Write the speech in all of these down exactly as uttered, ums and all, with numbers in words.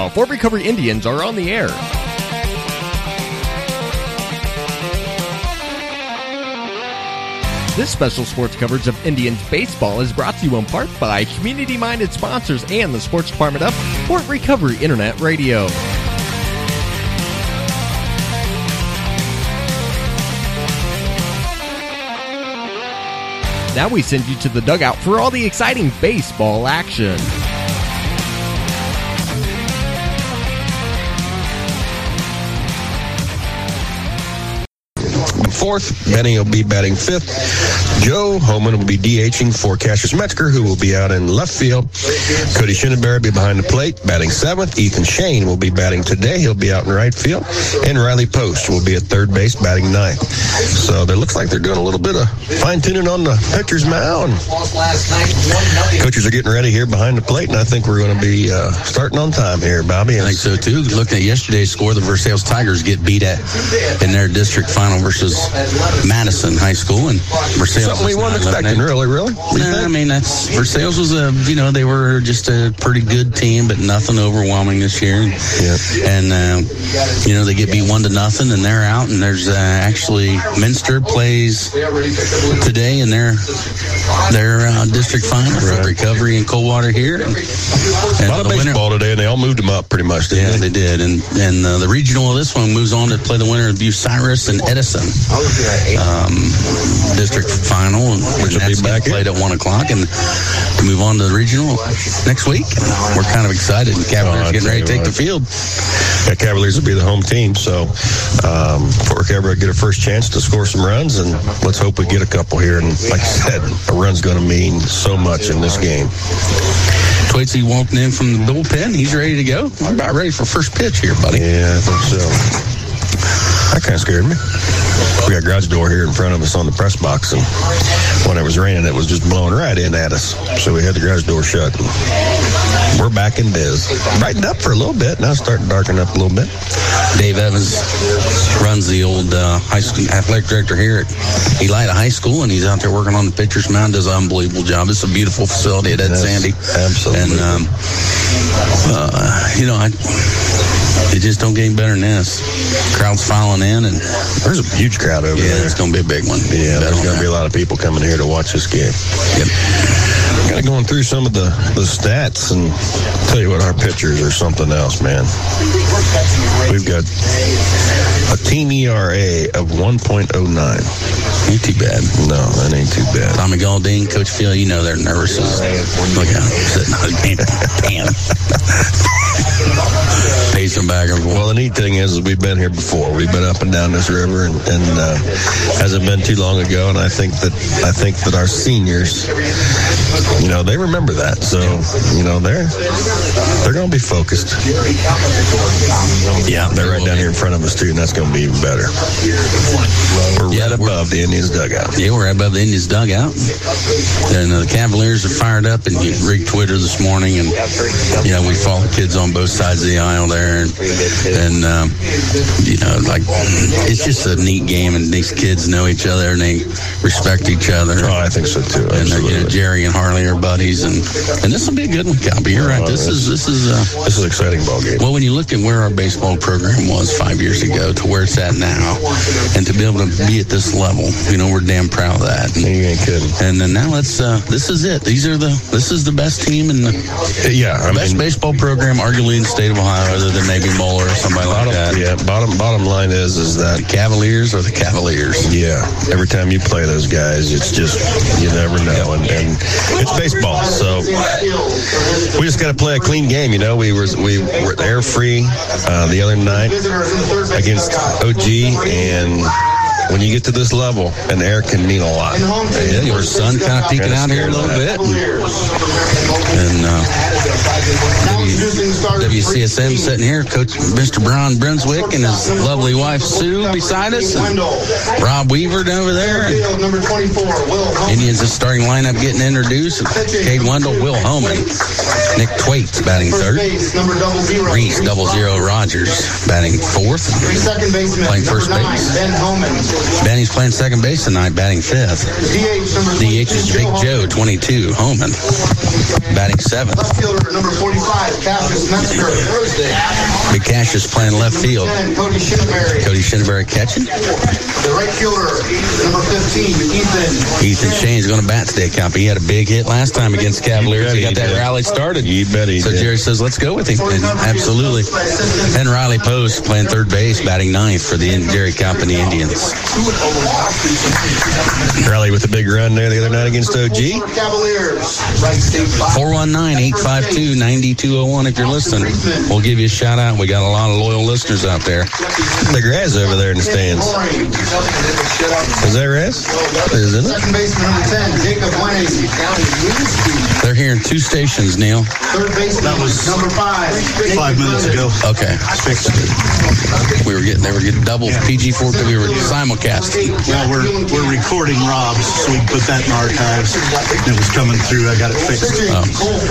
The Fort Recovery Indians are on the air. This special sports coverage of Indians baseball is brought to you in part by community-minded sponsors and the sports department of Fort Recovery Internet Radio. Now we send you to the dugout for all the exciting baseball action. Fourth, Benny will be batting fifth. Joe Homan will be DHing for Cassius Metzger, who will be out in left field. Cody Schindenberry will be behind the plate, batting seventh. Ethan Shane will be batting today. He'll be out in right field. And Riley Post will be at third base, batting ninth. So it looks like they're doing a little bit of fine-tuning on the pitcher's mound. Coaches are getting ready here behind the plate, and I think we're going to be uh, starting on time here, Bobby. I think so, too. Looking at yesterday's score, the Versailles Tigers get beat at in their district final versus Madison High School, and Versailles. Something we weren't expecting, really, really. No, I mean, that's Versailles was a, you know, they were just a pretty good team, but nothing overwhelming this year. Yeah. And, uh, you know, they get beat one to nothing, and they're out, and there's uh, actually Minster plays today in their their uh, district final for Right. Recovery in Coldwater here. And, and a lot of the baseball winner, today, and they all moved them up pretty much, didn't yeah, they? they did. And and uh, the regional of this one moves on to play the winner of Bucyrus and Edison um, district final, Which and will be that's back played at one o'clock, and move on to the regional next week. We're kind of excited. Cavaliers Oh, getting ready to take what. the field. Yeah, Cavaliers will be the home team, so um, Fort Recovery will get a first chance to score some runs, and let's hope we get a couple here. And like I said, a run's going to mean so much in this game. Twitzy walking in from the bullpen. He's ready to go. I'm about ready for first pitch here, buddy. Yeah, I think so. That kind of scared me. We got a garage door here in front of us on the press box, and when it was raining, it was just blowing right in at us. So we had the garage door shut. And we're back in biz. Brightened up for a little bit. Now it's starting to darken up a little bit. Dave Evans runs the old uh, high school athletic director here at Elida High School, and he's out there working on the pitcher's mound. Does an unbelievable job. It's a beautiful facility at Ed Yes, Sandy. absolutely. And, um, uh, you know, I, it just don't get any better than this. Crowd's filing in, and There's a huge crowd over yeah, there. it's going to be a big one. Yeah, Bet there's on going to be that. a lot of people coming here to watch this game. Yep. Kind of going through some of the, the stats, and tell you what, our pitchers are something else, man. We've got a team E R A of one point oh nine. Ain't too bad. No, that ain't too bad. Tommy Galdine, Coach Phil, you know they're nervous. As, look out, sitting on the pan. Pacing back and forth. Well, the neat thing is, is we've been here before. We've been up and down this river, and, and uh, hasn't been too long ago. And I think that I think that our seniors, you know, they remember that. So, you know, they're they're going to be focused. Yeah, They're right down here in front of us too, and that's going to be even better. We're Yeah, right we're- above the Indians dugout. Yeah, we're right above the Indians dugout. And uh, the Cavaliers are fired up, and you read Twitter this morning, and, you know, we follow kids on both sides of the aisle there. And, and um, you know, like, it's just a neat game, and these kids know each other, and they respect each other. Oh, I think so too. And uh, you know, Absolutely. Jerry and Harley are buddies, and, and this will be a good one, Calby. You're right. This is, this is, uh, This is an exciting ball game. well, when you look at where our baseball program was five years ago to where it's at now, and to be able to be at this level, you know, we're damn proud of that. And, You ain't kidding. and then now let's, uh, this is it. These are the, this is the best team in the Yeah, I best mean, baseball program, arguably in the state of Ohio, other than maybe Moeller or somebody like bottom, that. yeah, bottom bottom line is is that The Cavaliers or the Cavaliers. yeah, every time you play those guys, it's just you never know, and, and it's baseball. So we just got to play a clean game. You know, we were we were air free uh, the other night against O G, and when you get to this level, an air can mean a lot. Yeah, your sun kind of peeking out here a little bit. And uh, W C S M sitting here, Coach Mister Brian Brunswick and his lovely wife Sue beside us, and Rob Weaver over there. Indians' the starting lineup getting introduced. Cade Wendell, Will Homan, Nick Twaits batting third, Reese Double Zero Rogers batting fourth, playing first base. Benny's playing second base tonight, batting fifth. D H is Big Joe, twenty-two, Homan, batting seventh. Left fielder number forty-five, Cassius Metzger. Big Cassius playing left field. Cody Shinneberry. Cody Shinneberry catching. The right fielder, number fifteen, Ethan. Ethan Shane's going to bat today, Compy. He had a big hit last time against Cavaliers. He got that did. rally started. You bet he so did. Jerry says, let's go with him. And absolutely. And Riley Post playing third base, batting ninth for the Jerry Company Indians. Riley with a big run there the other night against O G. four one nine, eight five two, nine two zero one if you're listening. We'll give you a shout out. We got a lot of loyal listeners out there. Big Raz over there in the stands. Is that Raz? Isn't it? Second baseman number ten, Jacob Wayne. They're hearing two stations, Neil. Third baseman that was number five. Five minutes ago. Okay. We were getting, they were getting double P G four, we were simulcasting. Well, we're we're recording Rob's, so we put that in archives. It was coming through. I got it fixed. Um,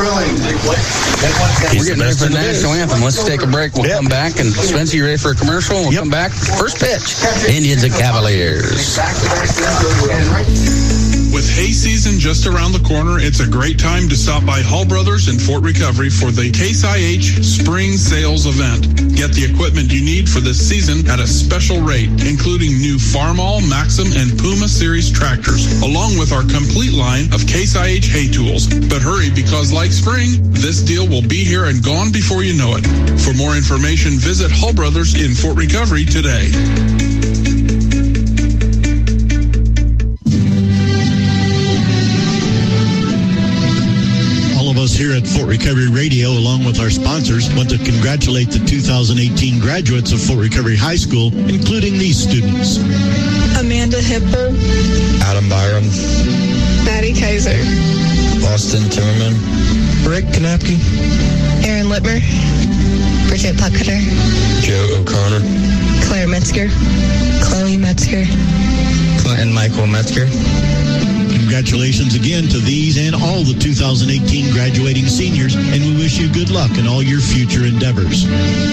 we're getting ready for the national anthem. Let's take a break. We'll yep. come back. And Spencer, you ready for a commercial? We'll yep. come back. First pitch. Indians and Cavaliers. With hay season just around the corner, it's a great time to stop by Hall Brothers in Fort Recovery for the Case I H Spring Sales Event. Get the equipment you need for this season at a special rate, including new Farmall, Maxim, and Puma Series tractors, along with our complete line of Case I H hay tools. But hurry, because like spring, this deal will be here and gone before you know it. For more information, visit Hall Brothers in Fort Recovery today. Here at Fort Recovery Radio, along with our sponsors, want to congratulate the two thousand eighteen graduates of Fort Recovery High School, including these students. Amanda Hipple. Adam Byram. Maddie Kaiser. Austin Timmerman. Rick Knapke. Aaron Littmer. Bridget Puckcutter. Joe O'Connor. Claire Metzger. Chloe Metzger. Clinton Michael Metzger. Congratulations again to these and all the two thousand eighteen graduating seniors, and we wish you good luck in all your future endeavors.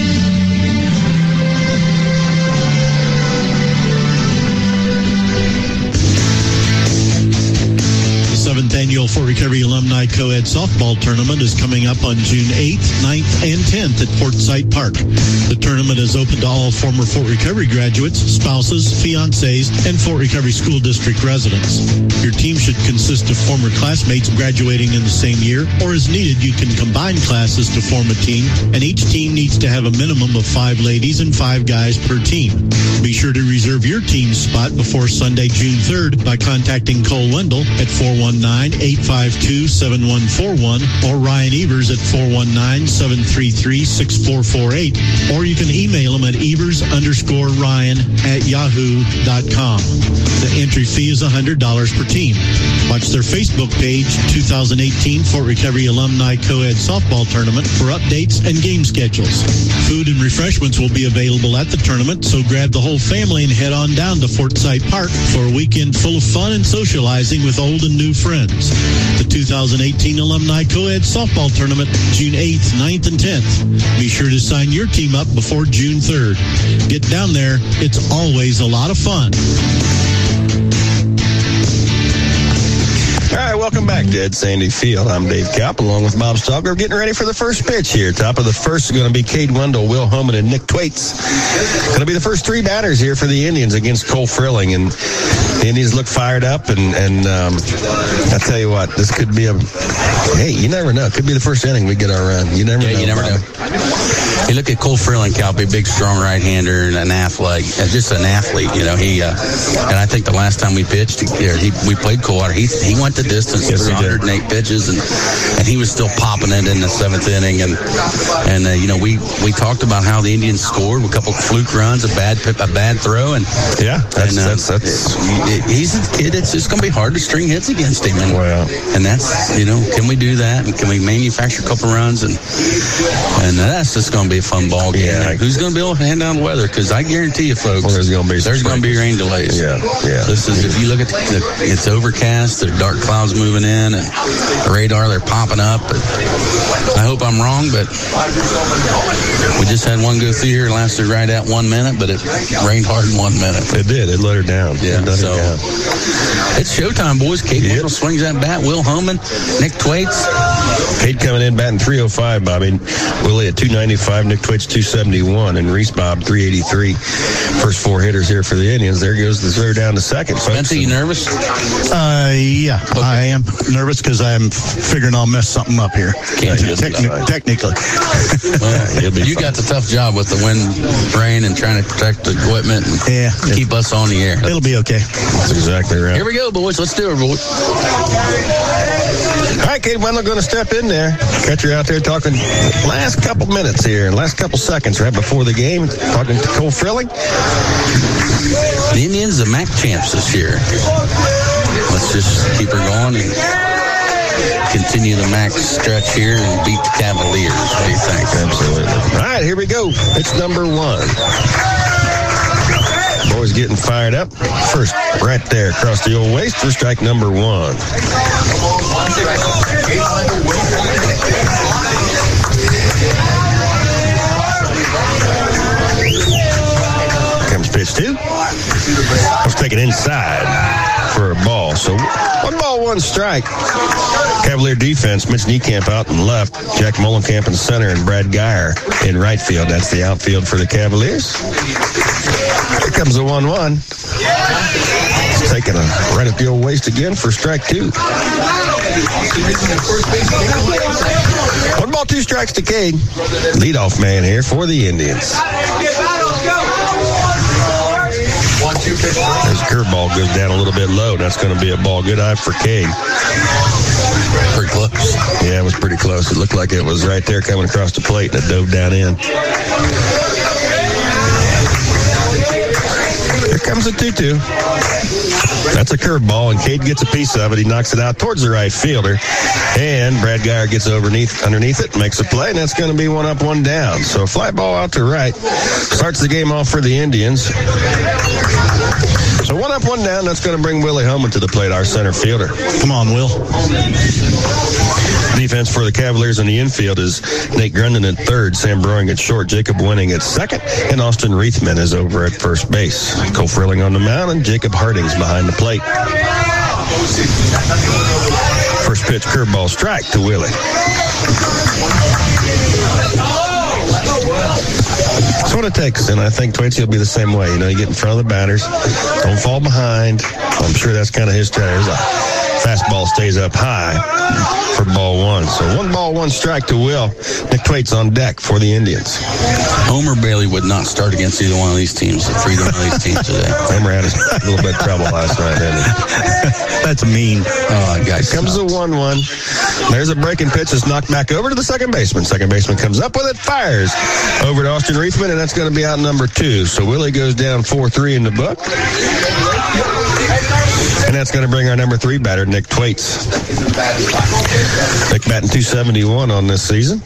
seventh Annual Fort Recovery Alumni Co-Ed Softball Tournament is coming up on June eighth, ninth, and tenth at Portside Park. The tournament is open to all former Fort Recovery graduates, spouses, fiancés, and Fort Recovery School District residents. Your team should consist of former classmates graduating in the same year, or as needed, you can combine classes to form a team, and each team needs to have a minimum of five ladies and five guys per team. Be sure to reserve your team's spot before Sunday, June third by contacting Cole Wendell at four one nine, eight five two, seven one four one or Ryan Evers at four one nine, seven three three, six four four eight, or you can email him at evers underscore ryan at yahoo dot com. The entry fee is one hundred dollars per team. Watch their Facebook page, two thousand eighteen Fort Recovery Alumni Co-Ed Softball Tournament, for updates and game schedules. Food and refreshments will be available at the tournament, so grab the whole family and head on down to Fortside Park for a weekend full of fun and socializing with old and new friends. The two thousand eighteen Alumni Co-Ed Softball Tournament, June eighth, ninth, and tenth. Be sure to sign your team up before June third. Get down there. It's always a lot of fun. All right, welcome back to Ed Sandy Field. I'm Dave Kopp, along with Bob Stalker. We're getting ready for the first pitch here. Top of the first is going to be Cade Wendell, Will Homan, and Nick Twaits. Going to be the first three batters here for the Indians against Cole Frilling. And the Indians look fired up. And, and um, I tell you what, this could be a, hey, you never know. It could be the first inning we get our run. You never yeah, know. You never Bob. know. You look at Cole Frilling, Calpe, big, strong right-hander and an athlete, just an athlete. You know, he, uh, and I think the last time we pitched, he, he, we played Coldwater, he, he went the distance, yes, one hundred eight pitches, and, and he was still popping it in the seventh inning. And, and uh, you know, we, we talked about how the Indians scored, a couple fluke runs, a bad a bad throw. And yeah, that's, and, uh, that's, that's, it, he's a kid. It's just going to be hard to string hits against him. And, wow. and that's, you know, can we do that? And can we manufacture a couple runs? And, and that's just going to be a fun ball game. Yeah. Who's going to be able to hand down the weather? Because I guarantee you, folks, well, there's going to be there's going to be rain delays. Yeah, yeah. This is, if you look at the, the it's overcast, the dark clouds moving moving in, and the radar, they're popping up. But I hope I'm wrong, but we just had one go through here. It lasted right at one minute, but it rained hard in one minute. It did. It let her down. Yeah, it so her down. It's showtime, boys. Kate yep. Little swings that bat. Will Homan, Nick Thwaites. Kate coming in batting three oh five, Bobby. Willie at two ninety-five, Nick Thwaites two seventy-one, and Reese Bob three eighty-three. First four hitters here for the Indians. There goes the throw down to second. Spencer, you nervous? Uh, yeah, okay. I am nervous because I'm figuring I'll mess something up here. Can't Techni- technically. Well, you fun. Got the tough job with the wind, rain, and trying to protect the equipment and yeah, keep us on the air. It'll be okay. That's exactly right. Here we go, boys. Let's do it, boys. All right, Kate Wendell going to step in there. Catch her out there talking last couple minutes here, last couple seconds right before the game, talking to Cole Frilling. The Indians, the M A C champs this year. Let's just keep her going and continue the M A C stretch here and beat the Cavaliers. What do you think? Absolutely. All right, here we go. It's number one. Boys getting fired up. First, right there across the old waist for strike number one. Comes pitch two. Let's take it inside for a ball. So one ball, one strike. Cavalier defense, Mitch Niekamp out in left, Jack Mullenkamp in center, and Brad Geyer in right field. That's the outfield for the Cavaliers. Here comes the one one. He's taking a right at the old waist again for strike two. One ball, two strikes to Cade. Leadoff man here for the Indians. As the curveball goes down a little bit low, that's going to be a ball. Good eye for Cade. Pretty close. Yeah, it was pretty close. It looked like it was right there coming across the plate, and it dove down in. Here comes a two two. That's a curveball, and Cade gets a piece of it. He knocks it out towards the right fielder, and Brad Geyer gets underneath, underneath it, makes a play, and that's going to be one up, one down. So fly ball out to right. Starts the game off for the Indians. So one up, one down. That's going to bring Willie Homan to the plate, our center fielder. Come on, Will. Defense for the Cavaliers in the infield is Nate Grundon at third, Sam Brewing at short, Jacob Winning at second, and Austin Reithman is over at first base. Cole Frilling on the mound, and Jacob Harding's behind the plate. First pitch, curveball, strike to Willie. That's what it takes, and I think Thwaites will be the same way. You know, you get in front of the batters, don't fall behind. I'm sure that's kind of his style. Fastball stays up high for ball one. So one ball, one strike to Will. Nick Thwaites on deck for the Indians. Homer Bailey would not start against either one of these teams, if either one of these teams today. Homer had a little bit of trouble last night, didn't he? That's mean. Oh, guys. Here comes the one one. There's a breaking pitch that's knocked back over to the second baseman. Second baseman comes up with it, fires over to Austin Reithman, and that's going to be out number two. So Willie goes down four three in the book. And that's going to bring our number three batter, Nick Thwaites. Nick batting two seventy-one on this season.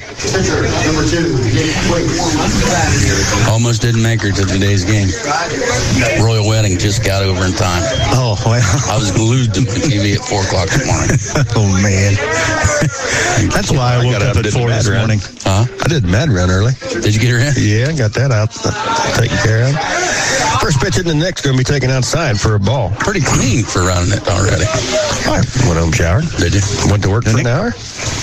Almost didn't make her to today's game. Royal Wedding just got over in time. Oh, well. I was glued to my T V at four o'clock this morning. Oh, man. That's why I woke I up at four this morning. Huh? I did Mad Run early. Did you get her in? Yeah, got that out, taken care of. First pitch in the next going to be taken outside for a ball. Pretty clean for running it already. I went home, showered. Did you? Went to work for an hour.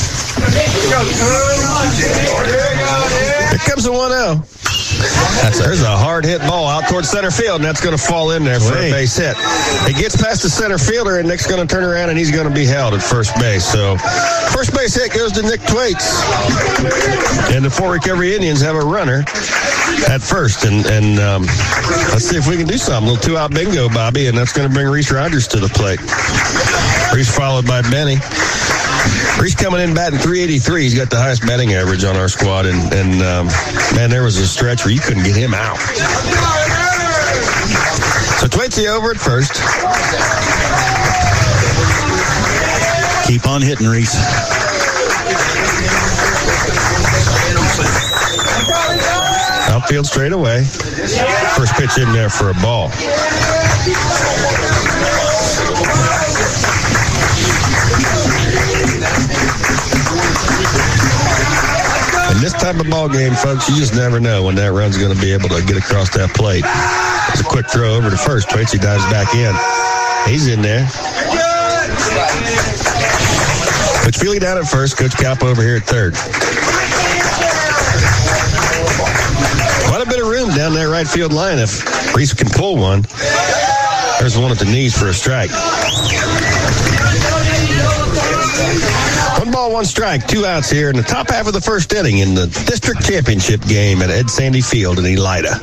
Here comes the one oh. That's a, There's a hard hit ball out towards center field, and that's going to fall in there for Wait. a base hit. It gets past the center fielder, and Nick's going to turn around, and he's going to be held at first base. So first base hit goes to Nick Thwaites. And the four recovery Indians have a runner at first. And, and um, let's see if we can do something. A little two-out bingo, Bobby, and that's going to bring Reese Rogers to the plate. Reese followed by Benny. Reese coming in batting three eighty-three. He's got the highest batting average on our squad. And, and um, man, there was a stretch where you couldn't get him out. So Thwaites over at first. Keep on hitting, Reese. Outfield straight away. First pitch in there for a ball. type of ball game, folks. You just never know when that run's going to be able to get across that plate. It's a quick throw over to first. Tracy dives back in. He's in there. Coach Feely down at first. Coach Kalpa over here at third. Quite a bit of room down that right field line if Reese can pull one. There's one at the knees for a strike. One ball, one strike, two outs here in the top half of the first inning in the district championship game at Ed Sandy Field in Elida.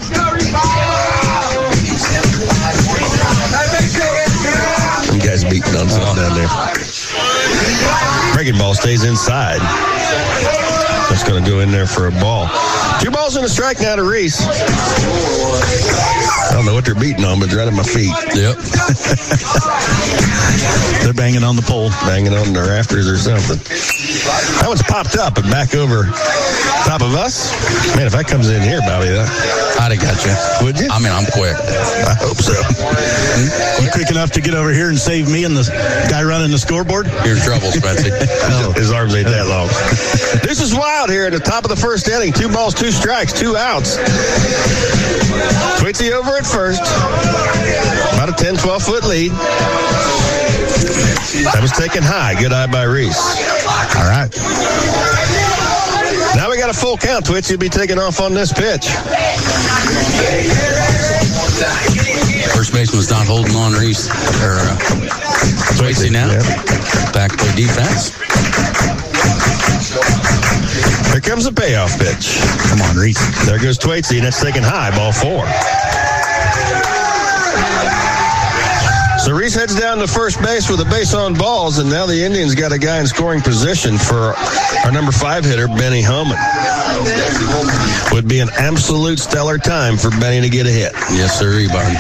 Some guys beating on something down there. Breaking ball stays inside. That's going to go in there for a ball. Two balls and a strike now to Reese. I don't know what they're beating on, but it's right at my feet. Yep. They're banging on the pole. Banging on the rafters or something. That one's popped up and back over top of us. Man, if that comes in here, Bobby, that... I'd have got you. Would you? I mean, I'm quick. I hope so. You quick enough to get over here and save me and the guy running the scoreboard? You're in trouble, Spencer. No. His arms ain't that long. This is wild here at the top of the first inning. Two balls, two strikes, two outs. Twitzy over at first. About a ten, twelve foot lead. That was taken high. Good eye by Reese. All right. Now we got a full count. Twitzy will be taking off on this pitch. First baseman's not holding on Reese. Or uh, Twitzy now. Yeah. Back play defense. Here comes the payoff pitch. Come on, Reese. There goes Twitzy, and that's taken high. Ball four. So Reese heads down to first base with a base on balls, and now the Indians got a guy in scoring position for our number five hitter, Benny Homan. Would be an absolute stellar time for Benny to get a hit. Yes, sir, Barn.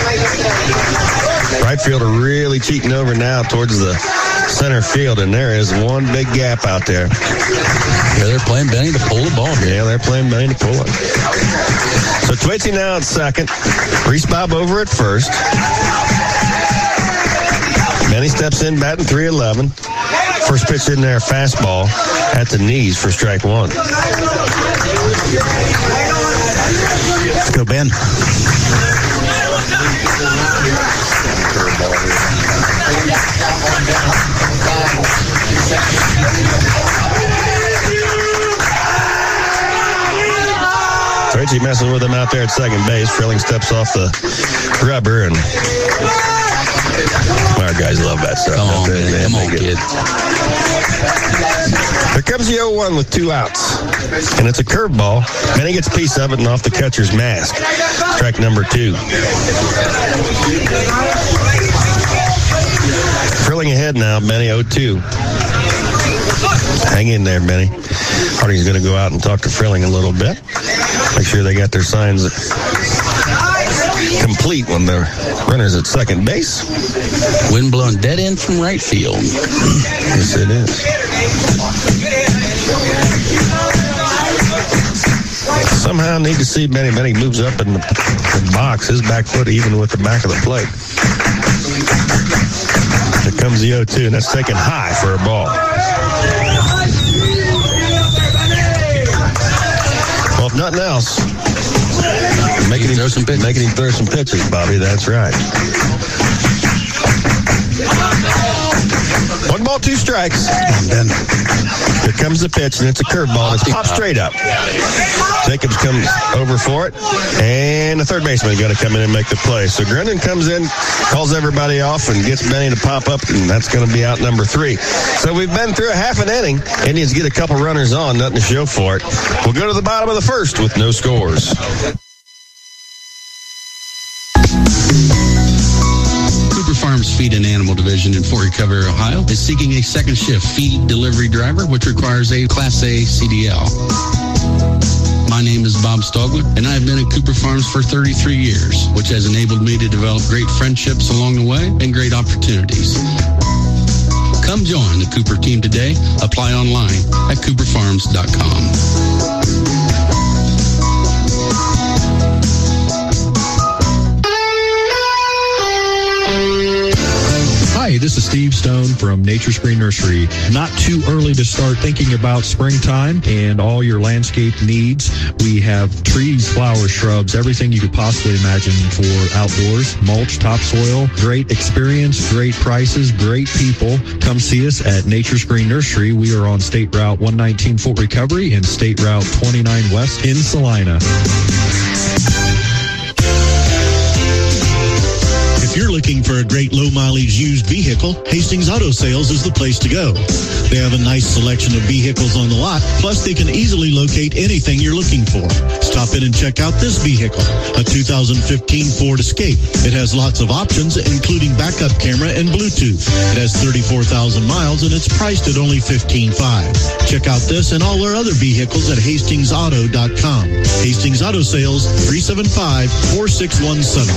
Right fielder really cheating over now towards the center field, and there is one big gap out there. Yeah, they're playing Benny to pull the ball. Yeah, they're playing Benny to pull it. So Twitzy now at second. Reese Bob over at first. Benny steps in, batting three eleven. First pitch in there, fastball at the knees for strike one. Let's go, Ben. Reggie messing with him out there at second base. Frilling steps off the rubber, and our guys love that stuff. Come on, man. man. Come on, kid. Here comes the oh one with two outs, and it's a curveball. Benny gets a piece of it and off the catcher's mask. Strike number two. Frilling ahead now, Benny oh two. Hang in there, Benny. Hardy's going to go out and talk to Frilling a little bit. Make sure they got their signs complete when the runner's at second base. Wind blowing dead end from right field. Yes, it is. Somehow need to see Benny. Benny moves up in the, the box, his back foot even with the back of the plate. Here comes the oh two, and that's taken high for a ball. Well, if nothing else, making him, throw some pitches. making him throw some pitches, Bobby. That's right. One ball, two strikes. And here comes the pitch, and it's a curveball. It's popped straight up. Jacobs comes over for it, and the third baseman got to come in and make the play. So Grundon comes in, calls everybody off, and gets Benny to pop up, and that's going to be out number three. So we've been through a half an inning. Indians get a couple runners on, nothing to show for it. We'll go to the bottom of the first with no scores. Cooper Farms Feed and Animal Division in Fort Recovery, Ohio is seeking a second shift feed delivery driver, which requires a Class A C D L. My name is Bob Stogler, and I have been at Cooper Farms for thirty-three years, which has enabled me to develop great friendships along the way and great opportunities. Come join the Cooper team today. Apply online at cooper farms dot com. Hi, this is Steve Stone from Nature's Green Nursery. Not too early to start thinking about springtime and all your landscape needs. We have trees, flowers, shrubs, everything you could possibly imagine for outdoors. Mulch, topsoil, great experience, great prices, great people. Come see us at Nature's Green Nursery. We are on State Route one nineteen Fort Recovery and State Route twenty-nine West in Salina. If you're looking for a great low-mileage used vehicle, Hastings Auto Sales is the place to go. They have a nice selection of vehicles on the lot, plus they can easily locate anything you're looking for. Stop in and check out this vehicle, a two thousand fifteen Ford Escape. It has lots of options, including backup camera and Bluetooth. It has thirty-four thousand miles, and it's priced at only fifteen thousand five hundred dollars. Check out this and all our other vehicles at hastings auto dot com. Hastings Auto Sales, three seven five, four six one seven.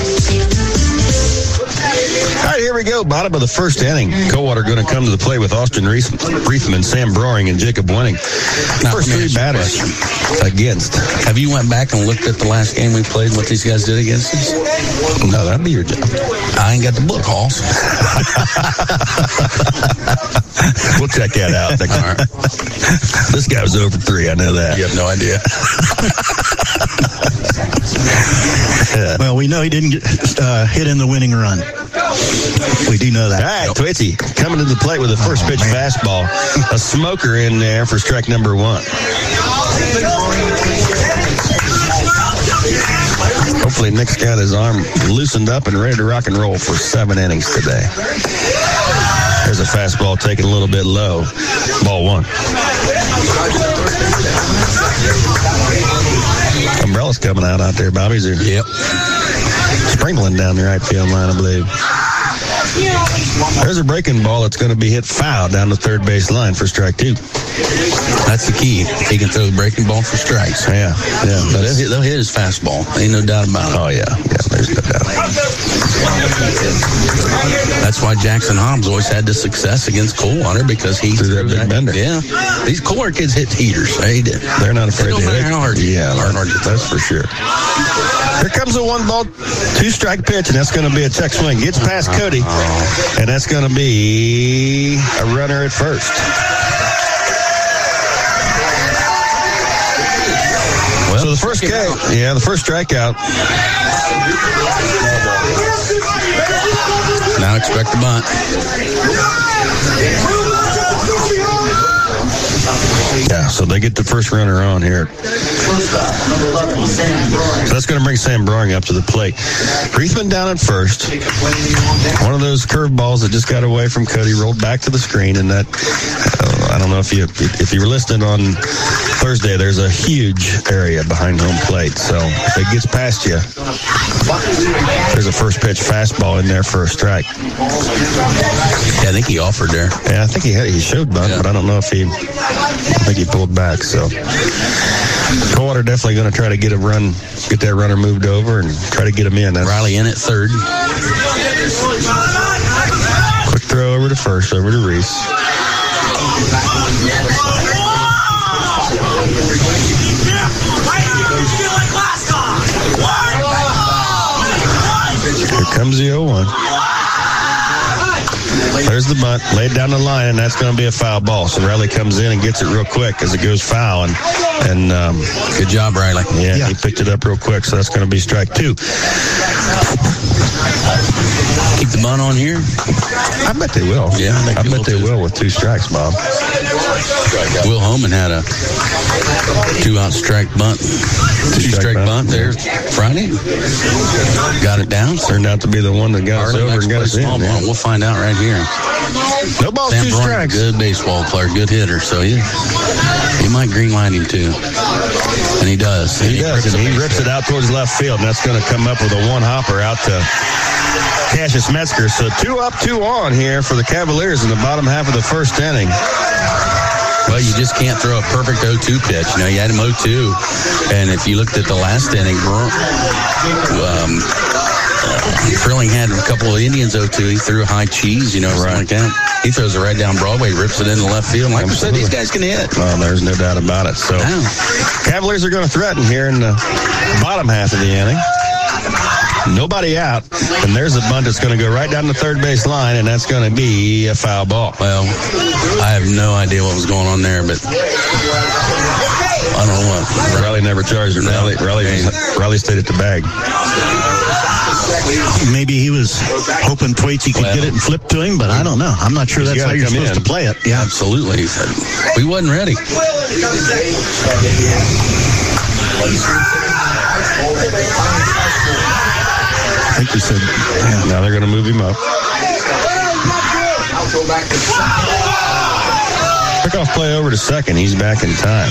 All right, here we go. Bottom of the first inning. Coldwater going to come to the plate with Austin Reithman, Sam Broering, and Jacob Winning. First three batters against. Have you went back and looked at the last game we played, what these guys did against us? No, that'd be your job. I ain't got the book, Hoss. We'll check that out. All right. This guy was over three. I know that. You have no idea. Well, we know he didn't get, uh, hit in the winning run. We do know that. All right, Twitzy coming to the plate with a first pitch oh, fastball. A smoker in there for strike number one. Hopefully Nick's got his arm loosened up and ready to rock and roll for seven innings today. There's a fastball taken a little bit low. Ball one. Umbrella's coming out out there, Bobby. There. Yep. Sprinkling down the right field line, I believe. There's a breaking ball that's going to be hit foul down the third base line for strike two. That's the key. He can throw the breaking ball for strikes. Yeah, yeah. But they'll hit, they'll hit his fastball. Ain't no doubt about it. Oh, yeah. Yeah, there's no doubt. That's why Jackson Hobbs always had the success against Coldwater, because he threw that big bender. Yeah. These Coldwater kids hit heaters. They did. They're not afraid to hit. How hard yeah, hard, that's for sure. Here comes a one ball, two strike pitch, and that's going to be a check swing. Gets past Cody, oh. and that's going to be a runner at first. Well, so the first K, yeah, the first strikeout. Now expect the bunt. Yeah, so they get the first runner on here. So that's going to bring Sam Broering up to the plate. Reithman down at first. One of those curveballs that just got away from Cody rolled back to the screen, and that uh, I don't know if you if you were listening on Thursday. There's a huge area behind home plate, so if it gets past you, there's a first pitch fastball in there for a strike. Yeah, I think he offered there. Yeah, I think he had he showed bunt, yeah. but I don't know if he. I think he pulled back. So Coldwater definitely going to try to get a run, get that runner moved over, and try to get him in. That's Riley in at third. Quick throw over to first, over to Reese. Here comes the oh one. There's the bunt, laid down the line, and that's going to be a foul ball. So Riley comes in and gets it real quick as it goes foul. And, and um, good job, Riley. Yeah, yeah, he picked it up real quick, so that's going to be strike two. Keep the bunt on here? I bet they will. Yeah, I bet they will with two strikes, Bob. Will Holman had a two-out strike bunt. Two-strike bunt there Friday. Got it down. Turned out to be the one that got us over and got us in. Yeah. We'll find out right here. No balls, two strikes. Good baseball player, good hitter. So he, he might green light him too. And he does. He, he does, and he rips it out towards left field, and that's going to come up with a one-hopper out to Cassius Metzger. So two up, two on here for the Cavaliers in the bottom half of the first inning. Well, you just can't throw a perfect oh two pitch. You know, you had him oh two. And if you looked at the last inning, um, Trilling had a couple of Indians oh two. He threw a high cheese, you know, right like that. He throws it right down Broadway, rips it into left field. Like I said, these guys can hit. Well, there's no doubt about it. So, wow. Cavaliers are going to threaten here in the bottom half of the inning. nobody out, and there's a bunt that's going to go right down the third base line, and that's going to be a foul ball. Well, I have no idea what was going on there, but I don't know what. Riley never charged it. No. Riley, Riley, Riley stayed at the bag. Maybe he was hoping Thwaites could Well, get it and flip to him, but I don't know. I'm not sure He's that's how gotta you're come supposed in. to play it. Yeah. Absolutely. He said, we wasn't ready. I think he said, yeah. Now they're going to move him up. Pickoff play over to second. He's back in time.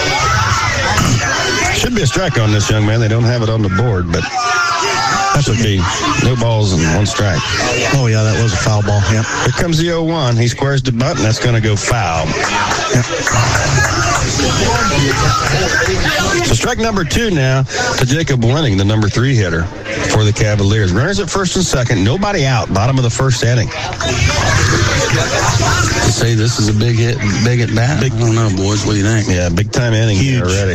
Should be a strike on this young man. They don't have it on the board, but that's okay. No balls and one strike. Oh, yeah, that was a foul ball. Yeah. Here comes the oh one. He squares the bunt, and that's going to go foul. Yeah. So strike number two now to Jacob Wenning, the number three hitter for the Cavaliers. Runners at first and second. Nobody out. Bottom of the first inning. To say this is a big hit, big at bat. Big, I don't know, boys. What do you think? Yeah, big time inning here already.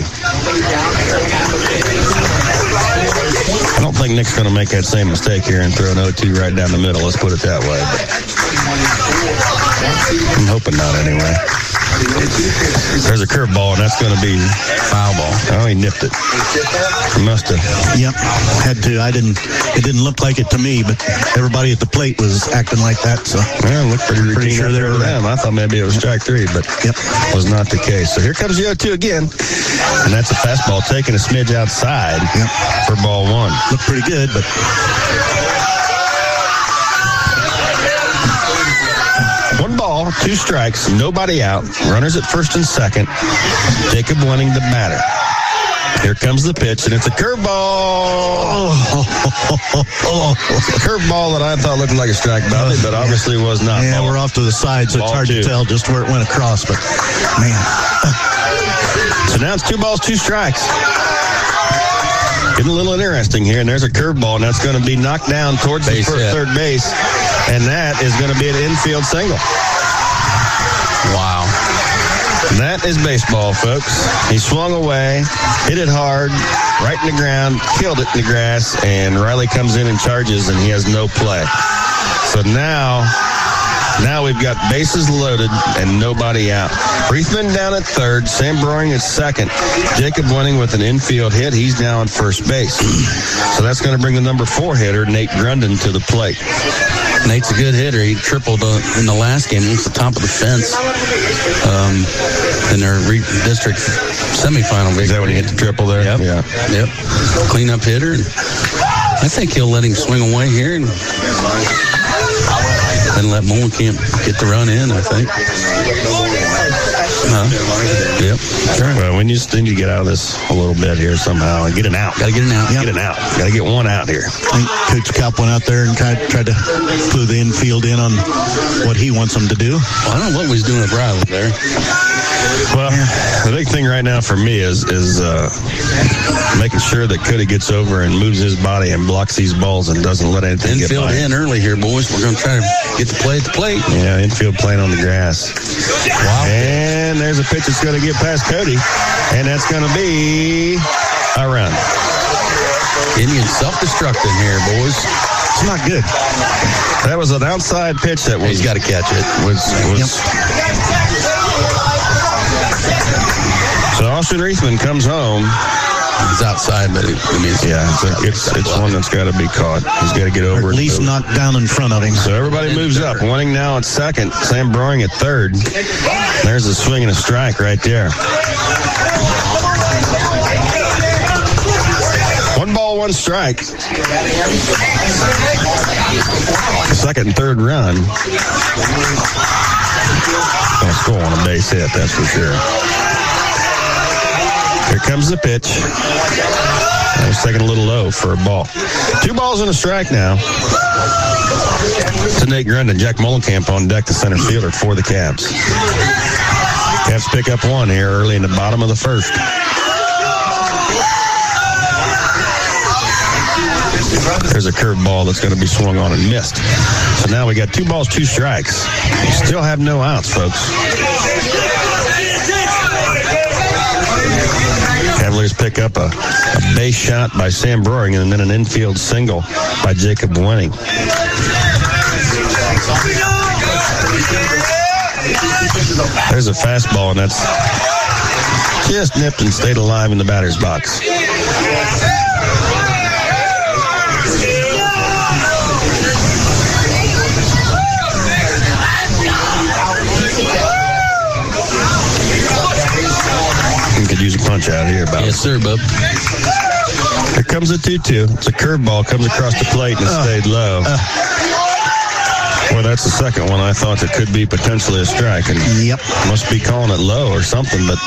I don't think Nick's going to make that same mistake here and throw an oh two right down the middle. Let's put it that way. But I'm hoping not anyway. There's a curveball, and that's going to be foul ball. Oh, he nipped it. He must have. Yep, had to. I didn't. It didn't look like it to me, but everybody at the plate was acting like that. So well, it looked pretty routine. Pretty sure they were them. I thought maybe it was strike three, but yep, was not the case. So here comes the oh two again, and that's a fastball taking a smidge outside yep. for ball one. Looked pretty good, but. One ball, two strikes, nobody out. Runners at first and second. Jacob Wenning, the batter. Here comes the pitch, and it's a curveball. Curveball that I thought looked like a strike, Bobby, but obviously was not. Yeah, ball. we're off to the side, so Ball it's hard two. to tell just where it went across, but man. So now it's two balls, two strikes. Getting a little interesting here, and there's a curveball, and that's going to be knocked down towards Base the first, hit. third base, and that is going to be an infield single. Wow. And that is baseball, folks. He swung away, hit it hard, right in the ground, killed it in the grass, and Riley comes in and charges, and he has no play. So now, now we've got bases loaded and nobody out. Reithman down at third, Sam Broing at second, Jacob Wenning with an infield hit. He's now on first base. So that's going to bring the number four hitter, Nate Grunden, to the plate. Nate's a good hitter. He tripled uh, in the last game. He was the top of the fence um, in their re- district semifinal victory. Is that when he hit the triple there? Yep. Yeah. Yep. Clean up hitter. I think he'll let him swing away here and then let Molenkamp get the run in, I think. Huh? Yep. Sure. Well, we just need to get out of this a little bit here somehow and get an out. Got to get an out. Get an out. Got to get one out here. I think Coach Kopp went out there and tried, tried to clue the infield in on what he wants them to do. Well, I don't know what he's doing with Riley there. Well, the big thing right now for me is is uh, making sure that Cody gets over and moves his body and blocks these balls and doesn't let anything get Infield by. in early here, boys. We're going to try to get the play at the plate. Yeah, infield playing on the grass. Wow. And there's a pitch that's going to get past Cody, and that's going to be a run. Indian self-destructing here, boys. It's not good. That was an outside pitch that was. He's got to catch it. Was, was, Yep. So Austin Reithman comes home. He's outside, but it, I mean, it's, Yeah, so it's it's one that's got to be caught. He's got to get over Or it. at least knocked down in front of him. So everybody moves up. Winning now at second. Sam Broing at third. There's a swing and a strike right there. One ball, one strike. Second and third run. Gonna score on a base hit, that's for sure. Here comes the pitch. I was taking a little low for a ball. Two balls and a strike now. To Nate Grunden. Jack Molenkamp on deck, the center fielder for the Cavs. Cavs pick up one here early in the bottom of the first. There's a curveball that's going to be swung on and missed. So now we got two balls, two strikes. We still have no outs, folks. Cavaliers Cavaliers pick up a, a base shot by Sam Broering and then an infield single by Jacob Wenning. There's a fastball, and that's just nipped and stayed alive in the batter's box. You could use a punch out here, Bob. Yes, sir, bub. Here comes a two two. It's a curveball, comes across the plate and it uh, stayed low. Uh, well, that's the second one I thought that could be potentially a strike. And yep. Must be calling it low or something, but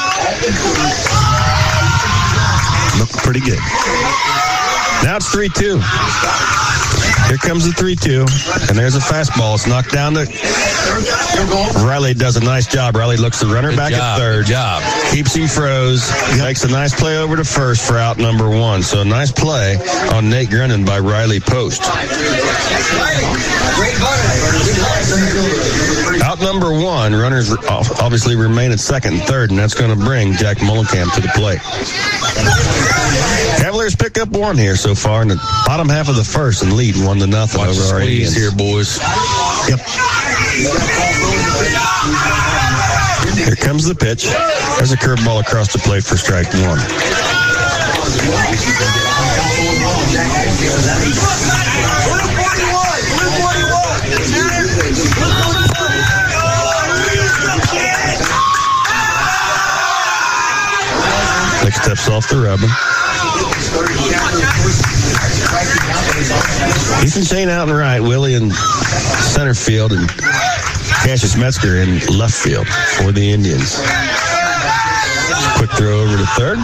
looked pretty good. Now it's three two. Here comes the three two, and there's a fastball. It's knocked down to Riley. Does a nice job. Riley looks the runner Good back job. at third. Good job. Keeps him froze. Yep. Makes a nice play over to first for out number one. So a nice play on Nate Grennan by Riley Post. Out number one, runners obviously remain at second and third, and that's going to bring Jack Mullenkamp to the plate. Cavaliers pick up one here so far in the bottom half of the first and lead one to nothing Watch over our Indians here, boys. Yep. Here comes the pitch. There's a curveball across the plate for strike one. Nick steps off the rubber. Ethan Shane out in right, Willie in center field, and Cassius Metzger in left field for the Indians. Quick throw over to third.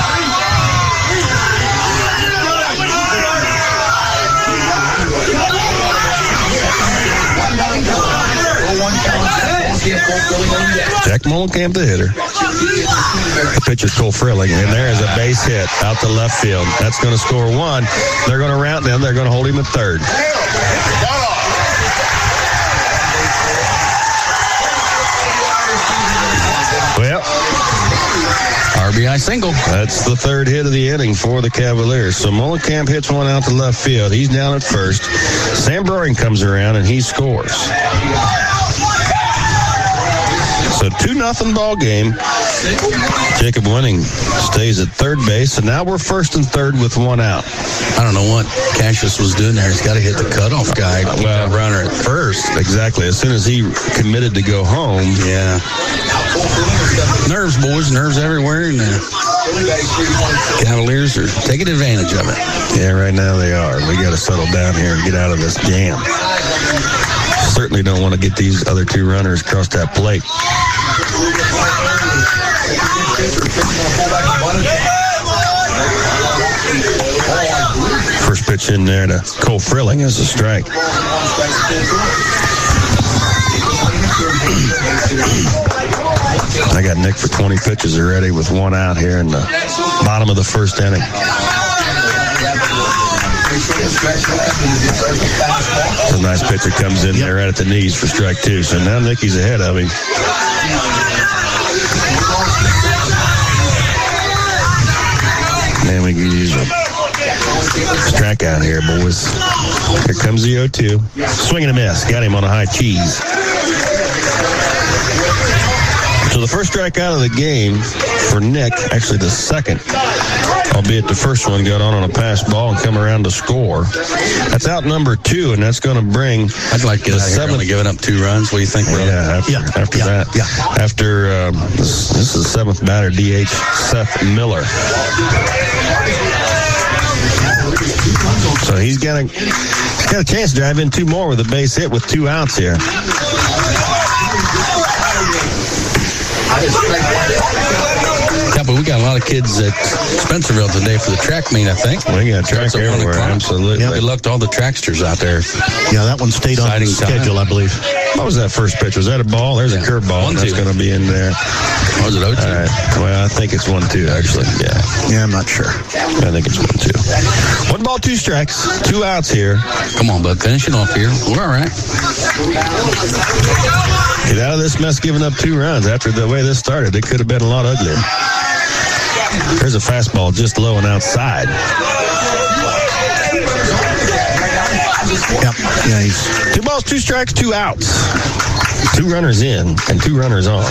Jack Mullenkamp, the hitter. The pitcher, Cole Frilling, and there is a base hit out to left field. That's going to score one. They're going to round them. They're going to hold him at third. Well, R B I single. That's the third hit of the inning for the Cavaliers. So Mullenkamp hits one out to left field. He's down at first. Sam Broering comes around and he scores. So two nothing ball game. Jacob Wenning stays at third base, and now we're first and third with one out. I don't know what Cassius was doing there. He's got to hit the cutoff guy. Well, runner at first. Exactly. As soon as he committed to go home. Yeah. Nerves, boys. Nerves everywhere. And the Cavaliers are taking advantage of it. Yeah, right now they are. We got to settle down here and get out of this jam. Certainly don't want to get these other two runners across that plate. First pitch in there to Cole Frilling is a strike. I got Nick for twenty pitches already with one out here in the bottom of the first inning. A nice pitcher comes in there right at the knees for strike two. So now Nicky's ahead of him. Man, we can use a strikeout here, boys. Here comes the oh two. Swing and a miss. Got him on a high cheese. So the first strikeout of the game for Nick, actually the second, albeit the first one got on on a pass ball and come around to score. That's out number two, and that's going to bring. I'd like to get the out here only giving up two runs. What do you think, bro? Yeah, after, yeah, after yeah, that. Yeah. After um, this, this is the seventh batter, D H Seth Miller. So he's got a he's got a chance to drive in two more with a base hit with two outs here. Yeah, but we got a lot of kids at Spencerville today for the track meet, I think. We got track everywhere, absolutely. Yeah, good luck to all the tracksters out there. Yeah, that one stayed on the schedule, I believe. What was that first pitch? Was that a ball? There's yeah. a curveball. That's going to be in there. Or was it oh two? All right. Well, I think it's one two, actually. Yeah. Yeah, I'm not sure. I think it's one two. One ball, two strikes. Two outs here. Come on, bud. Finishing off here. We're all right. Get out of this mess giving up two runs. After the way this started, it could have been a lot uglier. There's a fastball just low and outside. Yep. Yeah, he's two balls, two strikes, two outs. Two runners in and two runners on.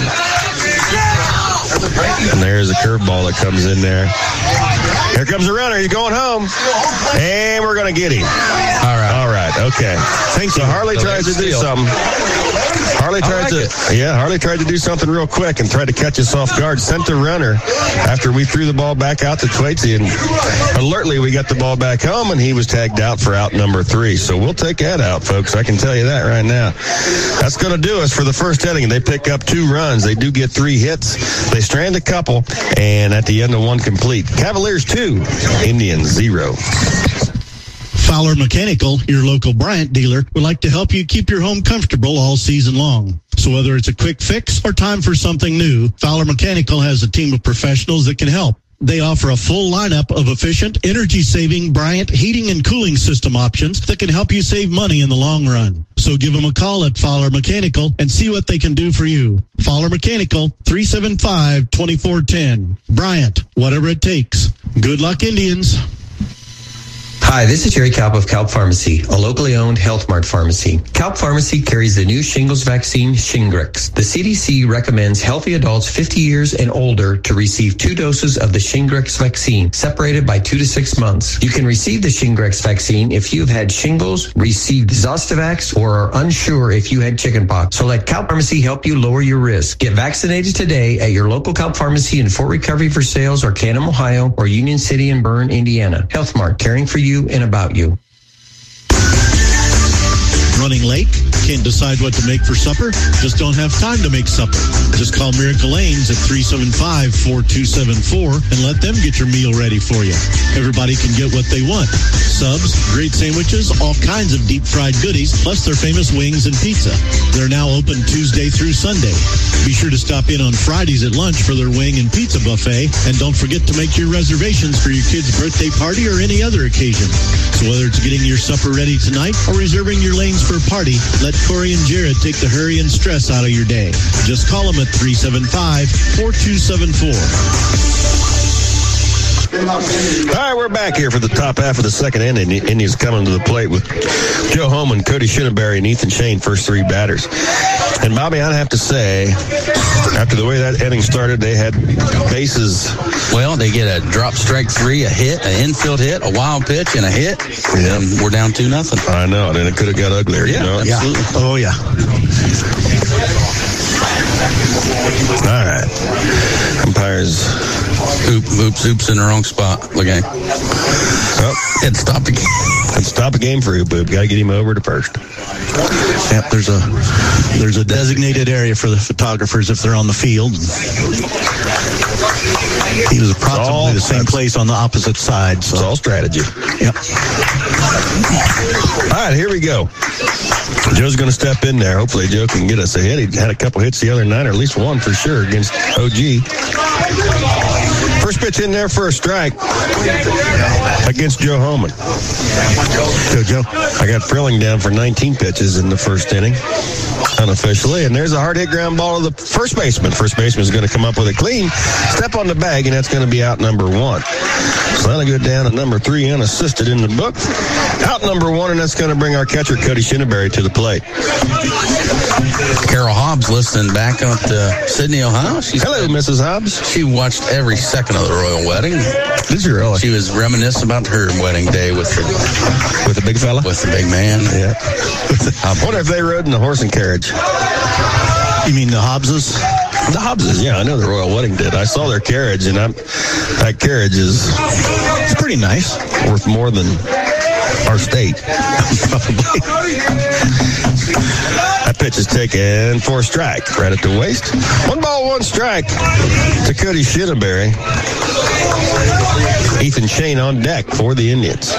And there's a curveball that comes in there. Here comes the runner. He's going home. And we're going to get him. All right. All right. Okay. Thank so you. Harley So tries to do steal. something. Harley tried like to, it. yeah, Harley tried to do something real quick and tried to catch us off guard. Sent the runner after we threw the ball back out to Thwaites, and alertly we got the ball back home, and he was tagged out for out number three. So we'll take that out, folks. I can tell you that right now. That's going to do us for the first inning. They pick up two runs. They do get three hits. They strand a couple, and at the end of one complete. Cavaliers two, Indians zero. Fowler Mechanical, your local Bryant dealer, would like to help you keep your home comfortable all season long. So whether it's a quick fix or time for something new, Fowler Mechanical has a team of professionals that can help. They offer a full lineup of efficient, energy-saving Bryant heating and cooling system options that can help you save money in the long run. So give them a call at Fowler Mechanical and see what they can do for you. Fowler Mechanical, three seven five, two four one zero. Bryant, whatever it takes. Good luck, Indians. Hi, this is Jerry Kalp of Kalp Pharmacy, a locally owned Health Mart pharmacy. Kalp Pharmacy carries the new shingles vaccine, Shingrix. The C D C recommends healthy adults fifty years and older to receive two doses of the Shingrix vaccine, separated by two to six months. You can receive the Shingrix vaccine if you've had shingles, received Zostavax, or are unsure if you had chickenpox. So let Kalp Pharmacy help you lower your risk. Get vaccinated today at your local Kalp Pharmacy in Fort Recovery for Sales or Canham, Ohio, or Union City and Bern, Indiana. Health Mart, caring for you and about you. Running late? Can't decide what to make for supper? Just don't have time to make supper. Just call Miracle Lanes at three seven five, four two seven four and let them get your meal ready for you. Everybody can get what they want. Subs, great sandwiches, all kinds of deep fried goodies, plus their famous wings and pizza. They're now open Tuesday through Sunday. Be sure to stop in on Fridays at lunch for their wing and pizza buffet. And don't forget to make your reservations for your kid's birthday party or any other occasion. So whether it's getting your supper ready tonight or reserving your lanes for a party, let Corey and Jared take the hurry and stress out of your day. Just call them at three seven five, four two seven four. All right, we're back here for the top half of the second inning. Indians coming to the plate with Joe Homan, Cody Shinneberry, and Ethan Shane, first three batters. And, Bobby, I'd have to say, after the way that inning started, they had bases. Well, they get a drop strike three, a hit, an infield hit, a wild pitch, and a hit. Yeah. And we're down two nothing. I know, and it could have got uglier. Yeah, you know? absolutely. Yeah. Oh, yeah. All right. Umpires. Oop, oops, oops in the wrong spot. Look at him. Oh, It stopped the game. and stop a game for Oop Oop. Got to get him over to first. Yep, there's a there's a designated area for the photographers if they're on the field. He was approximately all, the same place on the opposite side. So. It's all strategy. Yep. All right, here we go. Joe's going to step in there. Hopefully Joe can get us a hit. He had a couple hits the other night, or at least one for sure, against O G. First pitch in there for a strike against Joe Homan. So, Joe, I got Frilling down for nineteen pitches in the first inning, unofficially. And there's a hard hit ground ball to the first baseman. First baseman is going to come up with a clean step on the bag, and that's going to be out number one. So that'll go down to number three, unassisted in the book. Out number one, and that's going to bring our catcher, Cody Shinneberry, to the plate. Carol Hobbs listening back up to Sydney, Ohio. She Hello, Missus Hobbs. She watched every second of the royal wedding. Did you really? She was reminiscing about her wedding day with the, With the big fella? with the big man. Yeah. I wonder if they rode in the horse and carriage. You mean the Hobbses? The Hobbses, yeah, I know the royal wedding did. I saw their carriage, and I'm, that carriage is It's pretty nice. worth more than our state. Probably. That pitch is taken for a strike, right at the waist. One ball, one strike to Cody Shinneberry. Ethan Shane on deck for the Indians.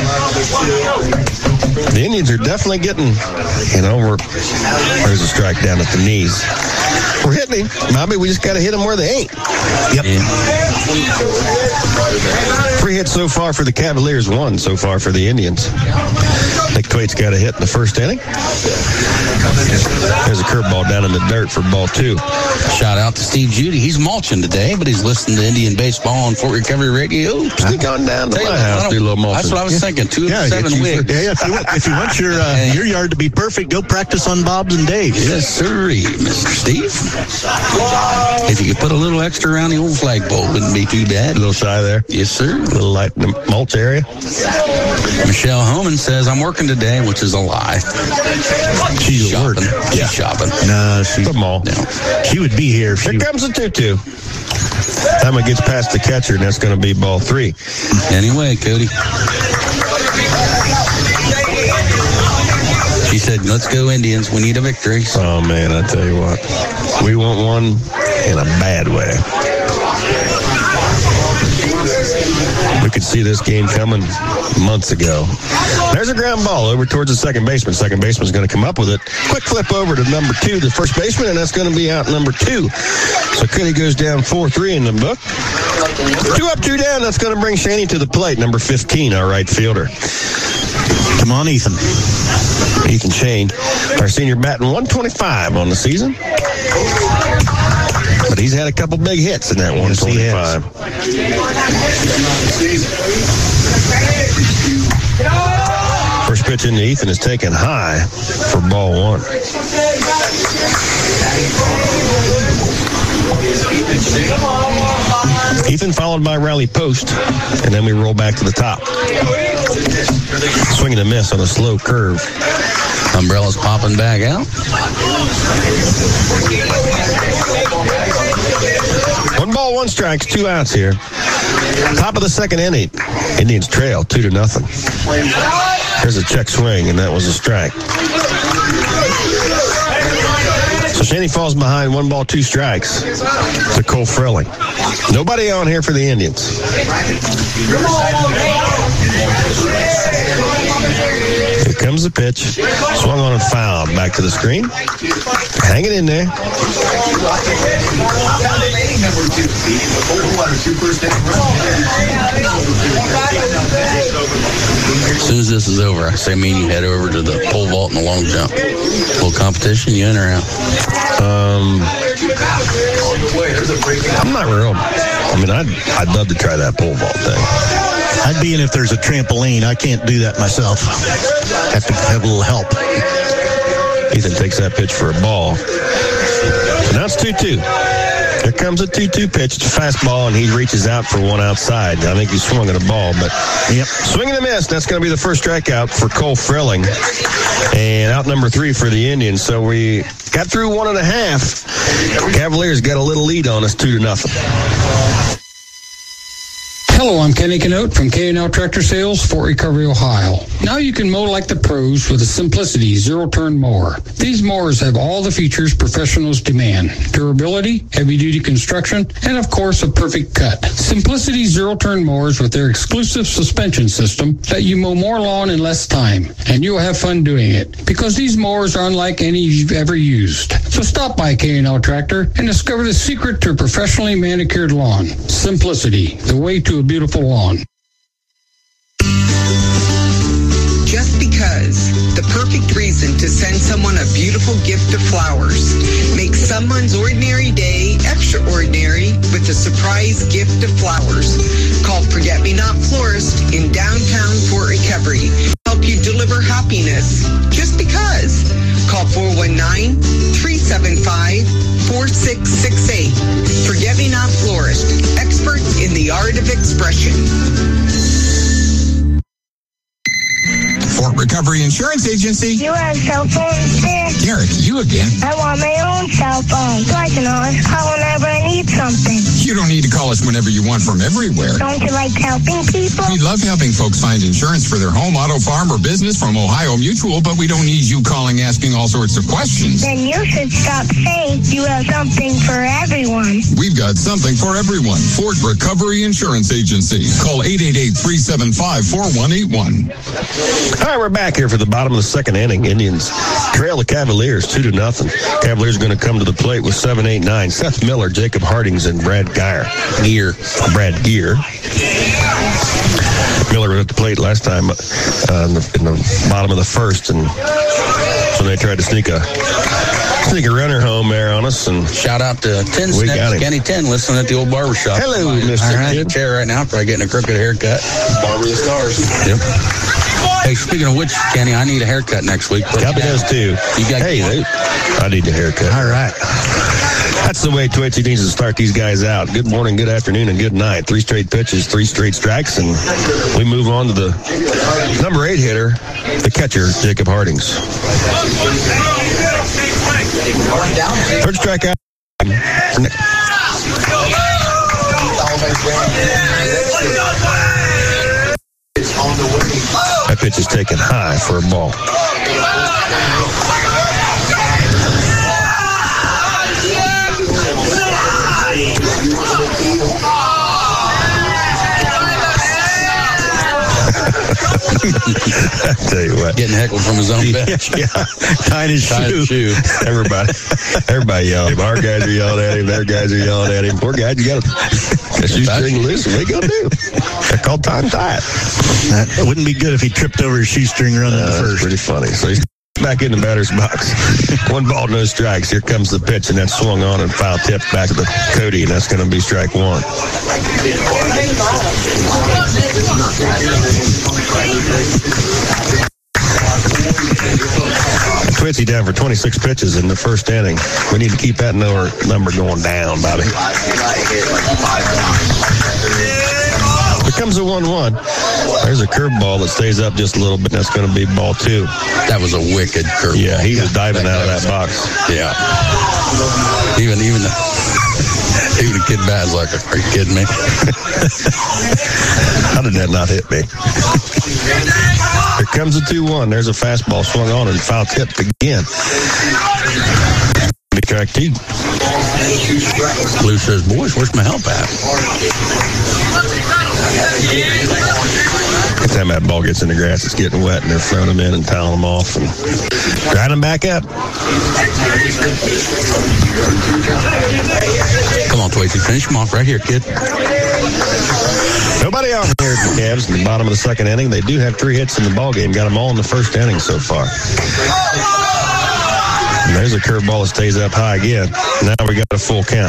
The Indians are definitely getting, you know, we're, there's a strike down at the knees. We're hitting him. Bobby, we just got to hit them where they ain't. Yep. Three hits so far for the Cavaliers, one so far for the Indians. Nick Thwaites got a hit in the first inning. There's a curveball down in the dirt for ball two. Shout out to Steve Judy. He's mulching today, but he's listening to Indian Baseball on Fort Recovery Radio. Sneak on down to my house, do a little mulching. That's what I was thinking. Two Yeah, of seven if you, wigs. yeah, if you want, if you want your uh, your yard to be perfect, go practice on Bob's and Dave's. Yes, sir, Mister Steve. If you could put a little extra around the old flagpole, wouldn't be too bad. A little shy there. Yes, sir. A little light in the mulch area. Michelle Homan says, I'm working today, which is a lie. She's at work. Shopping. She's Yeah. shopping. No, she, Come on. No. she would be here if she Here comes the two two. Time it gets past the catcher, and that's going to be ball three. Anyway, Cody. She said, let's go Indians. We need a victory. So Oh, man, I tell you what. We want one in a bad way. We could see this game coming months ago. There's a ground ball over towards the second baseman. Second baseman's going to come up with it. Quick flip over to number two, the first baseman, and that's going to be out number two. So Cody goes down four three in the book. Two up, two down. That's going to bring Shaney to the plate, number fifteen, our right fielder. Come on, Ethan. Ethan Shane, our senior, batting one twenty-five on the season. But he's had a couple big hits in that one twenty-five. First pitch into Ethan is taken high for ball one. Ethan followed by Riley Post, and then we roll back to the top. Swing and a miss on a slow curve. Umbrella's popping back out. One ball, one strike, two outs here. Top of the second inning. Indians trail two to nothing. Here's a check swing, and that was a strike. So Shaney falls behind one ball, two strikes to Cole Frilling. Nobody on here for the Indians. Here comes the pitch. Swung on and fouled. Back to the screen. Hang it in there. As soon as this is over, I say me and you head over to the pole vault and the long jump. A little competition, you in or out? Um, I'm not real. I mean, I'd, I'd love to try that pole vault thing. I'd be in if there's a trampoline. I can't do that myself. Have to have a little help. Ethan takes that pitch for a ball. So now it's two two. Here comes a two two pitch. It's a fastball, and he reaches out for one outside. I think he swung at a ball, but yep. Swing and a miss. That's going to be the first strikeout for Cole Frilling. And out number three for the Indians. So we got through one and a half. Cavaliers got a little lead on us, two to nothing. Hello, I'm Kenny Canote from K and L Tractor Sales, Fort Recovery, Ohio. Now you can mow like the pros with a Simplicity zero-turn mower. These mowers have all the features professionals demand: durability, heavy-duty construction, and of course a perfect cut. Simplicity zero-turn mowers with their exclusive suspension system let you mow more lawn in less time, and you'll have fun doing it because these mowers are unlike any you've ever used. So stop by K and L Tractor and discover the secret to a professionally manicured lawn. Simplicity, the way to a beautiful lawn. Just because, the perfect reason to send someone a beautiful gift of flowers. Make someone's ordinary day extraordinary with a surprise gift of flowers. Call Forget Me Not Florist in downtown Fort Recovery. Help you deliver happiness. Just because. Call four one nine, three seven five, four six six eight. Forget Me Not Florist. Experts in the art of expression. Fort Recovery Insurance Agency. You have cell phones there? Derek, you again. I want my own cell phone so I can always call whenever I need something. You don't need to call us whenever you want from everywhere. Don't you like helping people? We love helping folks find insurance for their home, auto, farm, or business from Ohio Mutual, but we don't need you calling asking all sorts of questions. Then you should stop saying you have something for everyone. We've got something for everyone. Fort Recovery Insurance Agency. Call eight eight eight, three seven five, four one eight one. All right, we're back here for the bottom of the second inning. Indians trail the Cavaliers two to nothing. Cavaliers are going to come to the plate with seven, eight, nine. Seth Miller, Jacob Hardings, and Brad Geyer. Gear. Brad Gear. Miller was at the plate last time uh, in, the, in the bottom of the first, and So they tried to sneak a sneak a runner home there on us. And shout out to Ten we got him. Kenny Ten, listening at the old barber shop. Hello, Mister All right, Ten. chair right now, probably getting a crooked haircut. Barber of the stars. Yep. Hey, speaking of which, Kenny, I need a haircut next week. Copy does too. You got hey, they, I need a haircut. All right. That's the way Twitchy needs to start these guys out. Good morning, good afternoon, and good night. Three straight pitches, three straight strikes, and we move on to the number eight hitter, the catcher, Jacob Hardings. Third strikeout. That pitch is taken high for a ball. I tell you what, getting heckled from his own bench. Yeah, tying his Tying shoe. his shoe. Everybody, everybody yelled at him. Our guys are yelling at him. Their guys are yelling at him. Poor guy, you got a shoestring loose. What are you gonna do? They're called time tie it. That wouldn't be good if he tripped over his shoestring running Uh, the that's first. pretty funny. So he's back in the batter's box. One ball, no strikes. Here comes the pitch, and that's swung on and foul tipped back to the Cody, and that's going to be strike one. Twitzy down for twenty-six pitches in the first inning. We need to keep that number, number going down, Bobby. Here comes a one one. There's a curveball that stays up just a little bit. That's going to be ball two. That was a wicked curveball. Yeah, he was diving out of that box. Yeah. Even, even, the, even a kid bad's like, are you kidding me? How did that not hit me? Here comes a two one. There's a fastball swung on and foul tipped again. Track two. Blue says, boys, where's my help at? Every time that ball gets in the grass, it's getting wet, and they're throwing them in and toweling them off and drying them back up. Come on, Twitzy, finish them off right here, kid. Nobody out here at the Cavs in the bottom of the second inning. They do have three hits in the ballgame. Got them all in the first inning so far. And there's a curveball that stays up high again. Now we got a full count.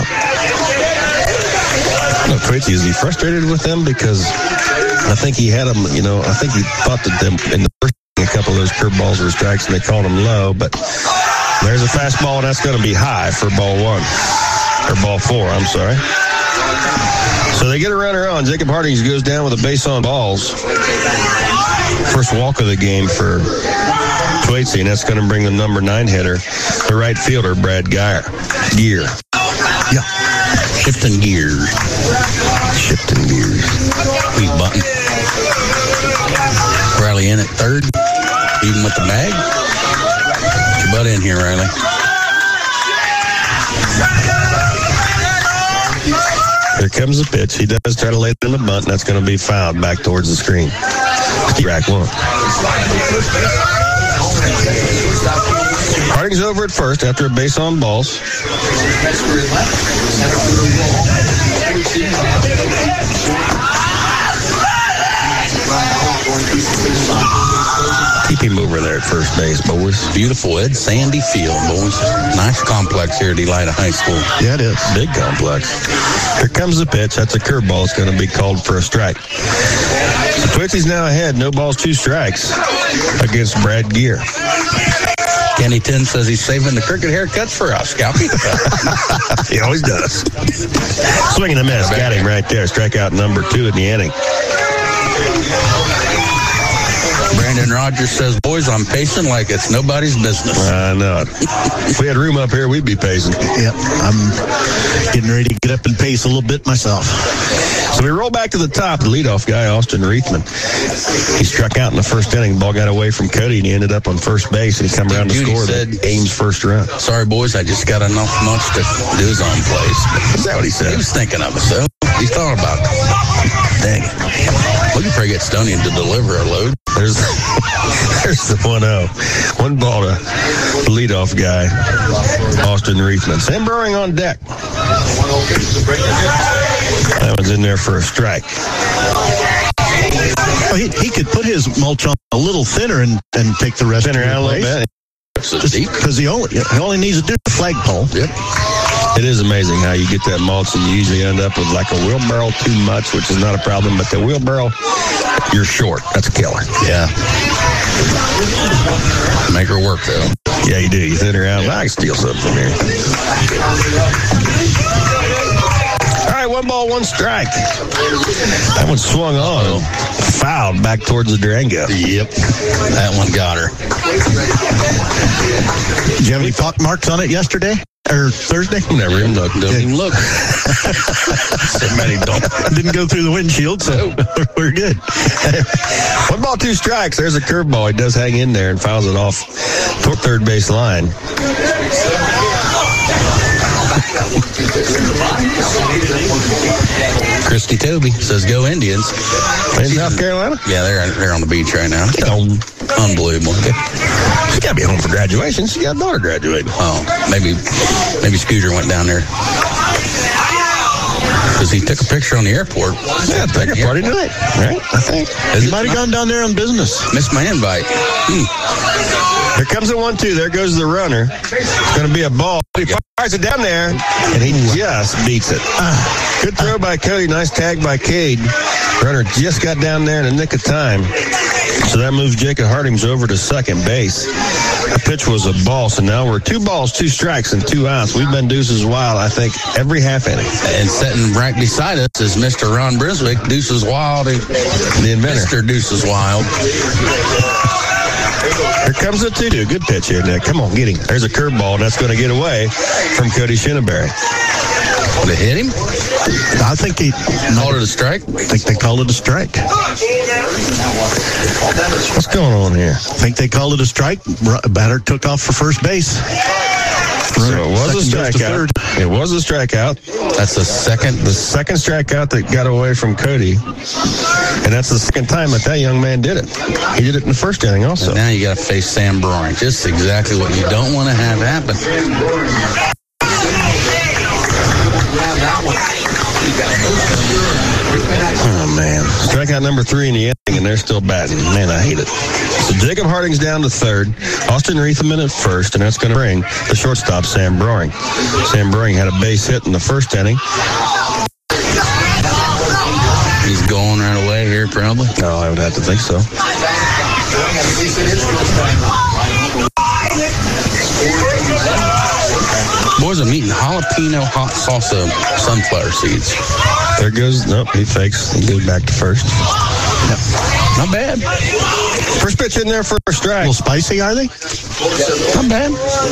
No, Twitzy, is he frustrated with them? Because I think he had them, you know, I think he thought that them in the first inning, a couple of those curveballs were strikes and they called them low. But there's a fastball, and that's going to be high for ball one. Or ball four, I'm sorry. So they get a runner on. Jacob Hardings goes down with a base on balls. First walk of the game for Twitzy, and that's going to bring the number nine hitter, the right fielder, Brad Gear. Gear. Yeah. Shifting gears. Shifting gears. Sweet button. Riley in at third, even with the bag. Get your butt in here, Riley. Here comes the pitch. He does try to lay it in the bunt, and that's going to be fouled back towards the screen. Rack one. Harding's over at first after a base on balls. Keep him over there at first base, boys. Beautiful Ed Sandy Field, boys. Nice complex here at Elida High School. Yeah, it is. Big complex. Here comes the pitch. That's a curveball. It's going to be called for a strike. So Twitzy's now ahead. No balls, two strikes against Brad Gear. Kenny Ten says he's saving the crooked haircuts for us, Scalpy. He always does. Swinging a miss. Got him right there. Strikeout number two in the inning. Brandon Rogers says, boys, I'm pacing like it's nobody's business. I know it. If we had room up here, we'd be pacing. Yep, I'm getting ready to get up and pace a little bit myself. So we roll back to the top. The leadoff guy, Austin Reithman. He struck out in the first inning. Ball got away from Cody, and he ended up on first base, and he come around to Judy score said, the Ames first run. Sorry, boys, I just got enough much to do his own place. Is that what he said? He was thinking of us, though. He thought about it. Dang it. We can probably get Stonian to deliver a load. There's, there's the one oh. One ball to the leadoff guy, Austin Reithman. Sam Brewing on deck. That one's in there for a strike. Oh, he, he could put his mulch on a little thinner and, and take the rest Thinner of the out a little place. bit. So deep. Because he only, he only needs to do the flagpole. Yep. It is amazing how you get that mulch and you usually end up with like a wheelbarrow too much, which is not a problem, but the wheelbarrow, you're short. That's a killer. Yeah. Make her work, though. Yeah, you do. You thin her out. I can steal something from here. All right, one ball, one strike. That one swung on. Fouled back towards the Durango. Yep. That one got her. Did you have any pock marks on it yesterday? Or Thursday? Never even looked. Don't even look. So many don't. Didn't go through the windshield, so we're good. One ball, two strikes. There's a curveball. He does hang in there and fouls it off toward third base line. Christy Toby says, "Go Indians." In South Carolina? Yeah, they're they're on the beach right now. Um, Unbelievable. She's got to be home for graduation. She got a daughter graduating. Oh, maybe maybe Scooter went down there. Because he took a picture on the airport. Yeah, take a party tonight, right? I think. He might have gone down there on business. Missed my invite. Hmm. Here comes the one two. There goes the runner. It's going to be a ball. He fires it down there, and he just beats it. Good throw by Cody. Nice tag by Cade. Runner just got down there in the nick of time. So that moves Jacob Hardings over to second base. The pitch was a ball, so now we're two balls, two strikes, and two outs. We've been Deuces Wild, I think, every half inning. And sitting right beside us is Mister Ron Briswick, Deuces Wild, the inventor. Mister Deuces Wild. Here comes the two two. Good pitch here, Nick. Come on, get him. There's a curveball, and that's going to get away from Cody Shinneberry. They hit him? I think he called it a strike. I think they called it a strike. What's going on here? I think they called it a strike. Batter took off for first base. So it was a strikeout. It was a strikeout. That's the second. The second strikeout that got away from Cody. And that's the second time that that young man did it. He did it in the first inning also. And now you got to face Sam Broing. Just exactly what you don't want to have happen. Oh, man. Strikeout number three in the inning, and they're still batting. Man, I hate it. So Jacob Harding's down to third. Austin Reitherman at first, and that's going to bring the shortstop, Sam Broing. Sam Broing had a base hit in the first inning. He's going right away here, probably. No, I would have to think so. Boys, I'm eating jalapeno hot salsa sunflower seeds. There goes, nope, he fakes. He goes back to first. Yep. Not bad. First pitch in there for a strike. A little spicy, are they? Not bad.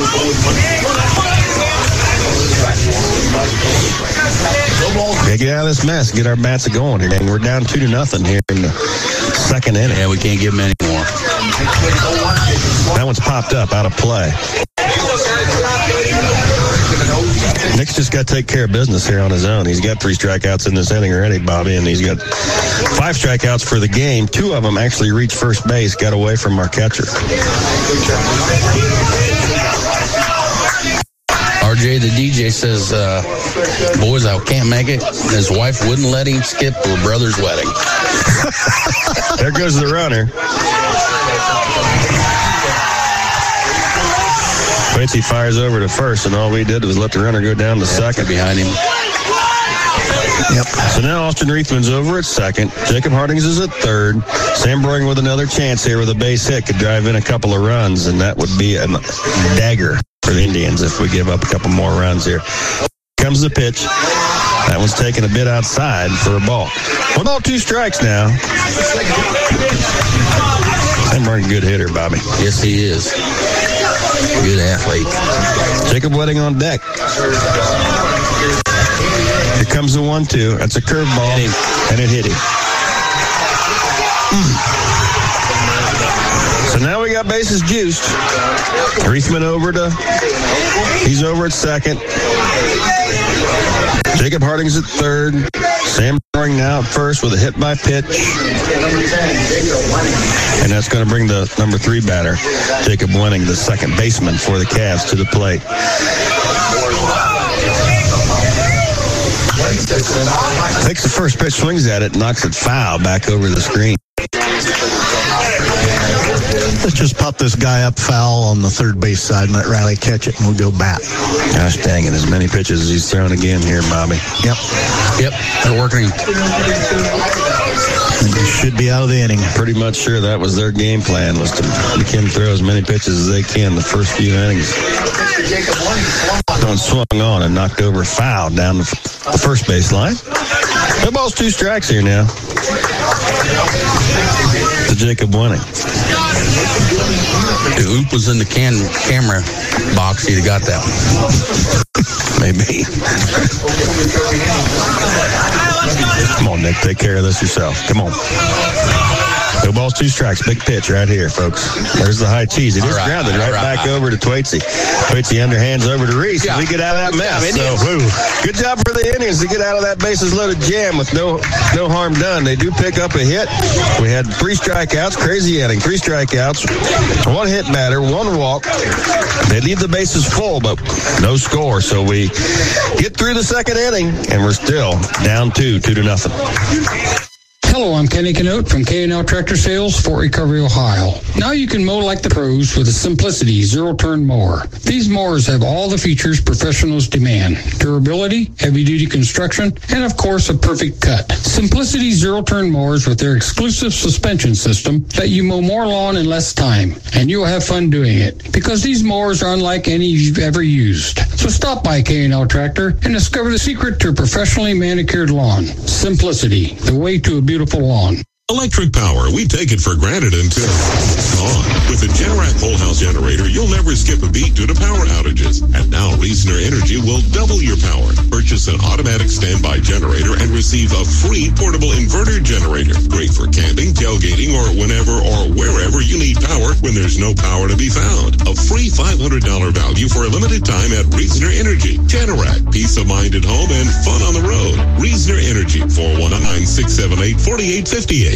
Yeah, get out of this mess. Get our bats going here. We're down two to nothing here in the second inning. Yeah, we can't give them any more. That one's popped up, out of play. Nick's just got to take care of business here on his own. He's got three strikeouts in this inning already, Bobby, and he's got five strikeouts for the game. Two of them actually reached first base, got away from our catcher. R J, the D J, says, uh, boys, I can't make it. His wife wouldn't let him skip her brother's wedding. There goes the runner. Quincy fires over to first, and all we did was let the runner go down to yeah, second. Behind him. Yep. So now Austin Reithman's over at second. Jacob Hardings is at third. Sam Broing with another chance here with a base hit could drive in a couple of runs, and that would be a dagger for the Indians if we give up a couple more runs here. Comes the pitch. That one's taken a bit outside for a ball. One ball, two strikes now. Sam Broing, good hitter, Bobby. Yes, he is. Good athlete. Jacob Wedding on deck. Here comes the one two. That's a curveball, and it hit him. Mm. So now we got bases juiced. Reithman over to, he's over at second. Jacob Harding's at third. Sam Broing now at first with a hit by pitch. And that's going to bring the number three batter, Jacob Wenning, the second baseman for the Cavs, to the plate. Takes the first pitch, swings at it, knocks it foul back over the screen. Let's just pop this guy up foul on the third base side and let Riley catch it, and we'll go bat. Gosh dang it, as many pitches as he's thrown again here, Bobby. Yep. Yep, they're working. Should be out of the inning. Pretty much sure that was their game plan, was to make him throw as many pitches as they can the first few innings. Going swung on and knocked over foul down the, the first base line. No balls, two strikes here now to Jacob Winning. If Oop was in the can camera box, he'd have got that one. Maybe. Come on, Nick, take care of this yourself. Come on. No balls, two strikes. Big pitch right here, folks. There's the high cheese. It is right, grounded right, right back over to Twatesy. Twatesy underhands over to Reese. Yeah. We get out of that mess. So, woo. Good job for the Indians to get out of that bases loaded jam with no no harm done. They do pick up a hit. We had three strikeouts. Crazy inning. Three strikeouts. One hit batter. One walk. They leave the bases full, but no score. So we get through the second inning, and we're still down two, two to nothing. Hello, I'm Kenny Canote from K and L Tractor Sales, Fort Recovery, Ohio. Now you can mow like the pros with a Simplicity zero-turn mower. These mowers have all the features professionals demand: durability, heavy-duty construction, and of course a perfect cut. Simplicity zero-turn mowers with their exclusive suspension system let you mow more lawn in less time, and you'll have fun doing it because these mowers are unlike any you've ever used. So stop by K and L Tractor and discover the secret to a professionally manicured lawn. Simplicity, the way to a beautiful lawn. Electric power, we take it for granted until gone. With a Generac whole house generator, you'll never skip a beat due to power outages. And now Reasoner Energy will double your power. Purchase an automatic standby generator and receive a free portable inverter generator. Great for camping, tailgating, or whenever or wherever you need power when there's no power to be found. A free five hundred dollars value for a limited time at Reasoner Energy. Generac, peace of mind at home and fun on the road. Reasoner Energy, four one nine, six seven eight, four eight five eight.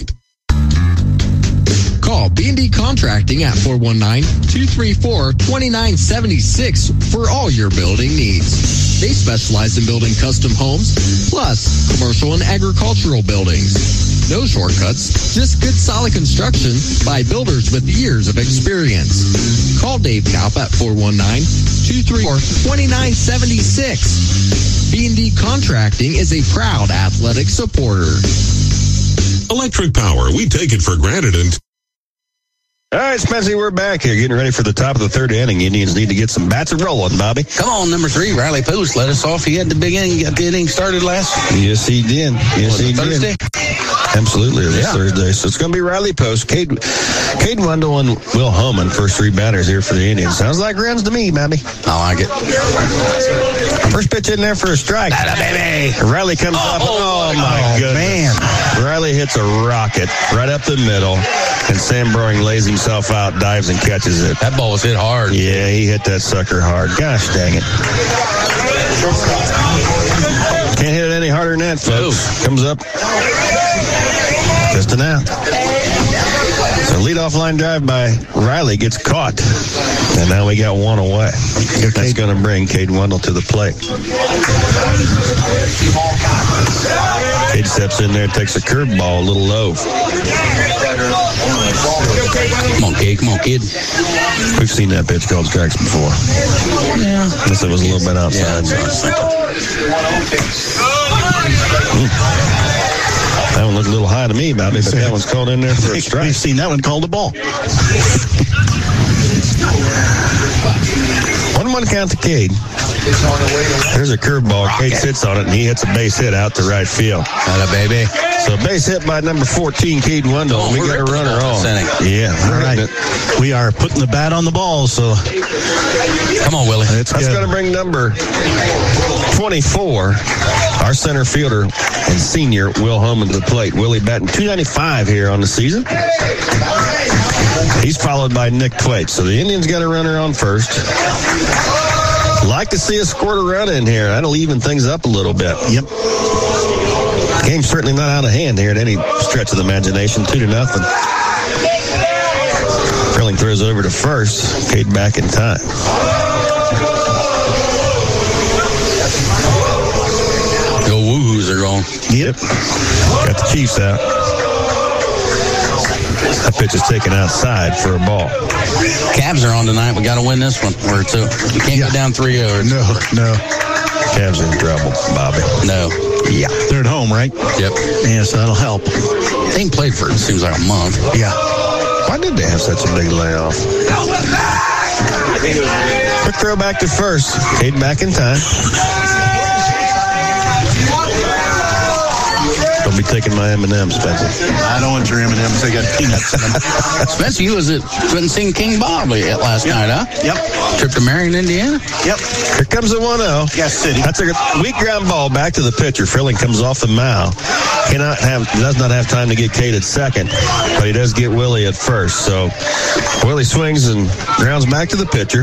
Call B and D Contracting at four one nine, two three four, two nine seven six for all your building needs. They specialize in building custom homes, plus commercial and agricultural buildings. No shortcuts, just good solid construction by builders with years of experience. Call Dave Kaup at four one nine, two three four, two nine seven six. B and D Contracting is a proud athletic supporter. Electric power, we take it for granted until... All right, Spencer, we're back here getting ready for the top of the third inning. Indians need to get some bats a rolling, Bobby. Come on, number three, Riley Post led us off. He had the big inning, got the inning started last. Yes, he did. Yes, he Thursday? did. Absolutely, it was Yeah. Thursday. So it's going to be Riley Post, Cade, Cade Wendell, and Will Homan, first three batters here for the Indians. Sounds like runs to me, Bobby. I like it. First pitch in there for a strike. Atta baby. Riley comes Oh, up. oh, Oh, my oh, goodness. man. Riley hits a rocket right up the middle, and Sam Brewing lays himself out, dives and catches it. That ball was hit hard. Yeah, he hit that sucker hard. Gosh dang it. Can't hit it any harder than that, folks. Comes up. Just an out. So leadoff line drive by Riley gets caught. And now we got one away. That's going to bring Cade Wendell to the plate. Cade steps in there, takes a curveball, a little low. Come on, Cade. Come on, kid. We've seen that pitch called strikes before. Yeah. Unless it was a little bit outside. Hmm. That one looked a little high to me, Bobby, but that one's called in there for a strike. We've seen that one called a ball. one one count to Cade. There's a curveball. Cade sits on it, and he hits a base hit out to right field. Atta baby. So base hit by number fourteen, Cade Wendell. Oh, we we're got a runner on. Yeah, All right. it. We are putting the bat on the ball, so Come on, Willie. it's That's good. going to bring number twenty-four, our center fielder and senior, Will Homan, to the plate. Willie batting two ninety-five here on the season. He's followed by Nick Twait. So the Indians got a runner on first. Like to see us squirt a run in here. That'll even things up a little bit. Yep. Game's certainly not out of hand here at any stretch of the imagination. Two to nothing. Frilling throws over to first. Cade back in time. Go woohoos are going. Yep. Got the Chiefs out. That pitch is taken outside for a ball. Cavs are on tonight. We got to win this one. Or two. You can't Yeah. go down three oh. No, no. Cavs are in trouble, Bobby. No. Yeah. They're at home, right? Yep. Yeah, so that'll help. They ain't played for, it seems like a month. Yeah. Why did they have such a big layoff? Quick throw back to first. Cade back in time. Don't be taking my M and M's, Spencer. I don't want your M and M's. They got peanuts in them. Spencer, you was at couldn't sing King Bob last Yep. night, huh? Yep. Trip to Marion, Indiana? Yep. Here comes the one oh. Yes, City. That's a weak ground ball back to the pitcher. Frilling comes off the mound. Cannot have, does not have time to get Cade at second, but he does get Willie at first. So Willie swings and grounds back to the pitcher.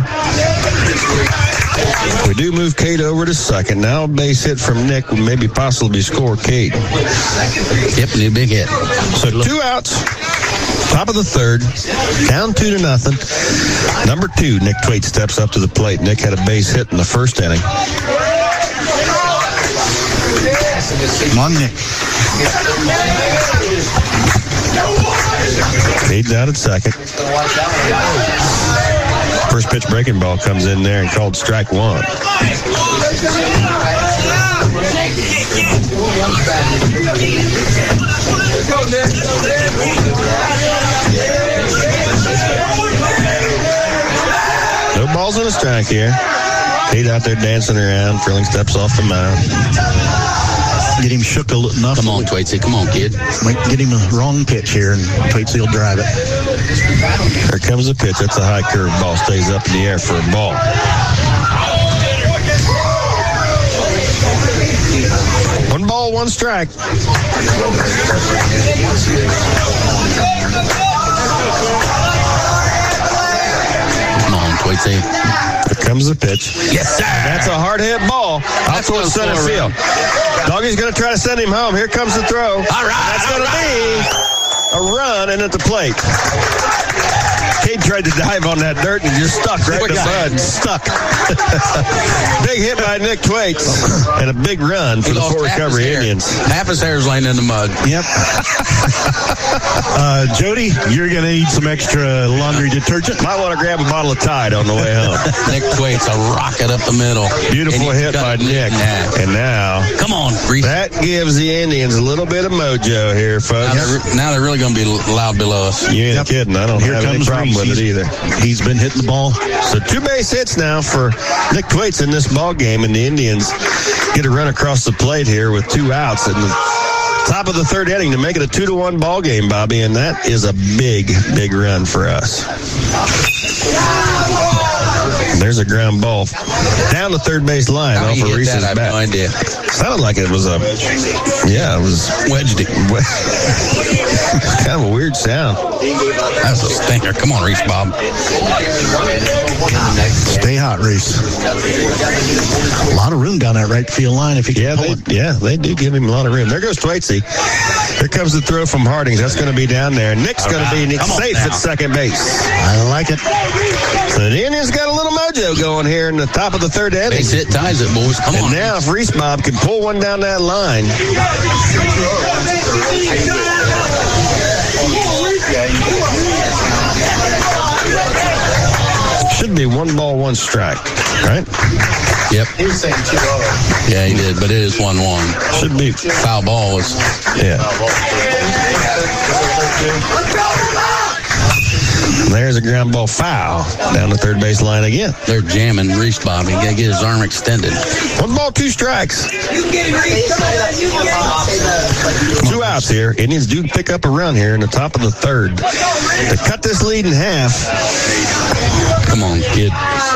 We do move Cade over to second. Now a base hit from Nick would maybe possibly score Cade. Yep, new big hit. So two outs. Top of the third, down two to nothing. Number two, Nick Twait steps up to the plate. Nick had a base hit in the first inning. Come on, Nick. Cade's out at second. First pitch breaking ball comes in there and called strike one. No balls and a strike here. Cade out there dancing around. Frilling steps off the mound. Get him shook a little enough. Come on, Twatesy. Come on, kid. Might get him a wrong pitch here, and Twatesy will drive it. Here comes the pitch. That's a high curve ball. Stays up in the air for a ball. One ball, one strike. Come on, Twatesy. Here comes the pitch. Yes, sir. That's a hard hit ball. Out towards center field. Doggy's going to try to send him home. Here comes the throw. All right. That's going to be a run in at the plate. Cade tried to dive on that dirt and just stuck right in the mud. Stuck. Big hit by Nick Twaits and a big run for He the lost Fort half his Recovery hair. Indians. Half his hair's laying in the mud. Yep. uh, Jody, you're going to need some extra laundry detergent. Might want to grab a bottle of Tide on the way home. Nick Twaits, a rocket up the middle. Beautiful hit by Nick. And now, come on, Reese. That gives the Indians a little bit of mojo here, folks. Now they're, now they're really going to be loud below us. You ain't Yep. kidding. I don't Here have any comes problem Reese. with it either. He's been hitting the ball. So two base hits now for Nick Twaits in this ball game, and the Indians get a run across the plate here with two outs in the top of the third inning to make it a two to one ball game, Bobby, and that is a big, big run for us. There's a ground ball down the third base line How off he of hit Reese's that, I have bat. no idea. Sounded like it was a, yeah, it was wedged. Kind of a weird sound. That's a stinker. Come on, Reese Bob. Stay hot, Reese. A lot of room down that right field line if he can Yeah, pull they, it. yeah, they do give him a lot of room. There goes Twaitsy. Here comes the throw from Hardings. That's going to be down there. Nick's going to be Nick safe at second base. I like it. So the Indians got a little mojo going here in the top of the third inning. Base hit ties it, boys. Come And on. now if Reese Bob can pull one down that line. Should be one ball, one strike, right? Yep. Yeah, he did, but it is one one. Should be. Foul ball was. Yeah. There's a ground ball foul down the third base line again. They're jamming Reese Bob. He got to get his arm extended. One ball, two strikes. Two outs here. Indians do pick up a run here in the top of the third to cut this lead in half. Come on, kid.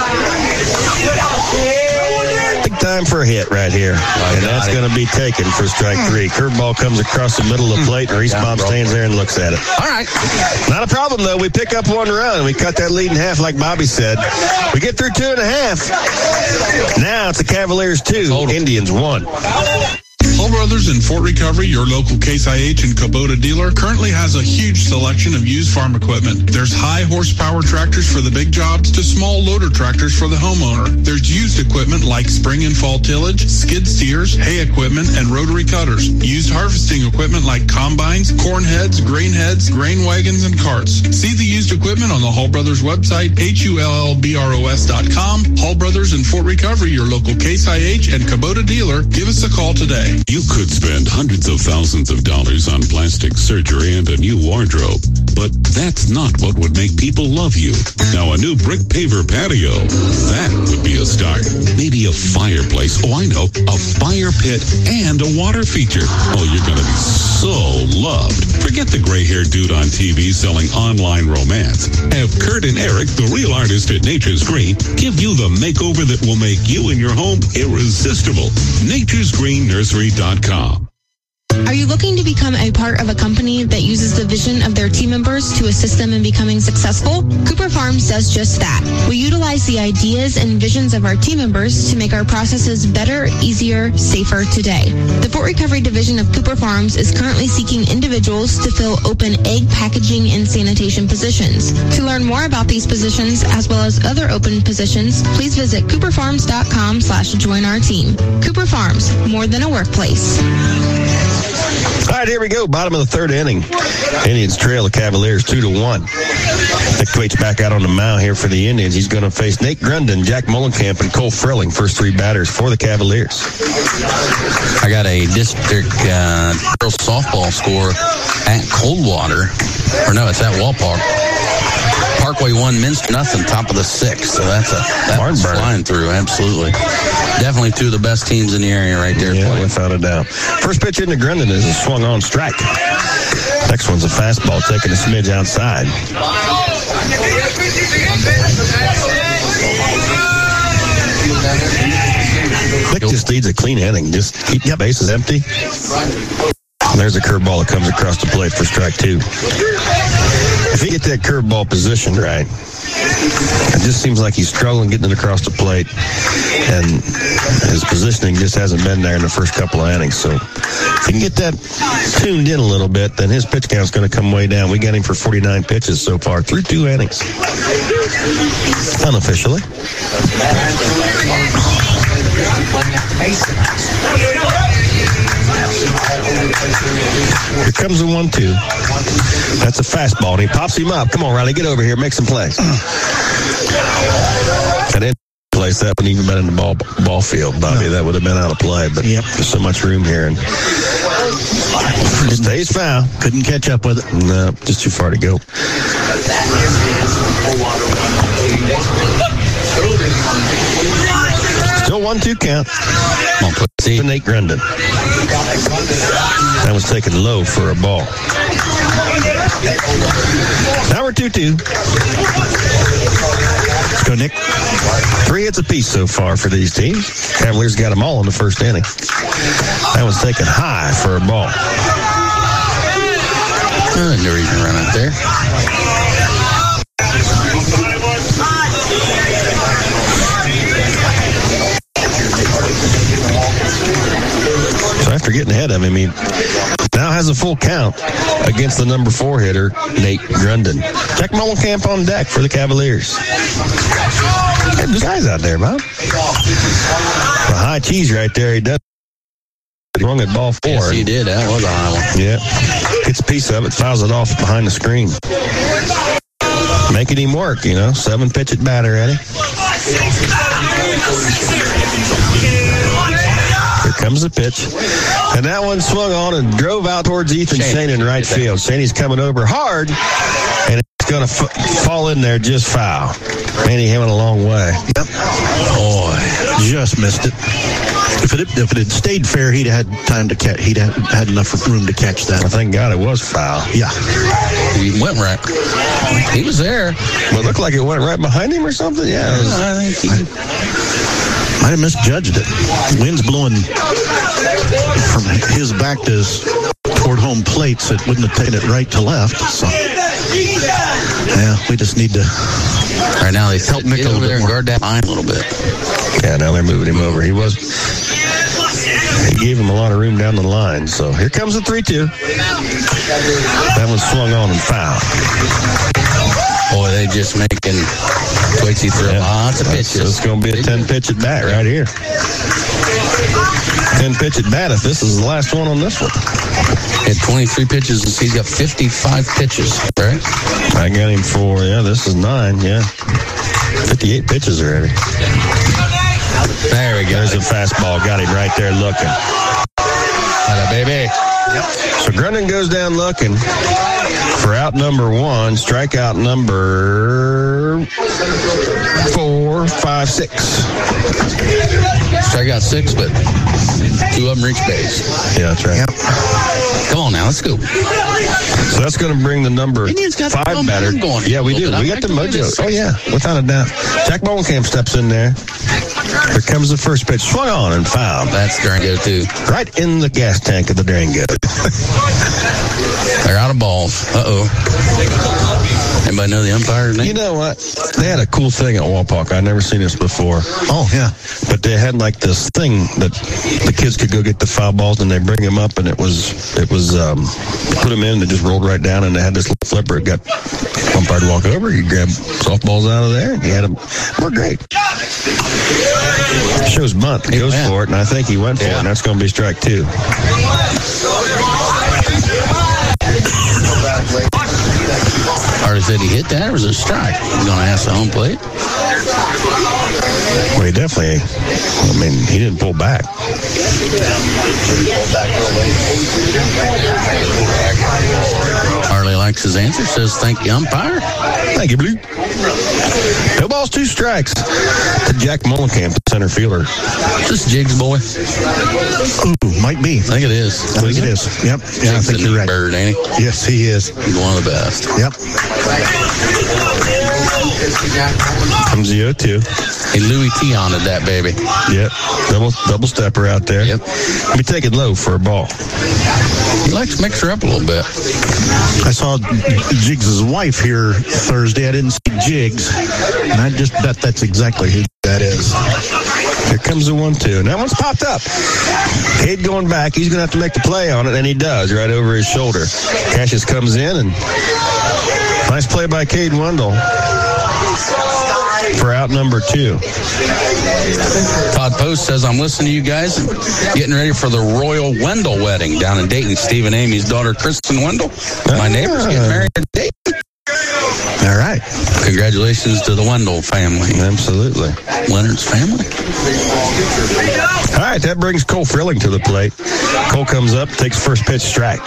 Big time for a hit right here. And that's going to be taken for strike three. Curveball comes across the middle of the plate, and Reese Bob stands there and looks at it. All right. Not a problem, though. We pick up one run. We cut that lead in half, like Bobby said. We get through two and a half. Now it's the Cavaliers two, Indians one. Hall Brothers in Fort Recovery, your local Case I H and Kubota dealer, currently has a huge selection of used farm equipment. There's high horsepower tractors for the big jobs to small loader tractors for the homeowner. There's used equipment like spring and fall tillage, skid steers, hay equipment, and rotary cutters. Used harvesting equipment like combines, corn heads, grain heads, grain wagons, and carts. See the used equipment on the Hall Brothers website, H U L L B R O S dot com. Hall Brothers in Fort Recovery, your local Case I H and Kubota dealer. Give us a call today. You could spend hundreds of thousands of dollars on plastic surgery and a new wardrobe, but that's not what would make people love you. Now, a new brick paver patio, that would be a start. Maybe a fireplace. Oh, I know, a fire pit and a water feature. Oh, you're going to be so loved. Forget the gray-haired dude on T V selling online romance. Have Kurt and Eric, the real artist at Nature's Green, give you the makeover that will make you and your home irresistible. Nature's Green Nursery dot com. Are you looking to become a part of a company that uses the vision of their team members to assist them in becoming successful? Cooper Farms does just that. We utilize the ideas and visions of our team members to make our processes better, easier, safer today. The Fort Recovery Division of Cooper Farms is currently seeking individuals to fill open egg packaging and sanitation positions. To learn more about these positions, as well as other open positions, please visit cooper farms dot com slash join our team. Cooper Farms, more than a workplace. All right, here we go. Bottom of the third inning. Indians trail the Cavaliers two to one. Nick Thwaite's back out on the mound here for the Indians. He's going to face Nate Grundon, Jack Mullenkamp, and Cole Frilling, first three batters for the Cavaliers. I got a district uh, girls softball score at Coldwater. Or no, it's at Walpark. Parkway one, Minster nothing, top of the sixth. So that's a that's flying through, absolutely. Definitely two of the best teams in the area right there. Yeah, without a doubt. First pitch into Grundon is a swung on strike. Next one's a fastball taking a smidge outside. Nick just needs a clean inning. Just keep the bases empty. There's a curveball that comes across the plate for strike two. If he gets that curveball positioned right, it just seems like he's struggling getting it across the plate, and his positioning just hasn't been there in the first couple of innings. So if he can get that tuned in a little bit, then his pitch count's going to come way down. We got him for forty-nine pitches so far through two innings. Unofficially. Here comes the one two. That's a fastball, and he pops him up. Come on, Riley, get over here, make some plays. That didn't place that wouldn't even been in the ball ball field, Bobby. No. That would have been out of play, but yep. There's so much room here, and it stays foul. Couldn't catch up with it. No, just too far to go. Still one two count. Come on, put to Nate Grundon. That was taken low for a ball. Now we're two two. Let's go, Nick. Three hits apiece so far for these teams. Cavaliers got them all in the first inning. That was taken high for a ball. Uh, no reason to run out there. So after getting ahead of him, he now has a full count against the number four hitter, Nate Grundon. Jack Mullenkamp on deck for the Cavaliers. There's guys out there, Bob. The high cheese right there. He does. He rung at ball four. Yes, he did. That was a high one. Yeah. Gets a piece of it, fouls it off behind the screen. Making him work, you know. Seven pitch at batter, Eddie. Here comes the pitch. And that one swung on and drove out towards Ethan Shane in right field. Shaney's coming over hard, and it's going to f- fall in there just foul. Man, he went a long way. Yep. Boy, just missed it. If it, if it had stayed fair, he'd had time to catch. He'd had, had enough room to catch that. I thank God it was foul. Yeah. He went right. He was there. Well, it looked like it went right behind him or something. Yeah. It was, I think he... Might have misjudged it. Wind's blowing from his back to his, toward home plate, so it wouldn't have taken it right to left. So, yeah, we just need to right now they help Nick over there and guard that line a little bit. Yeah, now they're moving him over. He was He gave him a lot of room down the line. So here comes the three two. That one swung on and fouled. Boy, they just making Twitchy throw yeah. lots of pitches. So it's going to be a ten-pitch at bat right here. ten-pitch at bat if this is the last one on this one. He had twenty-three pitches, and he's got fifty-five pitches, right? I got him for, yeah, this is nine, yeah. fifty-eight pitches already. There we go. There's a fastball. Got him right there looking. Atta baby. Yep. So Grundon goes down looking for out number one, strikeout number four, five, six. Strikeout six, but two of them reach base. Yeah, that's right. Yep. Come on now, let's go. So that's going to bring the number five batter. Yeah, we do. We got the mojo. Oh, yeah, without a doubt. Jack Bolenkamp steps in there. Here comes the first pitch. Swung on and fouled. That's Durango, too. Right in the gas tank of the Durango. They're out of balls. Uh-oh. Anybody know the umpire's name? You know what? They had a cool thing at Walpock. I'd never seen this before. Oh, yeah. But they had like this thing that the kids could go get the foul balls and they bring them up, and it was, it was, um, put them in and they just rolled right down, and they had this little flipper. It got umpire to walk over. You grab softballs out of there, and you had them. We're great. Shows bunt. He goes for it, and I think he went for yeah. it, and that's going to be strike two. Hardy said he hit that, or was it a strike? He's going to ask the home plate. Well, he definitely, I mean, he didn't pull back. Harley likes his answer, says thank you, umpire. Thank you, Blue. No balls, two strikes to Jack Molenkamp, the center fielder. Is this Jigs boy? Ooh, might be. I think it is. I think it is. Yep. Yeah, I think you're right. Bird, ain't he? Yes, he is. He's one of the best. Yep. Comes the oh two. Hey, Louis T on it, that baby. Yep. Double double stepper out there. Yep. Be taking low for a ball. He likes to mix her up a little bit. I saw Jiggs' wife here Thursday. I didn't see Jiggs, and I just bet that's exactly who that is. Here comes the one two, and that one's popped up. Cade going back. He's going to have to make the play on it, and he does, right over his shoulder. Cassius comes in, and nice play by Cade Wendell for out number two. Todd Post says, I'm listening to you guys, getting ready for the Royal Wendell wedding down in Dayton. Steve and Amy's daughter, Kristen Wendell. My neighbor's getting married in Dayton. All right. Congratulations to the Wendell family. Absolutely. Leonard's family. All right, that brings Cole Frilling to the plate. Cole comes up, takes first pitch, strike.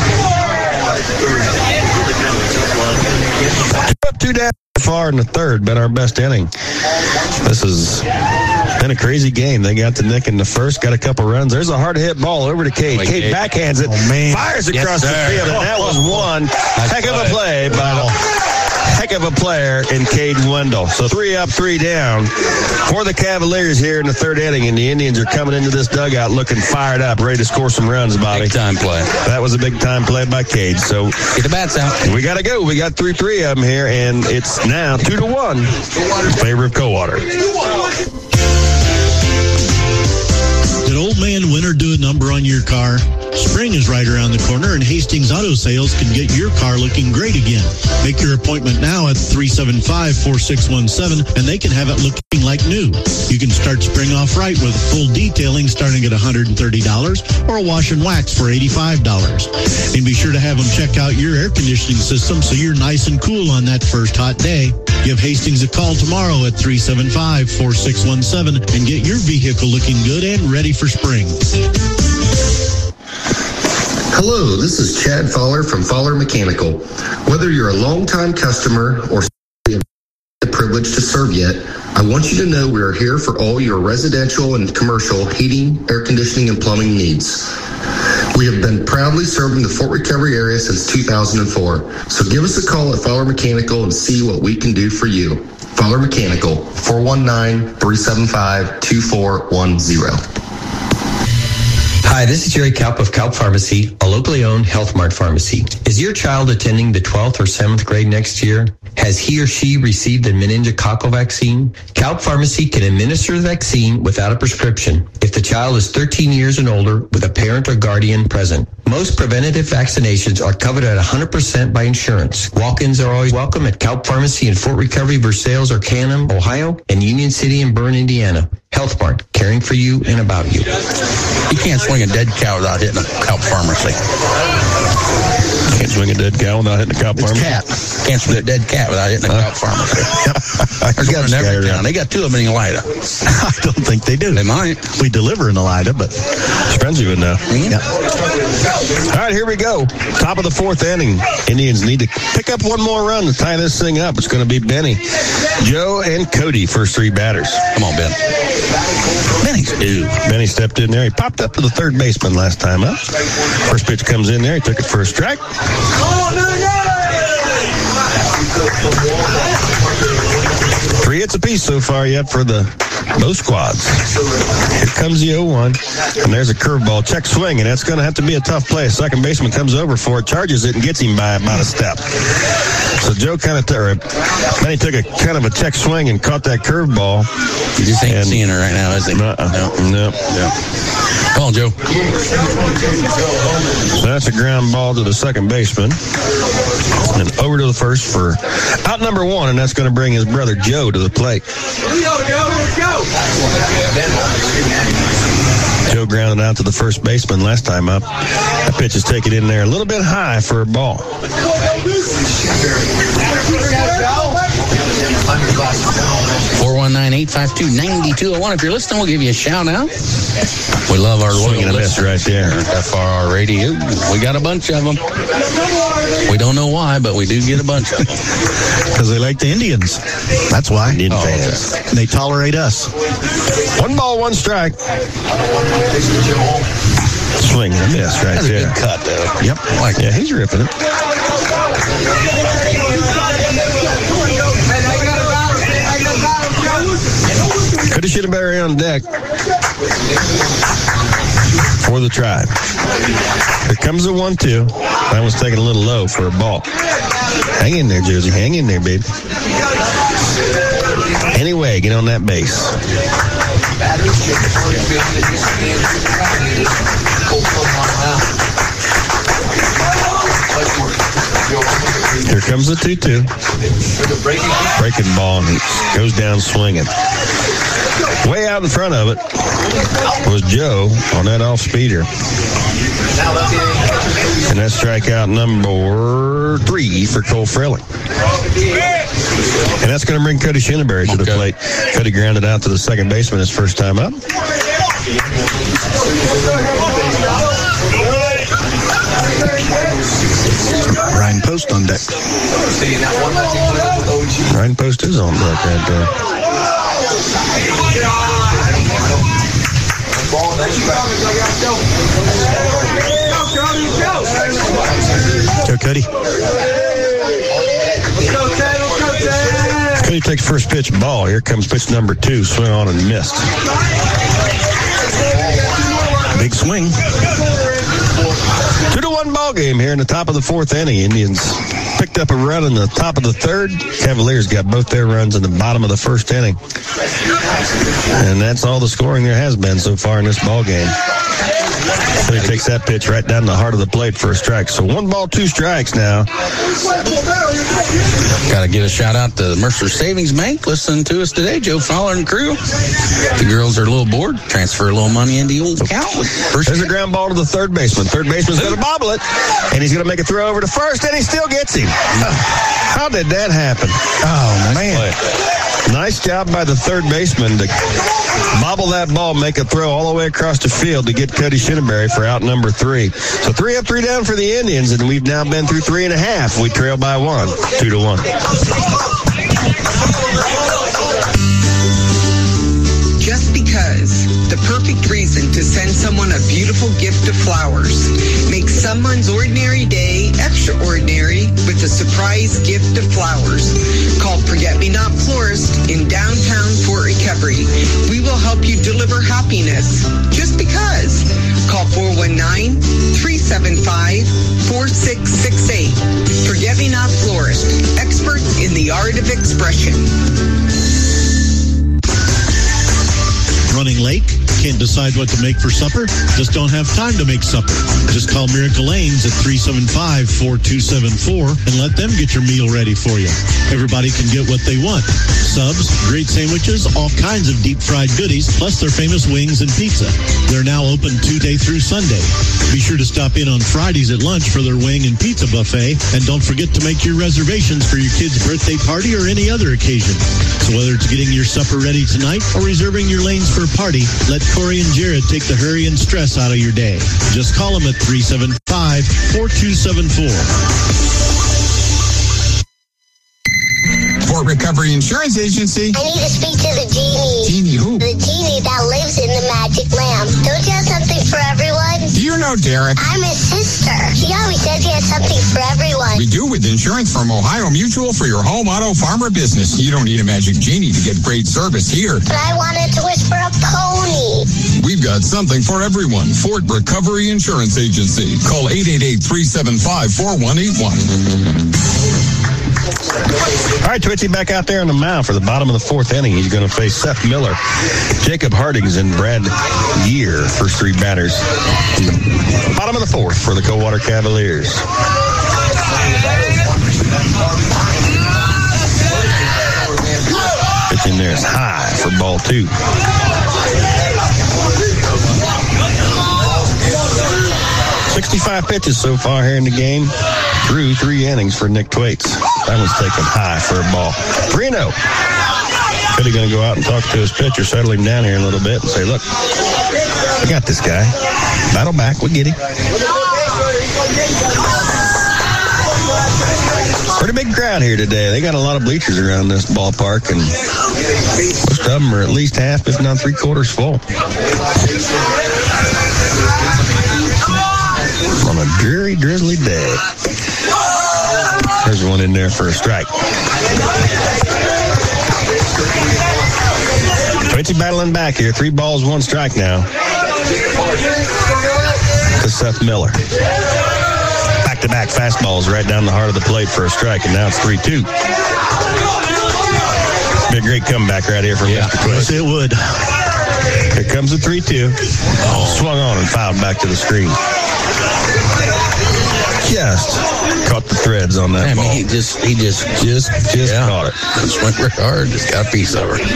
Up two down far in the third, been our best inning. This has been a crazy game. They got the nick in the first, got a couple runs. There's a hard hit ball over to Cade. Cade, Cade backhands it, oh, man. Fires across yes, the field, and that was one nice heck play. of a play by the heck of a player in Cade Wendell. So three up, three down for the Cavaliers here in the third inning, and the Indians are coming into this dugout looking fired up, ready to score some runs, Bobby. Big time play. That was a big time play by Cade. So get the bats out. We got to go. We got three, three of them here, and it's now two to one in favor of Coldwater. Did Old Man Winter do a number on your car? Spring is right around the corner, and Hastings Auto Sales can get your car looking great again. Make your appointment now at three seven five, four six one seven, and they can have it looking like new. You can start spring off right with full detailing starting at one hundred thirty dollars or a wash and wax for eighty-five dollars. And be sure to have them check out your air conditioning system so you're nice and cool on that first hot day. Give Hastings a call tomorrow at three seven five, four six one seven and get your vehicle looking good and ready for spring. Hello, this is Chad Fowler from Fowler Mechanical. Whether you're a longtime customer or the privilege to serve yet, I want you to know we are here for all your residential and commercial heating, air conditioning, and plumbing needs. We have been proudly serving the Fort Recovery area since two thousand four, so give us a call at Fowler Mechanical and see what we can do for you. Fowler Mechanical, four one nine, three seven five, two four one zero. Hi, this is Jerry Kaup of Kaup Pharmacy, a locally owned Health Mart pharmacy. Is your child attending the twelfth or seventh grade next year? Has Has he or she received the meningococcal vaccine? Calp Pharmacy can administer the vaccine without a prescription if the child is thirteen years and older with a parent or guardian present. Most preventative vaccinations are covered at one hundred percent by insurance. Walk-ins are always welcome at Calp Pharmacy in Fort Recovery, Versailles, Arcanum, Ohio, and Union City and Bern, Indiana. Health Mart, caring for you and about you. You can't swing a dead cow without hitting a Calp Pharmacy. Can't swing a dead cow without hitting a Calp Pharmacy. Cat. Can't swing a dead cat without hitting a uh, Calp Pharmacy. Yep. There's one in every town. They got two of them in Elida. I don't think they do. They might. We deliver in Elida, but Spencer would know. Mm-hmm. Yep. All right, here we go. Top of the fourth inning. Indians need to pick up one more run to tie this thing up. It's going to be Benny, Joe, and Cody, first three batters. Come on, Ben. Benny's due. Benny stepped in there. He popped up to the third baseman last time up. First pitch comes in there. He took it for a strike. Three hits apiece so far yet for the both squads. Here comes the oh one, and there's a curveball. Check swing, and that's going to have to be a tough play. Second baseman comes over for it, charges it, and gets him by about a step. So Joe kind of, t- then he took a kind of a check swing and caught that curveball. You just ain't and, seeing her right now, is he? Uh-uh. No, no, no. Come on, Joe. So that's a ground ball to the second baseman. And over to the first for out number one, and that's going to bring his brother Joe to the plate. Joe grounded out to the first baseman last time up. That pitch is taken in there a little bit high for a ball. four one nine, eight five two, nine two oh one. If you're listening, we'll give you a shout out. We love our loyal listeners right there. F R R Radio. We got a bunch of them. We don't know why, but we do get a bunch of them. Because they like the Indians. That's why. Indian oh, fans. Okay. They tolerate us. One ball, one strike. Swing and a miss right That's there. That's a good cut, though. Yep. I like yeah, he's ripping it. Cody Shittenberry on deck for the Tribe. Here comes the one two. That was taken a little low for a ball. Hang in there, Josie. Hang in there, baby. Anyway, get on that base. Here comes the two two. Breaking ball, and he goes down swinging. Way out in front of it was Joe on that off-speeder. And that's strikeout number three for Cole Frelick. And that's going to bring Cody Shittenberry to the plate. Cody grounded out to the second baseman his first time up. Ryan Post on deck. Ryan Post is on deck right there. Go, Cody. Cody takes first pitch ball. Here comes pitch number two. Swing on and missed. Big swing. Two to one ball game here in the top of the fourth inning. Indians picked up a run in the top of the third. Cavaliers got both their runs in the bottom of the first inning. And that's all the scoring there has been so far in this ball game. So he takes that pitch right down the heart of the plate for a strike. So one ball, two strikes now. Got to give a shout out to Mercer Savings Bank listening to us today. Joe Fowler and crew. The girls are a little bored. Transfer a little money into the old account. There's a ground ball to the third baseman. Third baseman's going to bobble it, and he's going to make a throw over to first, and he still gets him. How did that happen? Oh, man. Nice job by the third baseman to bobble that ball, make a throw all the way across the field to get Cody Shittenberry for out number three. So three up, three down for the Indians, and we've now been through three and a half. We trail by one, two to one. Just because the perfect reason to to send someone a beautiful gift of flowers. Make someone's ordinary day extraordinary with a surprise gift of flowers. Call Forget Me Not Florist in downtown Fort Recovery. We will help you deliver happiness just because. Call four one nine, three seven five, four six six eight. Forget Me Not Florist, expert in the art of expression. Running late? Can't decide what to make for supper? Just don't have time to make supper. Just call Miracle Lanes at three seven five, four two seven four and let them get your meal ready for you. Everybody can get what they want. Subs, great sandwiches, all kinds of deep fried goodies, plus their famous wings and pizza. They're now open Tuesday through Sunday. Be sure to stop in on Fridays at lunch for their wing and pizza buffet, and don't forget to make your reservations for your kid's birthday party or any other occasion. So whether it's getting your supper ready tonight or reserving your lanes for a party, let Corey and Jared take the hurry and stress out of your day. Just call them at three seven five, four two seven four. Fort Recovery Insurance Agency. I need to speak to the genie. Genie who? The genie that lives in the magic lamp. Don't you have something for everyone? Do you know Derek? I'm his sister. He always says he has something for everyone. We do with insurance from Ohio Mutual for your home, auto, farm, or business. You don't need a magic genie to get great service here. But I wanted to wish for a pony. We've got something for everyone. Fort Recovery Insurance Agency. Call eight eight eight, three seven five, four one eight one. All right, Twitchy back out there on the mound for the bottom of the fourth inning. He's going to face Seth Miller, Jacob Hardings, and Brad Gear, first three batters. In the bottom of the fourth for the Coldwater Cavaliers. Pitch in there is high for ball two. sixty-five pitches so far here in the game. Through three innings for Nick Thwaites. That one's taken high for a ball. three oh. Could he going to go out and talk to his pitcher, settle him down here a little bit and say, look, we got this guy. Battle back. We get him. Pretty big crowd here today. They got a lot of bleachers around this ballpark, and most of them are at least half, if not three quarters full. On a dreary, drizzly day. There's one in there for a strike. Twitchy battling back here. Three balls, one strike now. To Seth Miller. Back-to-back fastballs right down the heart of the plate for a strike, and now it's three two. Be a great comeback right here from yeah. Mister Twitch. Yes, it would. Here comes the three two. Oh. Swung on and fouled back to the screen. Just caught the threads on that I mean, ball. He just, he just, just, just yeah. caught it. Just went real hard. Just got a piece of it.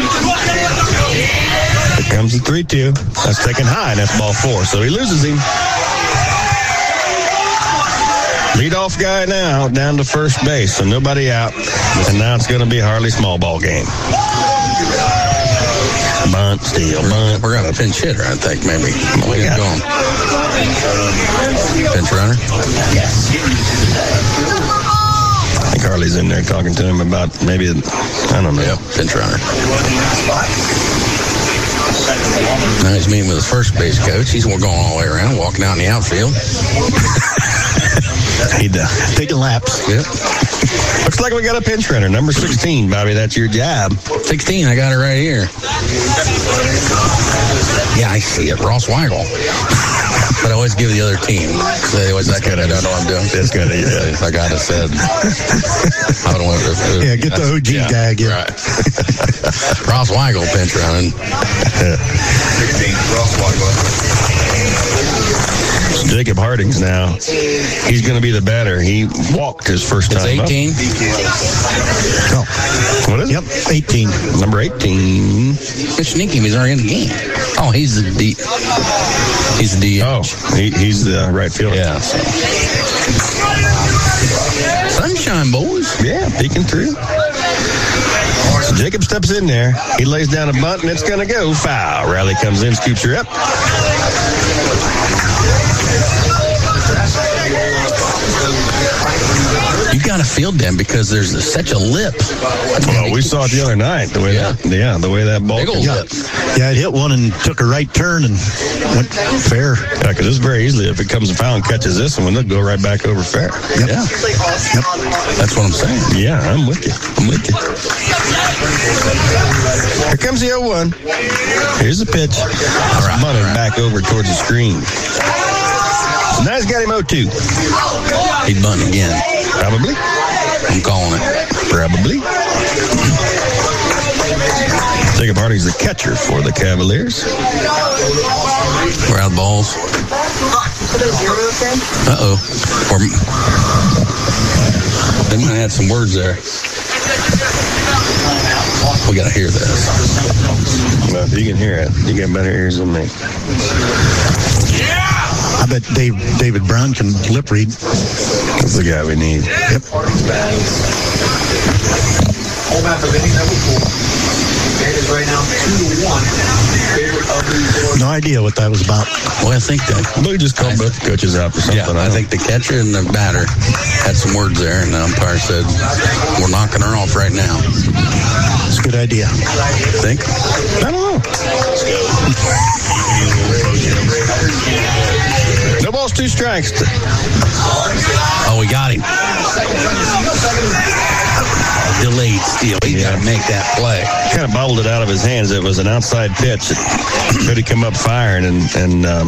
Here comes the three two. That's taken high, and that's ball four. So he loses him. Leadoff guy now down to first base, so nobody out. And now it's going to be a Harley small ball game. Bunt, steal, bunt. We're going to pinch hitter, I think, maybe. We get going. Pinch runner? Yes. I think Harley's in there talking to him about maybe, I don't know. Yep, pinch runner. Now he's meeting with his first base coach. He's going all the way around, walking out in the outfield. He'd uh, taking laps. Yep. Looks like we got a pinch runner. Number sixteen, Bobby, that's your job. sixteen, I got it right here. Yeah, I see it. Ross Weigel. But I always give the other team. So they always that good. I don't know what I'm doing. That's good. Yeah. I got it said. I don't want to. Yeah, get the O G yeah, guy again. Right. Ross Weigel pinch running. sixteen, Ross Weigel. Jacob Hardings now. He's going to be the batter. He walked his first time it's eighteen. Up. Oh. What is it? Yep, eighteen. Number eighteen. It's sneaky. He's already in the game. Oh, he's the D. He's the D. Oh, he, he's the right fielder. Yeah. So. Sunshine, boys. Yeah, peeking through. So Jacob steps in there. He lays down a bunt, and it's going to go foul. Riley comes in, scoops her up. You got to field them because there's such a lip. Well, we saw it the other night. The way yeah. that, yeah, the way that ball. Big old lip. Yeah, it hit one and took a right turn and went fair. Yeah, because it's very easily if it comes a foul and catches this one, they'll go right back over fair. Yep. Yeah, yep. That's what I'm saying. Yeah, I'm with you. I'm with you. Here comes the oh one. Here's the pitch. All right, bunted right. back over towards the screen. So now he's got him oh two. He'd bunt again. Probably. I'm calling it. Probably. Jacob Harding's the catcher for the Cavaliers. We're out of balls. Uh-oh. Or, they might have had some words there. We got to hear this. Well, if you can hear it, you got better ears than me. I bet Dave, David Brown can lip read. That's the guy we need. Yep. Right now, two to one. No idea what that was about. Well, I think that we just called both the coaches out for something. Yeah, I, I think the catcher and the batter had some words there, and the umpire said, "We're knocking her off right now." It's a good idea. Think? I don't know. No balls, two strikes. Oh, we got him. Delayed steal. He yeah. got to make that play. Kind of bobbled it out of his hands. It was an outside pitch. Could he come up firing? And, and um,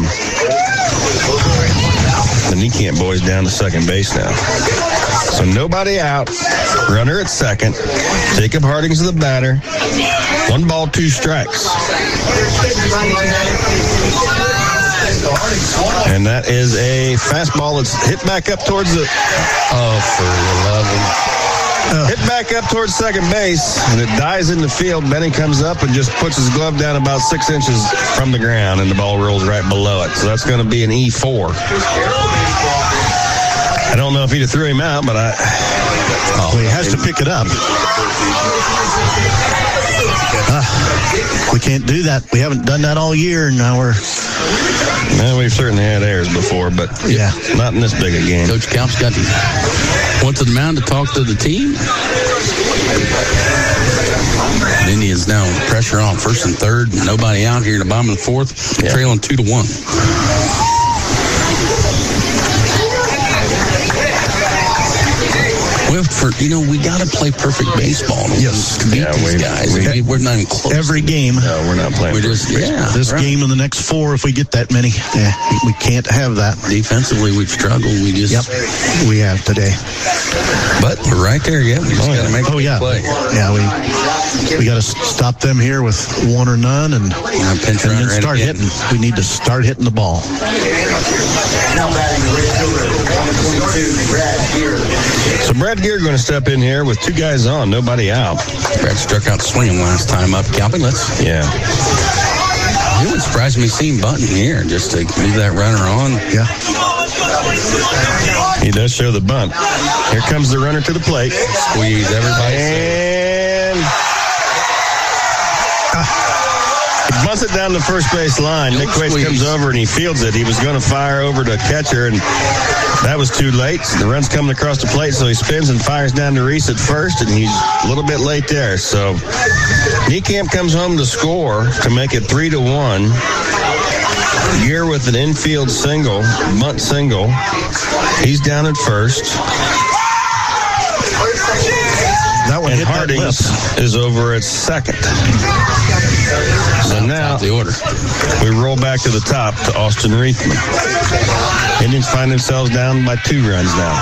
the Niekamp boys down to second base now. So nobody out. Runner at second. Jacob Harding's the batter. One ball, two strikes. And that is a fastball that's hit back up towards the... Oh, for eleven. Uh, hit back up towards second base, and it dies in the field. Benny comes up and just puts his glove down about six inches from the ground, and the ball rolls right below it. So that's going to be an E four. I don't know if he'd have threw him out, but I... Oh, well, he has to pick it up. Uh, we can't do that. We haven't done that all year, and now we're... Well, we've certainly had errors before, but yeah, not in this big a game. Coach Kalp's got went to the mound to talk to the team. The Indians now pressure on first and third. Nobody out here in the bottom of the fourth, yeah. Trailing two to one. For, you know, we got to play perfect baseball. Yes. To beat yeah, these we, guys. We, we're not even close. Every game. No, we're not playing. We're just, yeah. This right. game and the next four, if we get that many, yeah, we can't have that. Defensively, we've struggled. We just. Yep. We have today. But we're right there, yeah. We just oh, got to make oh, a yeah. play. Yeah, we we got to stop them here with one or none and, and, pinch and then start hitting. We need to start hitting the ball. So Brad Gear going to step in here with two guys on, nobody out. Brad struck out swinging last time up. Calvin, let's. Yeah. It would surprise me seeing Button here just to leave that runner on. Yeah. He does show the bunt. Here comes the runner to the plate. Squeeze everybody. And uh, he bunts it down the first base line. Don't Nick Quates comes over and he fields it. He was going to fire over to catcher, and that was too late. The run's coming across the plate, so he spins and fires down to Reese at first, and he's a little bit late there. So Niekamp comes home to score to make it three to one. Gear with an infield single, bunt single. He's down at first. That one and hit Harding that is over at second. So now the order. We roll back to the top to Austin Reithman. Indians find themselves down by two runs now.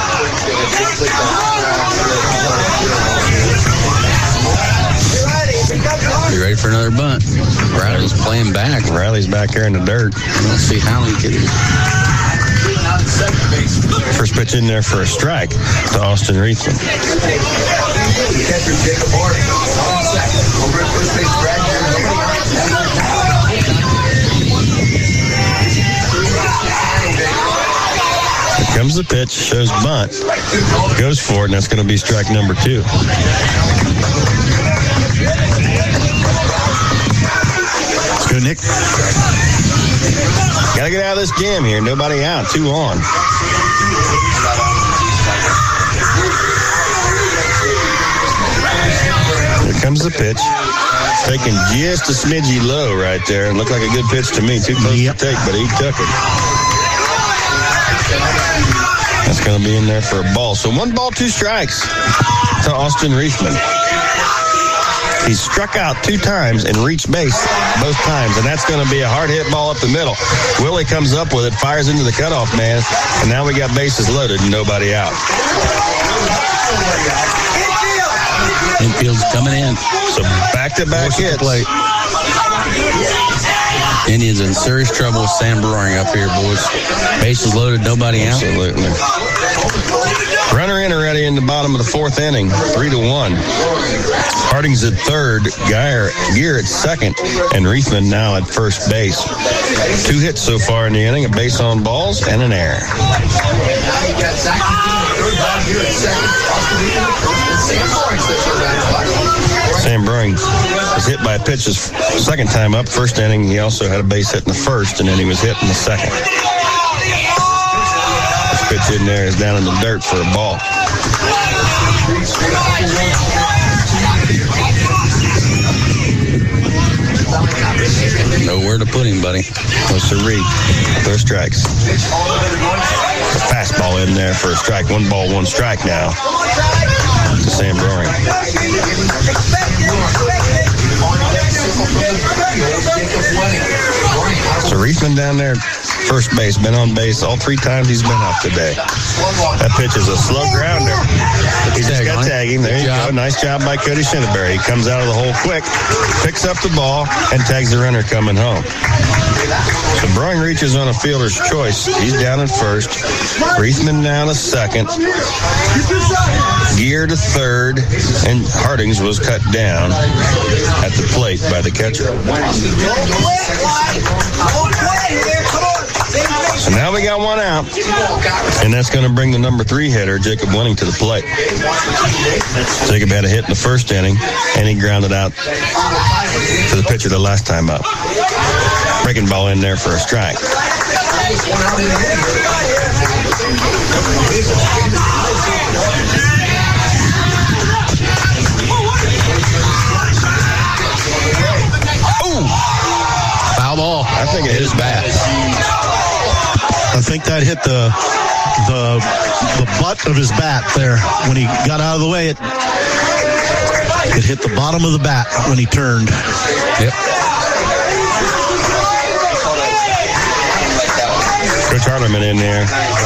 You ready for another bunt? Riley's playing back. Riley's back here in the dirt. Let's see how he can. First pitch in there for a strike to Austin Reithman. Here comes the pitch, shows bunt, goes for it, and that's going to be strike number two. Let's go, Nick. Got to get out of this jam here. Nobody out. Two on. comes the pitch. Taking just a smidgy low right there. It looked like a good pitch to me. Too close yep. to take, but he took it. That's going to be in there for a ball. So one ball, two strikes to Austin Reithman. He struck out two times and reached base both times, and that's going to be a hard hit ball up the middle. Willie comes up with it, fires into the cutoff man, and now we got bases loaded and nobody out. Infield's coming in. So back-to-back hits. Plate. Indians in serious trouble with Sam Broering up here, boys. Bases loaded, nobody out. Absolutely. Runner in already in the bottom of the fourth inning, three to one. Harding's at third, Gear, Gear at second, and Reithman now at first base. Two hits so far in the inning, a base on balls and an error. Sam Broering was hit by a pitch his second time up. First inning, he also had a base hit in the first, and then he was hit in the second. This pitch in there is down in the dirt for a ball. Nowhere to put him, buddy. No siree. Those strikes. A fastball in there for a strike. One ball, one strike now to Sam Broering. So Reithman down there, first base, been on base all three times he's been up today. That pitch is a slow grounder. He just got tagging. There you go. Nice job by Cody Schinneberry. He comes out of the hole quick, picks up the ball, and tags the runner coming home. So Broering reaches on a fielder's choice. He's down at first. Reithman down to second. Gear to third. And Hardings was cut down at the plate by the catcher. So now we got one out, and that's going to bring the number three hitter, Jacob Winning, to the plate. Jacob had a hit in the first inning, and he grounded out to the pitcher the last time up. Breaking ball in there for a strike. Ooh! Foul ball. I think it hit his bat. I think that hit the the the butt of his bat there when he got out of the way. It it hit the bottom of the bat when he turned. Yep. Coach Harleman in there.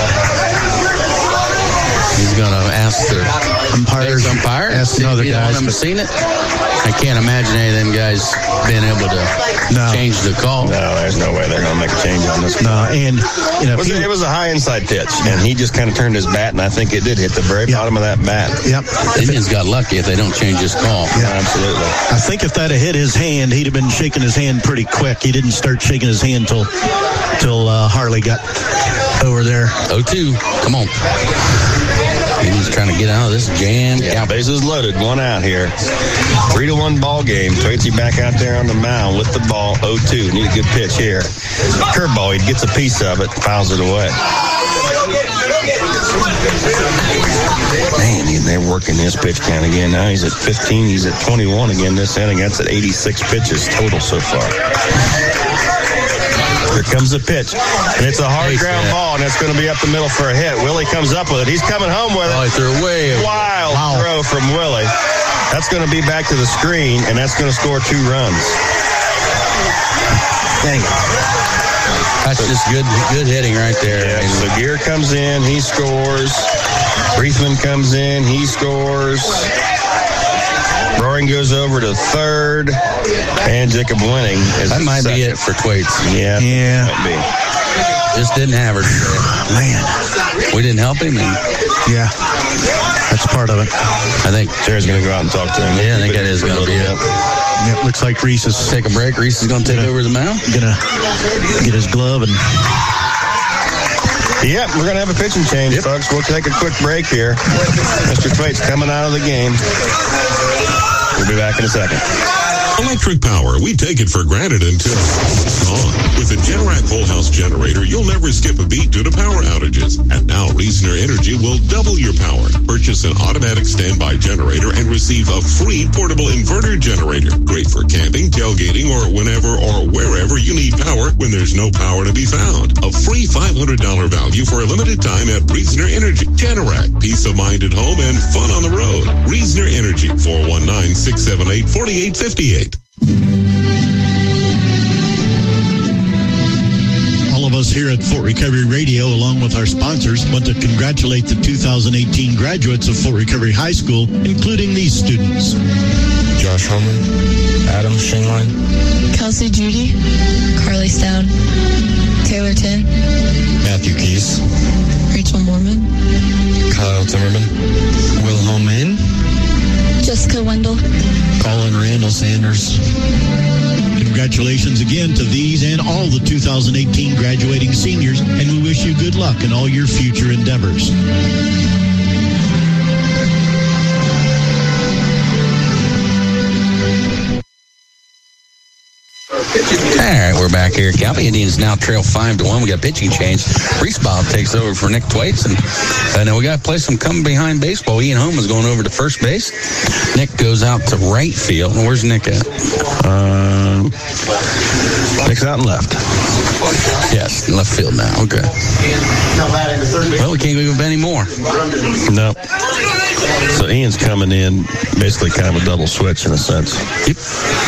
He's going to ask the umpires, umpire, ask the other guys. Haven't seen it. I can't imagine any of them guys being able to no. change the call. No, there's no way they're going to make a change on this. No, and you know, it was, a, it was a high inside pitch, and he just kind of turned his bat, and I think it did hit the very yep. bottom of that bat. Yep. The Indians got lucky if they don't change his call. Yeah, absolutely. I think if that had hit his hand, he'd have been shaking his hand pretty quick. He didn't start shaking his hand till till uh, Harley got over there. oh two. Come on. He's trying to get out of this jam. Yeah, bases loaded, one out here. Three to one ball game. Tracy back out there on the mound with the ball. oh two. Need a good pitch here. Curveball. He gets a piece of it, fouls it away. Man, they're working his pitch count again. Now he's at fifteen. He's at twenty-one again this inning. That's at eighty-six pitches total so far. Here comes the pitch, and it's a hard ground ball, and it's going to be up the middle for a hit. Willie comes up with it. He's coming home with it. Oh, he threw away. Wild wow. throw from Willie. That's going to be back to the screen, and that's going to score two runs. Dang it. That's just good good hitting right there. Yeah, so Gear comes in, he scores. Reithman comes in, he scores. Broering goes over to third, and Jacob Winning is That might second. be it for Thwaites. Yeah. Yeah. Might be. Just didn't have her today. Man. We didn't help him. And yeah. That's part of it. I think Terry's going to go out and talk to him. Yeah, I think that is going to be it. Yeah, looks like Reese is take a break. Reese is going to take gonna, over the mound. Gonna get his glove and. Yep, we're going to have a pitching change, yep. folks. We'll take a quick break here. Mister Thwaites coming out of the game. We'll be back in a second. Electric power, we take it for granted until it's gone. With a Generac whole house generator, you'll never skip a beat due to power outages. And now Reasoner Energy will double your power. Purchase an automatic standby generator and receive a free portable inverter generator. Great for camping, tailgating, or whenever or wherever you need power when there's no power to be found. A free five hundred dollars value for a limited time at Reasoner Energy. Generac, peace of mind at home and fun on the road. Reasoner Energy, four one nine, six seven eight, four eight five eight. All of us here at Fort Recovery Radio, along with our sponsors, want to congratulate the two thousand eighteen graduates of Fort Recovery High School, including these students. Josh Homan, Adam Shingline, Kelsey Judy, Carly Stone, Taylor Tin, Matthew Keys, Rachel Mormon, Kyle Timmerman, Will Holman, Jessica Wendell, Colin Randall Sanders. Congratulations again to these and all the two thousand eighteen graduating seniors, and we wish you good luck in all your future endeavors. All right, we're back here. Galvey Indians now trail five to one. We got pitching change. Reese Bob takes over for Nick Thwaites, and uh, now we got to play some come behind baseball. Ian Holm is going over to first base. Nick goes out to right field. And where's Nick at? Um, Nick's out and left. Yes, left field now. Okay. Well, we can't move any more. No. So Ian's coming in, basically kind of a double switch in a sense. Yep.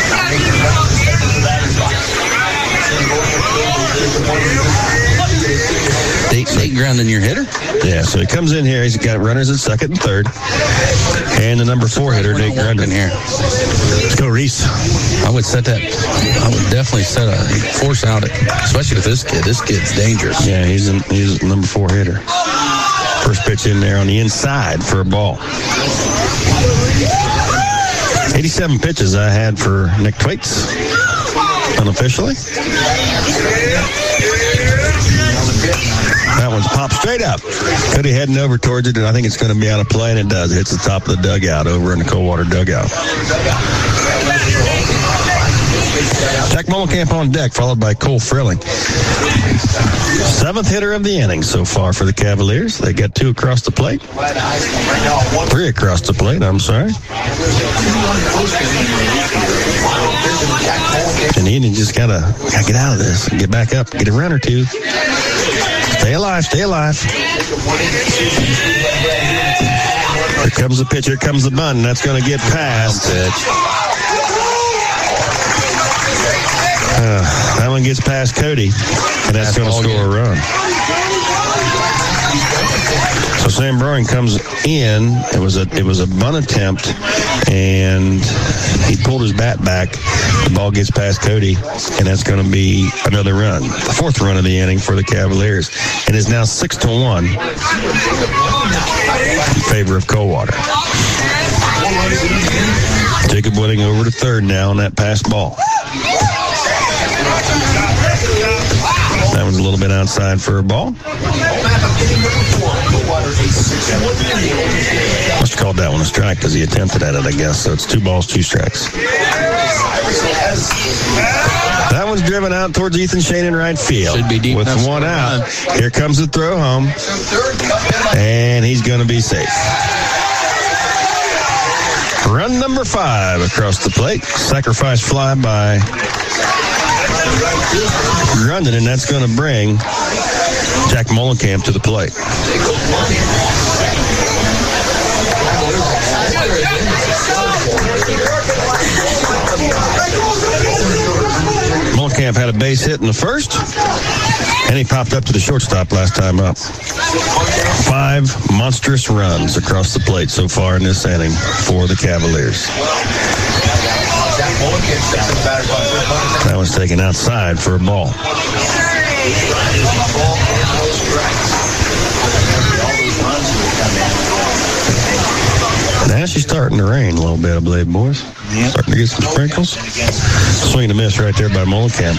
They, they grounding your hitter? Yeah, so he comes in here. He's got runners at second and third. And the number four hitter, Nate Grundon. Here. Let's go, Reese. I would set that. I would definitely set a force out it, especially with this kid. This kid's dangerous. Yeah, he's in, he's number four hitter. First pitch in there on the inside for a ball. eighty-seven pitches I had for Nick Thwaites, unofficially. That one's popped straight up. Cody heading over towards it, and I think it's going to be out of play, and it does. It hits the top of the dugout over in the Coldwater dugout. Jack Mullenkamp on deck, followed by Cole Frilling. Seventh hitter of the inning so far for the Cavaliers. They got two across the plate. Three across the plate, I'm sorry. And the Indians just gotta, gotta get out of this and get back up, get a run or two. Stay alive, stay alive. Here comes the pitch, here comes the bunt, and that's going to get past. Uh, that one gets past Cody, and that's going to score a run. So Sam Brewing comes in. It was a it was a bunt attempt, and he pulled his bat back. The ball gets past Cody, and that's going to be another run. The fourth run of the inning for the Cavaliers. It is now six to one in favor of Coldwater. Jacob Whitting over to third now on that pass ball. That one's a little bit outside for a ball. Must have called that one a strike because he attempted at it, I guess. So it's two balls, two strikes. That one's driven out towards Ethan Shane in right field. Should be deep with one out. Here comes the throw home. And he's going to be safe. Run number five across the plate. Sacrifice fly by Grundon, and that's going to bring Jack Mullenkamp to the plate. Mullenkamp had a base hit in the first, and he popped up to the shortstop last time up. Five monstrous runs across the plate so far in this inning for the Cavaliers. That was taken outside for a ball. Now she's starting to rain a little bit, I believe, boys. Yeah. Starting to get some sprinkles. Swing and a miss right there by Mullenkamp.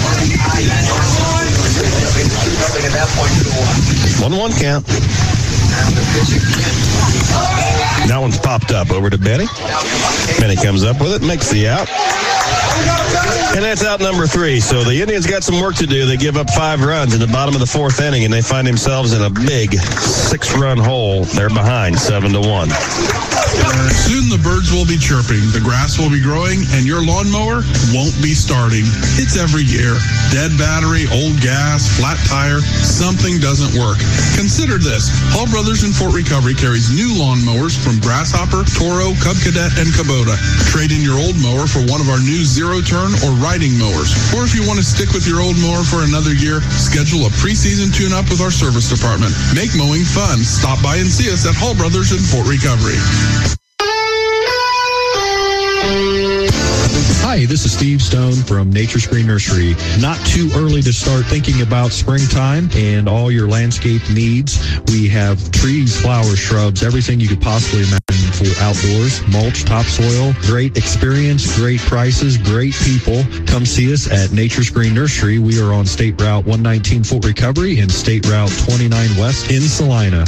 One one count. That one's popped up over to Benny. Benny comes up with it, makes the out. And that's out number three. So the Indians got some work to do. They give up five runs in the bottom of the fourth inning, and they find themselves in a big six-run hole. They're behind seven to one. Soon the birds will be chirping, the grass will be growing, and your lawnmower won't be starting. It's every year. Dead battery, old gas, flat tire, something doesn't work. Consider this. Hall Brothers in Fort Recovery carries new lawnmowers from Grasshopper, Toro, Cub Cadet, and Kubota. Trade in your old mower for one of our new zero-turn or riding mowers. Or if you want to stick with your old mower for another year, schedule a preseason tune-up with our service department. Make mowing fun. Stop by and see us at Hall Brothers in Fort Recovery. Hi, this is Steve Stone from Nature's Green Nursery. Not too early to start thinking about springtime and all your landscape needs. We have trees, flowers, shrubs, everything you could possibly imagine for outdoors. Mulch, topsoil, great experience, great prices, great people. Come see us at Nature's Green Nursery. We are on State Route one nineteen Fort Recovery and State Route twenty-nine West in Salina.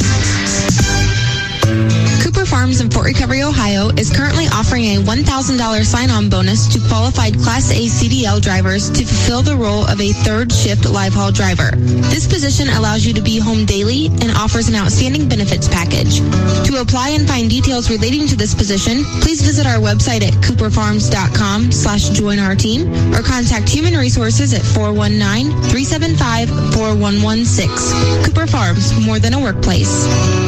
Cooper Farms in Fort Recovery, Ohio is currently offering a one thousand dollars sign-on bonus to qualified Class A C D L drivers to fulfill the role of a third shift live haul driver. This position allows you to be home daily and offers an outstanding benefits package. To apply and find details relating to this position, please visit our website at cooper farms dot com slash join our team or contact Human Resources at four one nine, three seven five, four one one six. Cooper Farms, more than a workplace.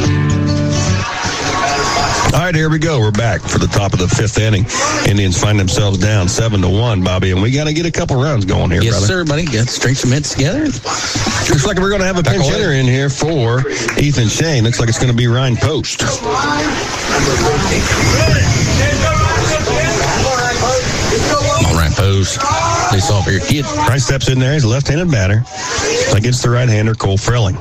All right, here we go. We're back for the top of the fifth inning. Indians find themselves down seven to one, Bobby, and we got to get a couple rounds going here, yes, brother. Yes, sir, buddy. Let's string some hits together. Looks like we're going to have a pinch hitter in here for Ethan Shane. Looks like it's going to be Ryan Post. All right, Post. Face off your kid. Right steps in there. He's a left-handed batter. Against the right-hander, Cole Frelling.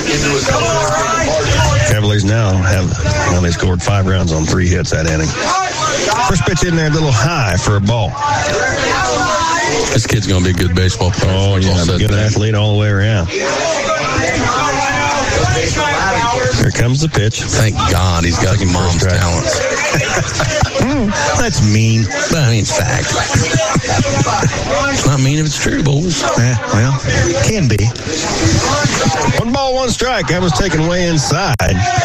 Cavaliers now have, well, they scored five runs on three hits that inning. First pitch in there, a little high for a ball. This kid's going to be a good baseball player. Oh, yeah, a good athlete all the way around. Here comes the pitch. Thank God he's got his mom's talents. That's mean. But I mean, it's fact. It's not mean if it's true, boys. Yeah, well, can be. One ball, one strike. That was taken way inside.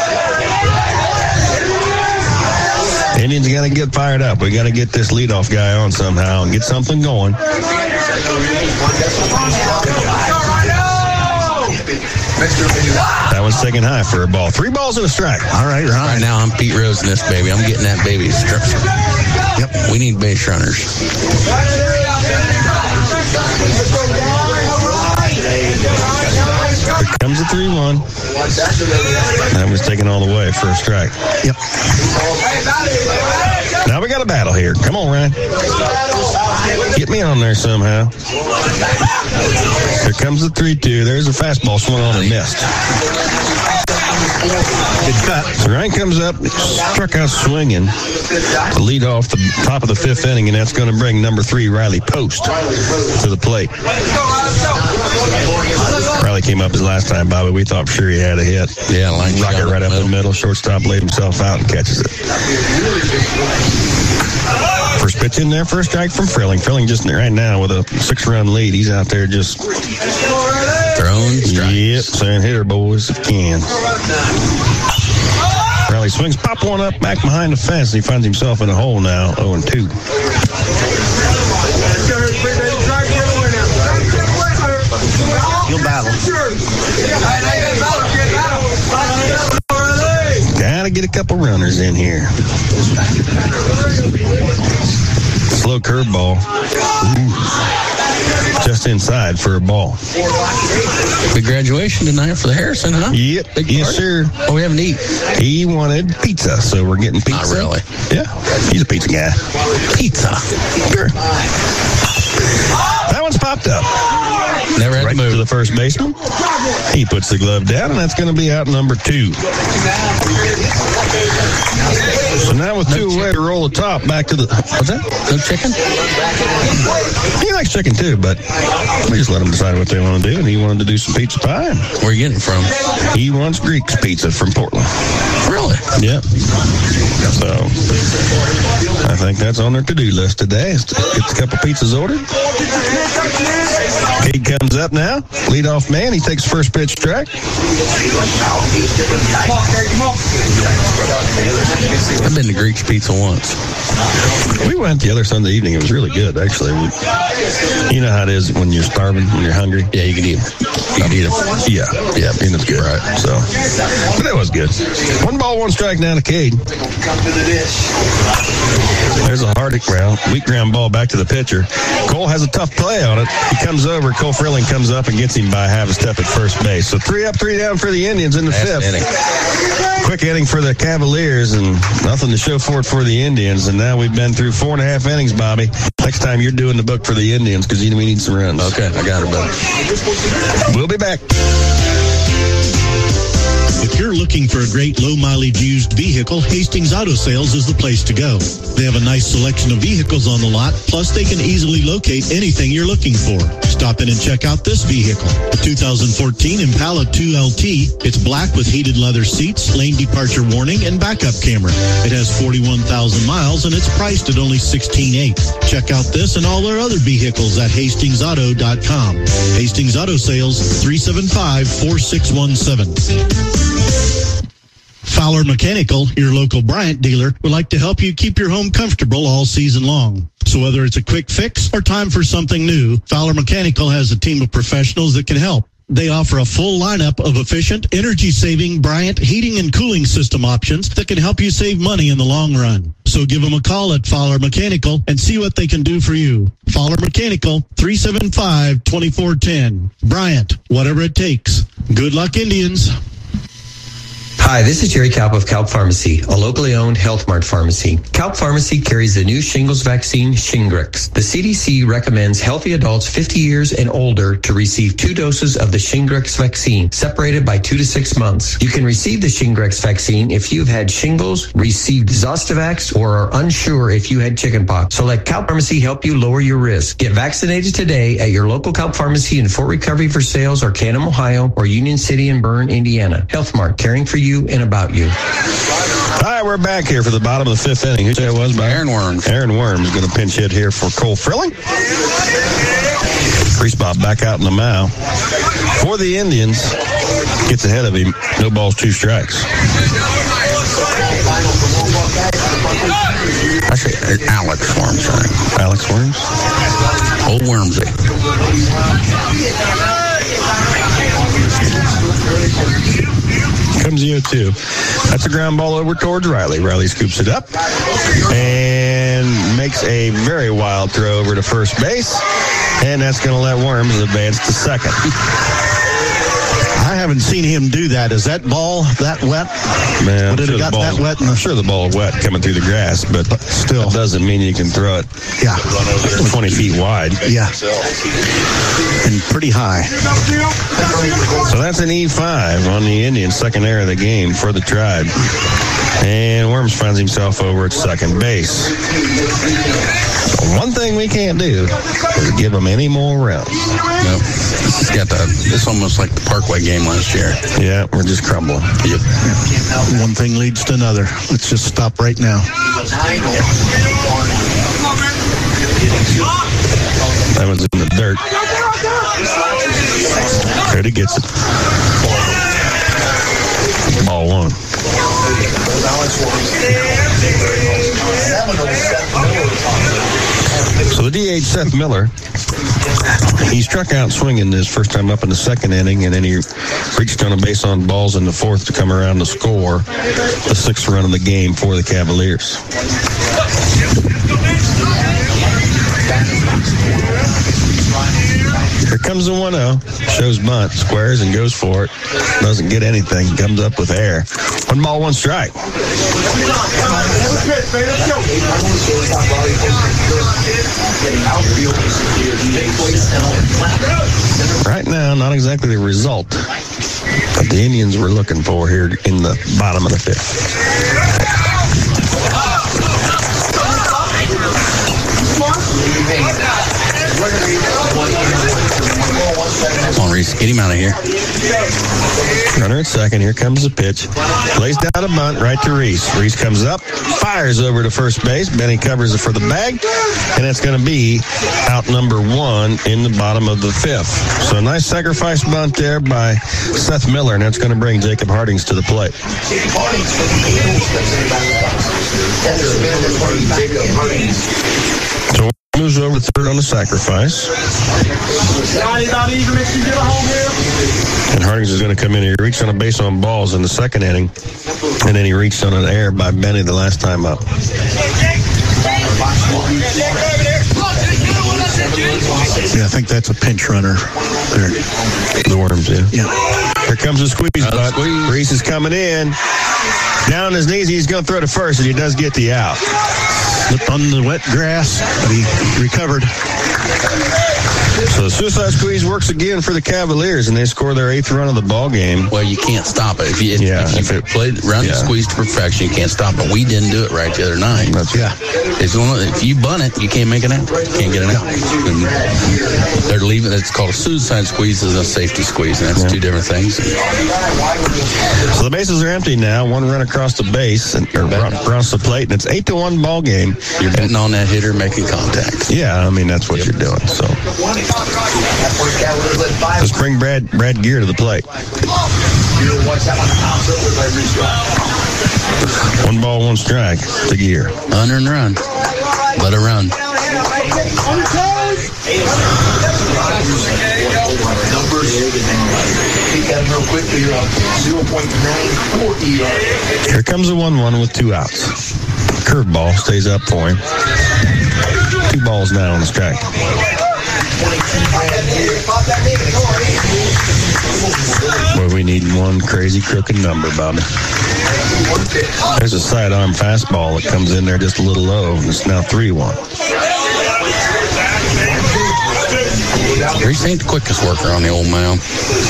Indians got to get fired up. We got to get this leadoff guy on somehow and get something going. That one's taken high for a ball. Three balls and a strike. All right, Ron. Right now, I'm Pete Rose in this baby. I'm getting that baby. Yep. We need base runners. Here comes a three one. That was taken all the way for a strike. Yep. Now we got a battle here. Come on, Ryan. Get me on there somehow. Here comes the three two. There's a fastball swung on and missed. Good cut. So Ryan comes up, struck out swinging to lead off the top of the fifth inning, and that's going to bring number three, Riley Post, to the plate. Riley came up his last time, Bobby. We thought for sure he had a hit. Yeah, like rocket right up in the middle. Shortstop laid himself out and catches it. First pitch in there for a strike from Frilling. Frilling just right now with a six-run lead. He's out there just throwing strikes. Yep, saying hit her, boys, if you can. Riley swings, pop one up back behind the fence. He finds himself in a hole now, oh and two. He'll battle. Gotta get a couple runners in here. Slow curveball. Just inside for a ball. Big graduation tonight for the Harrison, huh? Yep. Big yes, party? sir. Oh, we haven't eaten. He wanted pizza, so we're getting pizza. Not really. Yeah. He's a pizza guy. Pizza. Sure. That one's popped up. Never had right to move. To the first baseman. He puts the glove down, and that's going to be out number two. So now with two no away to roll the top back to the... What's that? No chicken? He likes likes chicken too, but we just let him decide what they want to do, and he wanted to do some pizza pie. Where are you getting it from? He wants Greek's Pizza from Portland. Really? Yep. So I think that's on their to-do list today, is to get a couple pizzas ordered. Cade comes up now, leadoff man. He takes first pitch strike. I've been to Greek's Pizza once. We went the other Sunday evening. It was really good, actually. We, you know how it is when you're starving, when you're hungry. Yeah, you can eat. You can eat it. Yeah, yeah, and it's good. Right. So, but that was good. One ball, one strike now to Cade. There's a hard ground, weak ground ball back to the pitcher. Cole has a tough play on it. He comes over. Cole Frilling comes up and gets him by half a step at first base. So three up, three down for the Indians in the Last fifth. inning. Quick inning for the Cavaliers and nothing to show for it for the Indians. And now we've been through four and a half innings, Bobby. Next time you're doing the book for the Indians because you know we need some runs. Okay, I got it, buddy. We'll be back. If you're looking for a great low-mileage used vehicle, Hastings Auto Sales is the place to go. They have a nice selection of vehicles on the lot, plus they can easily locate anything you're looking for. Stop in and check out this vehicle. The two thousand fourteen Impala two L T. It's black with heated leather seats, lane departure warning, and backup camera. It has forty-one thousand miles, and it's priced at only sixteen thousand eight hundred dollars. Check out this and all their other vehicles at hastings auto dot com. Hastings Auto Sales, three seven five, four six one seven. Fowler Mechanical, your local Bryant dealer, would like to help you keep your home comfortable all season long. So whether it's a quick fix or time for something new, Fowler Mechanical has a team of professionals that can help. They offer a full lineup of efficient, energy-saving Bryant heating and cooling system options that can help you save money in the long run. So give them a call at Fowler Mechanical and see what they can do for you. Fowler Mechanical, three seven five, two four one zero. Bryant, whatever it takes. Good luck, Indians. Hi, this is Jerry Kalp of Kalp Pharmacy, a locally owned Health Mart pharmacy. Kalp Pharmacy carries the new shingles vaccine, Shingrix. The C D C recommends healthy adults fifty years and older to receive two doses of the Shingrix vaccine, separated by two to six months. You can receive the Shingrix vaccine if you've had shingles, received Zostavax, or are unsure if you had chickenpox. So let Kalp Pharmacy help you lower your risk. Get vaccinated today at your local Kalp Pharmacy in Fort Recovery for Sales, or Canham, Ohio, or Union City and Bern, Indiana. Health Mart, caring for you and about you. All right, we're back here for the bottom of the fifth inning. Who that was? By Aaron Worms. Aaron Worms going to pinch hit here for Cole Frilling. Grease Bob back out in the mound. For the Indians, gets ahead of him. No balls, two strikes. Actually, Alex Worms, I think. Alex Worms? Old Wormsy. Comes the oh two. That's a ground ball over towards Riley. Riley scoops it up and makes a very wild throw over to first base. And that's going to let Worms advance to second. I haven't seen him do that. Is that ball that wet? Man, Would it sure have got ball, that wet? I'm sure the ball is wet coming through the grass, but still, that doesn't mean you can throw it yeah. twenty feet wide. Yeah. And pretty high. So that's an E five on the Indians' second error of the game for the Tribe. And Worms finds himself over at second base. One thing we can't do is give them any more rounds. Nope. This has got the, it's almost like the Parkway game last year. Yeah, we're just crumbling. Yep. One thing leads to another. Let's just stop right now. That one's in the dirt. Cody gets it. Ball one. So the D H, Seth Miller, he struck out swinging his first time up in the second inning, and then he reached on a base on balls in the fourth to come around to score the sixth run of the game for the Cavaliers. Here comes the one oh. Shows bunt, squares, and goes for it. Doesn't get anything. Comes up with air. One ball, one strike. Right now, not exactly the result that the Indians were looking for here in the bottom of the fifth. Come on, Reese, get him out of here. Runner at second. Here comes the pitch. Lays down a bunt right to Reese. Reese comes up, fires over to first base. Benny covers it for the bag, and it's going to be out number one in the bottom of the fifth. So a nice sacrifice bunt there by Seth Miller, and that's going to bring Jacob Hardings to the plate. So moves over to third on the sacrifice. And Hardings is going to come in here. He reached on a base on balls in the second inning, and then he reached on an error by Benny the last time up. Yeah, I think that's a pinch runner there. The Worms, yeah. Yeah. Here comes the squeeze bunt. Reese is coming in. Down on his knees, he's going to throw to first, and he does get the out. Slipped on the wet grass, but he recovered. So the suicide squeeze works again for the Cavaliers, and they score their eighth run of the ball game. Well, you can't stop it. If you, yeah, if you if it, play, run yeah. the squeeze to perfection, you can't stop it. We didn't do it right the other night. That's yeah. If you, want, if you bunt it, you can't make it out. Can't get it out. And they're leaving. It's called a suicide squeeze. Is a safety squeeze, and that's yeah. two different things. So the bases are empty now. One run across the base and or across the plate, and it's eight to one ball game. You're betting on that hitter making contact. Yeah, I mean that's what yep. you're doing. So let's bring Brad Brad Gear to the plate. One ball, one strike to Gear. Unearned run. Let it run. Here comes the one one with two outs. Curveball stays up for him. Two balls now on the strike. Boy, we need one crazy crooked number, Bobby. There's a sidearm fastball that comes in there just a little low, and it's now three one. Reese ain't the quickest worker on the old mound.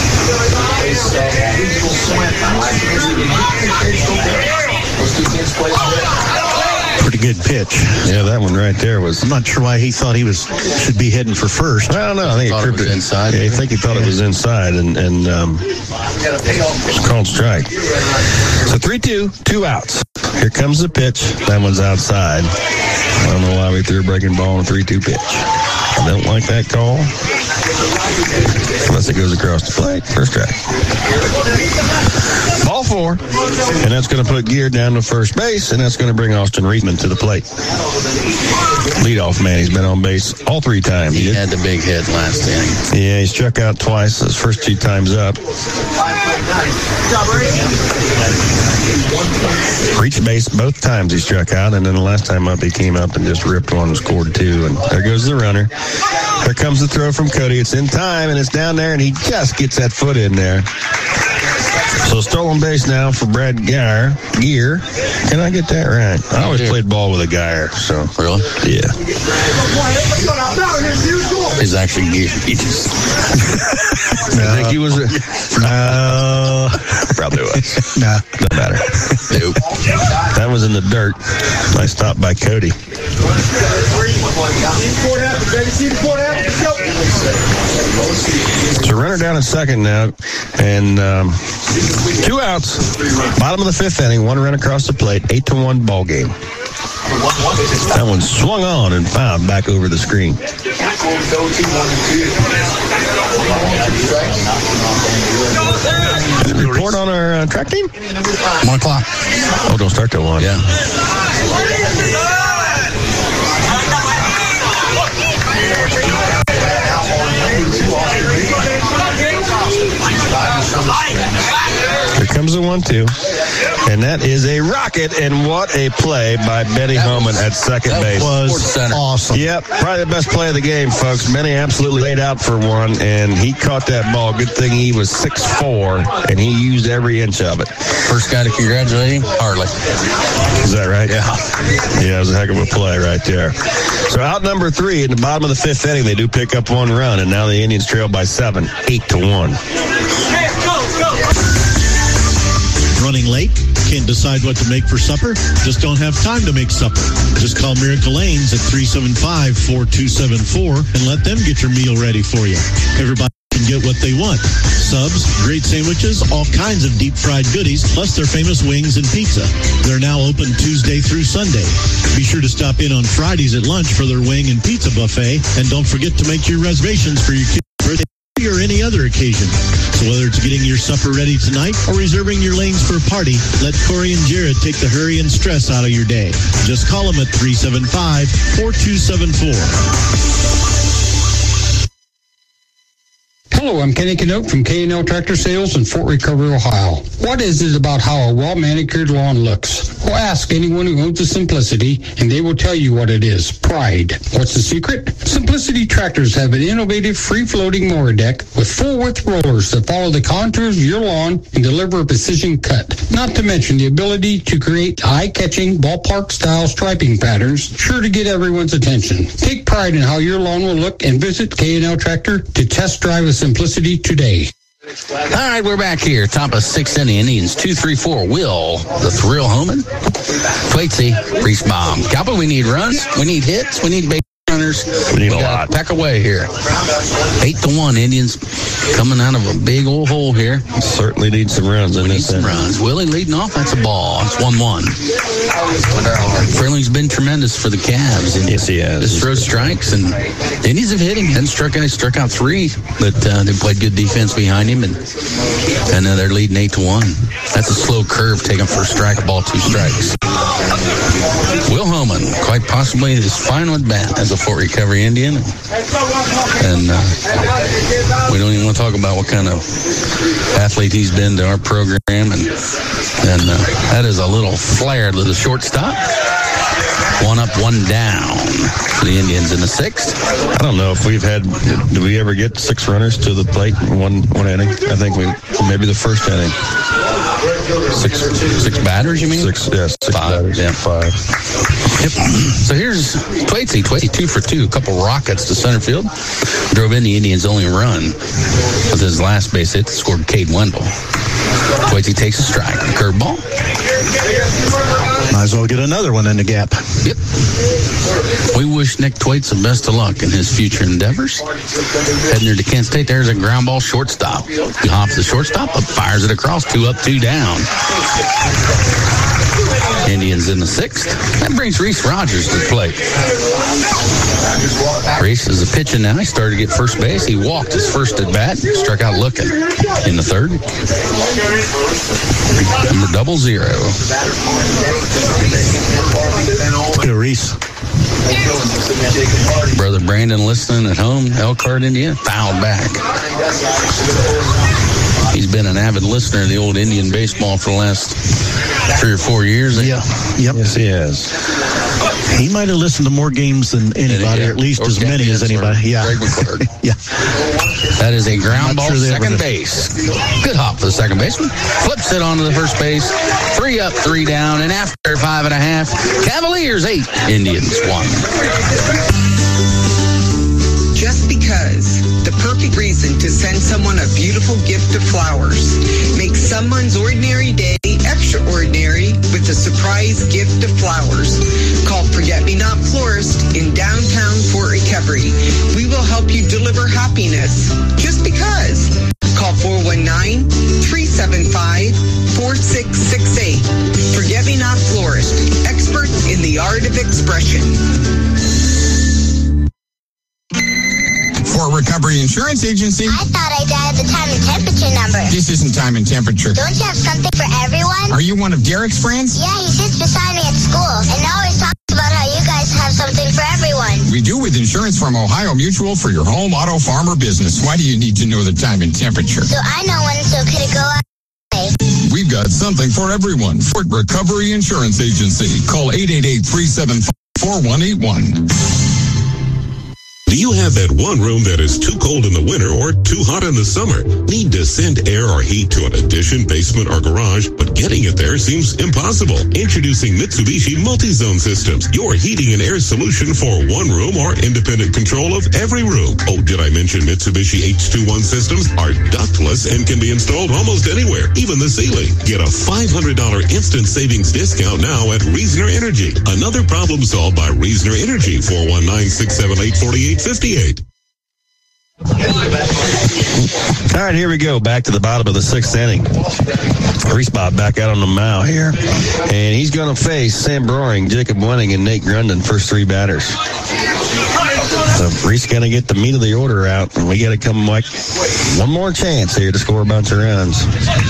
Pretty good pitch. Yeah, that one right there was. I'm not sure why he thought he was should be heading for first. I don't know. I think he it, it was inside. Yeah, I think he thought it was inside, and and um, it's called strike. So three two, two outs. Here comes the pitch. That one's outside. I don't know why we threw a breaking ball on a three two pitch. I don't like that call. Unless it goes across the plate. First strike. Ball four. And that's going to put Gear down to first base, and that's going to bring Austin Reedman to the plate. Leadoff man. He's been on base all three times. He had the big hit last inning. Yeah, he struck out twice. His first two times up. Reached base both times he struck out, and then the last time up he came up and just ripped one and scored two. And there goes the runner. There comes the throw from Cody. It's in time, and it's down there, and he just gets that foot in there. So stolen base now for Brad Gear. Gear. Can I get that right? I always yeah. played ball with a Gear, so. Really? Yeah. He's actually Gear. He just... no. I think he was a... No. Probably was. No. Doesn't matter. Nope. That was in the dirt. Nice stop by Cody. So runner down at second now, and um, two outs. Bottom of the fifth inning, one run across the plate, eight to one ball game. That one swung on and fouled back over the screen. Report on our uh, track team? One o'clock. Oh, don't start till one. Yeah. Here comes the one two. And that is a rocket, and what a play by Benny Homan at second base. That was awesome. Yep, probably the best play of the game, folks. Benny absolutely laid out for one, and he caught that ball. Good thing he was six foot four, and he used every inch of it. First guy to congratulate him, Harley. Is that right? Yeah. Yeah, it was a heck of a play right there. So out number three, in the bottom of the fifth inning, they do pick up one run, and now the Indians trail by seven, eight to one. Running late, Can't decide what to make for supper? Just don't have time to make supper. Just call Miracle Lanes at three seven five, four two seven four and let them get your meal ready for you. Everybody can get what they want. Subs, great sandwiches, all kinds of deep fried goodies, plus their famous wings and pizza. They're now open Tuesday through Sunday. Be sure to stop in on Fridays at lunch for their wing and pizza buffet, and don't forget to make your reservations for your kids' birthday or any other occasion. So whether it's getting your supper ready tonight or reserving your lanes for a party, let Corey and Jared take the hurry and stress out of your day. Just call them at three seven five, four two seven four. Hello, I'm Kenny Canote from K and L Tractor Sales in Fort Recovery, Ohio. What is it about how a well-manicured lawn looks? Well, ask anyone who owns a Simplicity, and they will tell you what it is. Pride. What's the secret? Simplicity tractors have an innovative free-floating mower deck with full-width rollers that follow the contours of your lawn and deliver a precision cut. Not to mention the ability to create eye-catching, ballpark-style striping patterns, sure to get everyone's attention. Take pride in how your lawn will look and visit K and L Tractor to test drive a Simplicity today. All right, we're back here. Top of six inning Indians. Two, three, four. Will, the thrill Homan. Thwaites, Reese Baum. Cowboy, we need runs. We need hits. We need base runners. We need we a lot. Pack away here. Eight to one. Indians coming out of a big old hole here. Certainly need some runs in we this. Need some runs. Willie leading off. That's a ball. It's one one. Freling's been tremendous for the Cavs. And yes, he has. Just throws strikes, and the Indians have hit him. Hadn't struck out, struck out three, but uh, they played good defense behind him, and and uh, they're leading eight to one. That's a slow curve. Take him for a strike, ball, two strikes. Will Homan, quite possibly his final at bat as a Fort Recovery Indian, and uh, we don't even want to talk about what kind of athlete he's been to our program, and and uh, that is a little flare to the shortstop. One up, one down for the Indians in the sixth. I don't know if we've had, do we ever get six runners to the plate in one, one inning? I think we, maybe the first inning. Six six batters, you mean? Six, yeah, six five, batters. Yeah. Five. Yep. So here's Thwaites. Thwaites two for two, a couple rockets to center field. Drove in the Indians' only run with his last base hit, scored Cade Wendell. Thwaites takes a strike. Curveball. Might as well get another one in the gap. Yep. We wish Nick Thwaites the best of luck in his future endeavors. Heading to Kent State, there's a ground ball shortstop. He hops the shortstop, up, fires it across, two up, two down. Indians in the sixth. That brings Reese Rogers to the plate. Reese is a pitcher now. He started to get first base. He walked his first at bat, struck out looking in the third. Number double zero. Look at Reese. Brother Brandon listening at home, Elkhart, Indiana, fouled back. He's been an avid listener of the old Indian baseball for the last three or four years. Yeah. Yep. Yes, he has. He might have listened to more games than anybody, yeah. or at least or as many Indians as anybody. Yeah. Yeah. That is a ground ball, sure second base. Good hop for the second baseman. Flips it onto the first base. Three up, three down, and after five and a half, Cavaliers eight, Indians one. Just because the perfect reason to send someone a beautiful gift of flowers makes someone's ordinary day extraordinary with a surprise gift of flowers. Call Forget Me Not Florist in downtown Fort Recovery. We will help you deliver happiness just because. Call four one nine, three seven five, four six six eight. Forget Me Not Florist, expert in the art of expression. Fort Recovery Insurance Agency. I thought I dialed the time and temperature number. This isn't time and temperature. Don't you have something for everyone? Are you one of Derek's friends? Yeah, he sits beside me at school and always talks about how you guys have something for everyone. We do with insurance from Ohio Mutual for your home, auto, farm, or business. Why do you need to know the time and temperature? So I know when, so could it go out? We've got something for everyone. Fort Recovery Insurance Agency. Call eight eight eight, three seven five, four one eight one. Do you have that one room that is too cold in the winter or too hot in the summer? Need to send air or heat to an addition, basement, or garage, but getting it there seems impossible? Introducing Mitsubishi Multi-Zone Systems, your heating and air solution for one room or independent control of every room. Oh, did I mention Mitsubishi H twenty-one systems are ductless and can be installed almost anywhere, even the ceiling. Get a five hundred dollars instant savings discount now at Reasoner Energy. Another problem solved by Reasoner Energy, four one nine, six seven eight, four eight five eight. All right, here we go. Back to the bottom of the sixth inning. Reese Bob back out on the mound here. And he's going to face Sam Broering, Jacob Wenning, and Nate Grundon, first three batters. So Reese going to get the meat of the order out, and we got to come like one more chance here to score a bunch of runs.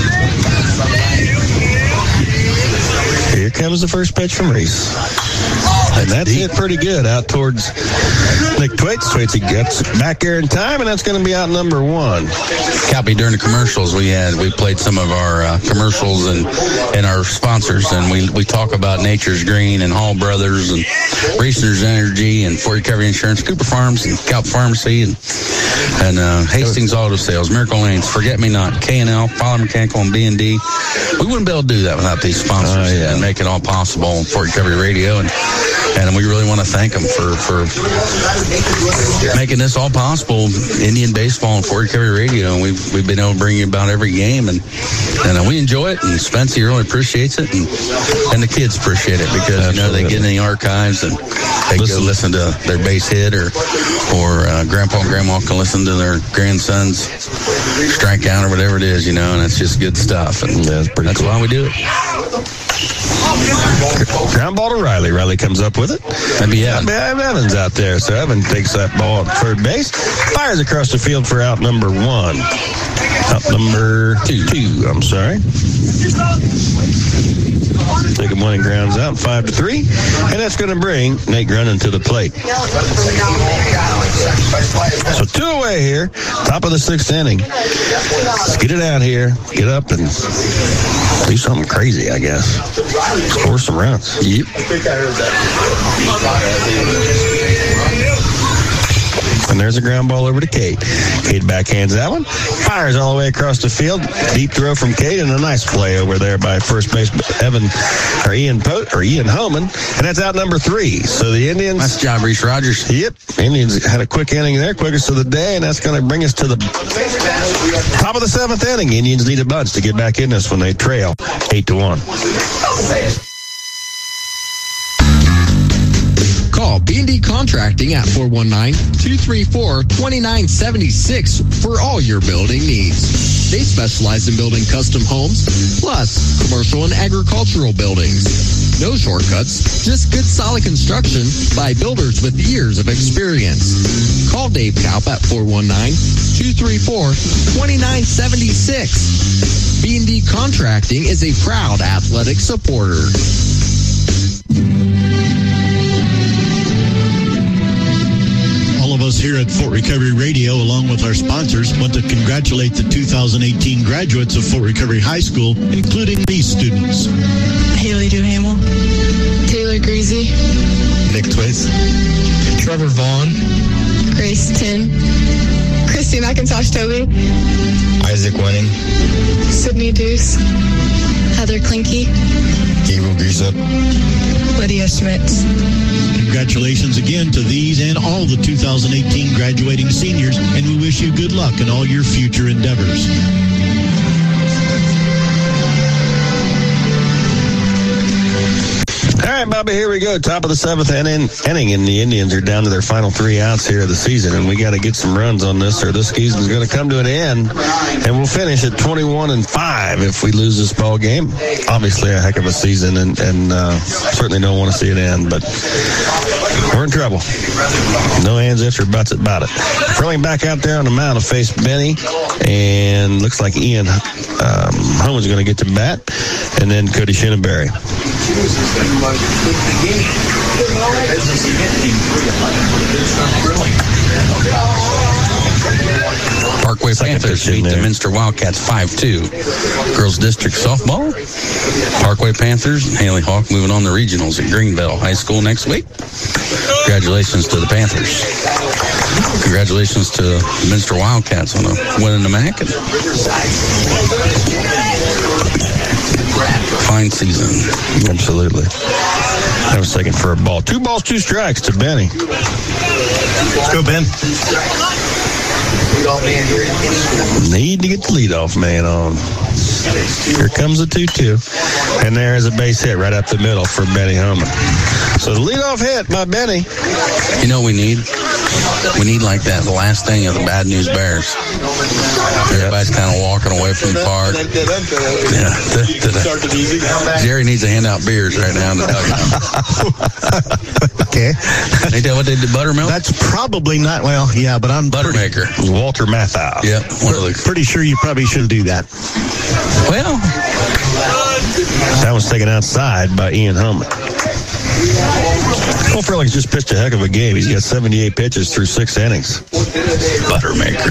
Here comes the first pitch from Reese. And that's it pretty good out towards Nick Twaits. Twaits gets back there in time, and that's going to be out number one. Copy, during the commercials we had, we played some of our uh, commercials and, and our sponsors, and we, we talk about Nature's Green and Hall Brothers and Reasoner's Energy and Fort Recovery Insurance, Cooper Farms and Calp Pharmacy and and uh, Hastings Auto Sales, Miracle Lanes, Forget Me Not, K and L, Fowler Mechanical, and B and D. We wouldn't be able to do that without these sponsors uh, yeah. and make it all possible on Fort Recovery Radio. And And we really want to thank them for, for making this all possible. Indian baseball and Fort Recovery Radio, and we've we've been able to bring you about every game, and and uh, we enjoy it. And Spencer really appreciates it, and and the kids appreciate it because Absolutely. you know they get in the archives and they listen. go listen to their base hit, or or uh, Grandpa and Grandma can listen to their grandsons strikeout or whatever it is, you know, and it's just good stuff. And yeah, that's, that's cool. why we do it. Ground ball to Riley. Riley comes up with it. Maybe yeah. Evans out there. So Evan takes that ball at third base. Fires across the field for out number one. Out number two. Two, I'm sorry. Jacob Wenning grounds out, five to three, and that's going to bring Nate Grundon to the plate. So two away here, top of the sixth inning. Let's get it out here, get up and do something crazy, I guess. Score some runs. Yep. And there's a ground ball over to Cade. Cade backhands that one. Fires all the way across the field. Deep throw from Cade, and a nice play over there by first base Evan or Ian Pote or Ian Homan. And that's out number three. So the Indians. Nice job, Reese Rogers. Yep. Indians had a quick inning there, quickest of the day, and that's going to bring us to the top of the seventh inning. Indians need a bunch to get back in this when they trail eight to one. Call B and D Contracting at four one nine, two three four, two nine seven six for all your building needs. They specialize in building custom homes, plus commercial and agricultural buildings. No shortcuts, just good solid construction by builders with years of experience. Call Dave Kaup at four one nine, two three four, two nine seven six. B and D Contracting is a proud athletic supporter. Us here at Fort Recovery Radio, along with our sponsors, want to congratulate the two thousand eighteen graduates of Fort Recovery High School, including these students: Haley Duhamel, Taylor Greasy, Nick Twaits, Trevor Vaughn, Grace Tin, Christy McIntosh Toby, Isaac Wenning, Sydney Deuce, Heather Klinke, Gabriel Griesup, Lydia Schmitz. Congratulations again to these and all the two thousand eighteen graduating seniors, and we wish you good luck in all your future endeavors. All right, Bobby, here we go. Top of the seventh inning, inning, and the Indians are down to their final three outs here of the season, and we got to get some runs on this, or this season's going to come to an end, and we'll finish at twenty-one and five if we lose this ball game. Obviously, a heck of a season, and, and uh, certainly don't want to see it end, but we're in trouble. No ands, ifs, or buts about it. Curling back out there on the mound to face Benny, and looks like Ian um, Homan's going to get to bat, and then Cody Shinneberry. Parkway Panthers beat the Minster Wildcats five two. Girls District Softball. Parkway Panthers and Haley Hawk moving on to regionals at Greenville High School next week. Congratulations to the Panthers. Congratulations to the Minster Wildcats on the winning the M A C. Fine season. Absolutely. I was taking for a ball. Two balls, two strikes to Benny. Let's go, Ben. Need to get the leadoff man on. Here comes the two two. And there's a base hit right up the middle for Benny Homan. So the leadoff hit by Benny. You know what we need? We need like that last thing of the Bad News Bears. Everybody's kind of walking away from the park. Yeah. Jerry needs to hand out beers right now in the dugout. Okay. Ain't that what they did? Buttermilk? That's probably not, well, yeah, but I'm Buttermaker. Pretty, Walter Matthau. Yep. One of the, pretty sure you probably shouldn't do that. Well. That was taken outside by Ian Homan. Cole Freling's just pitched a heck of a game. He's got seventy-eight pitches through six innings. Buttermaker.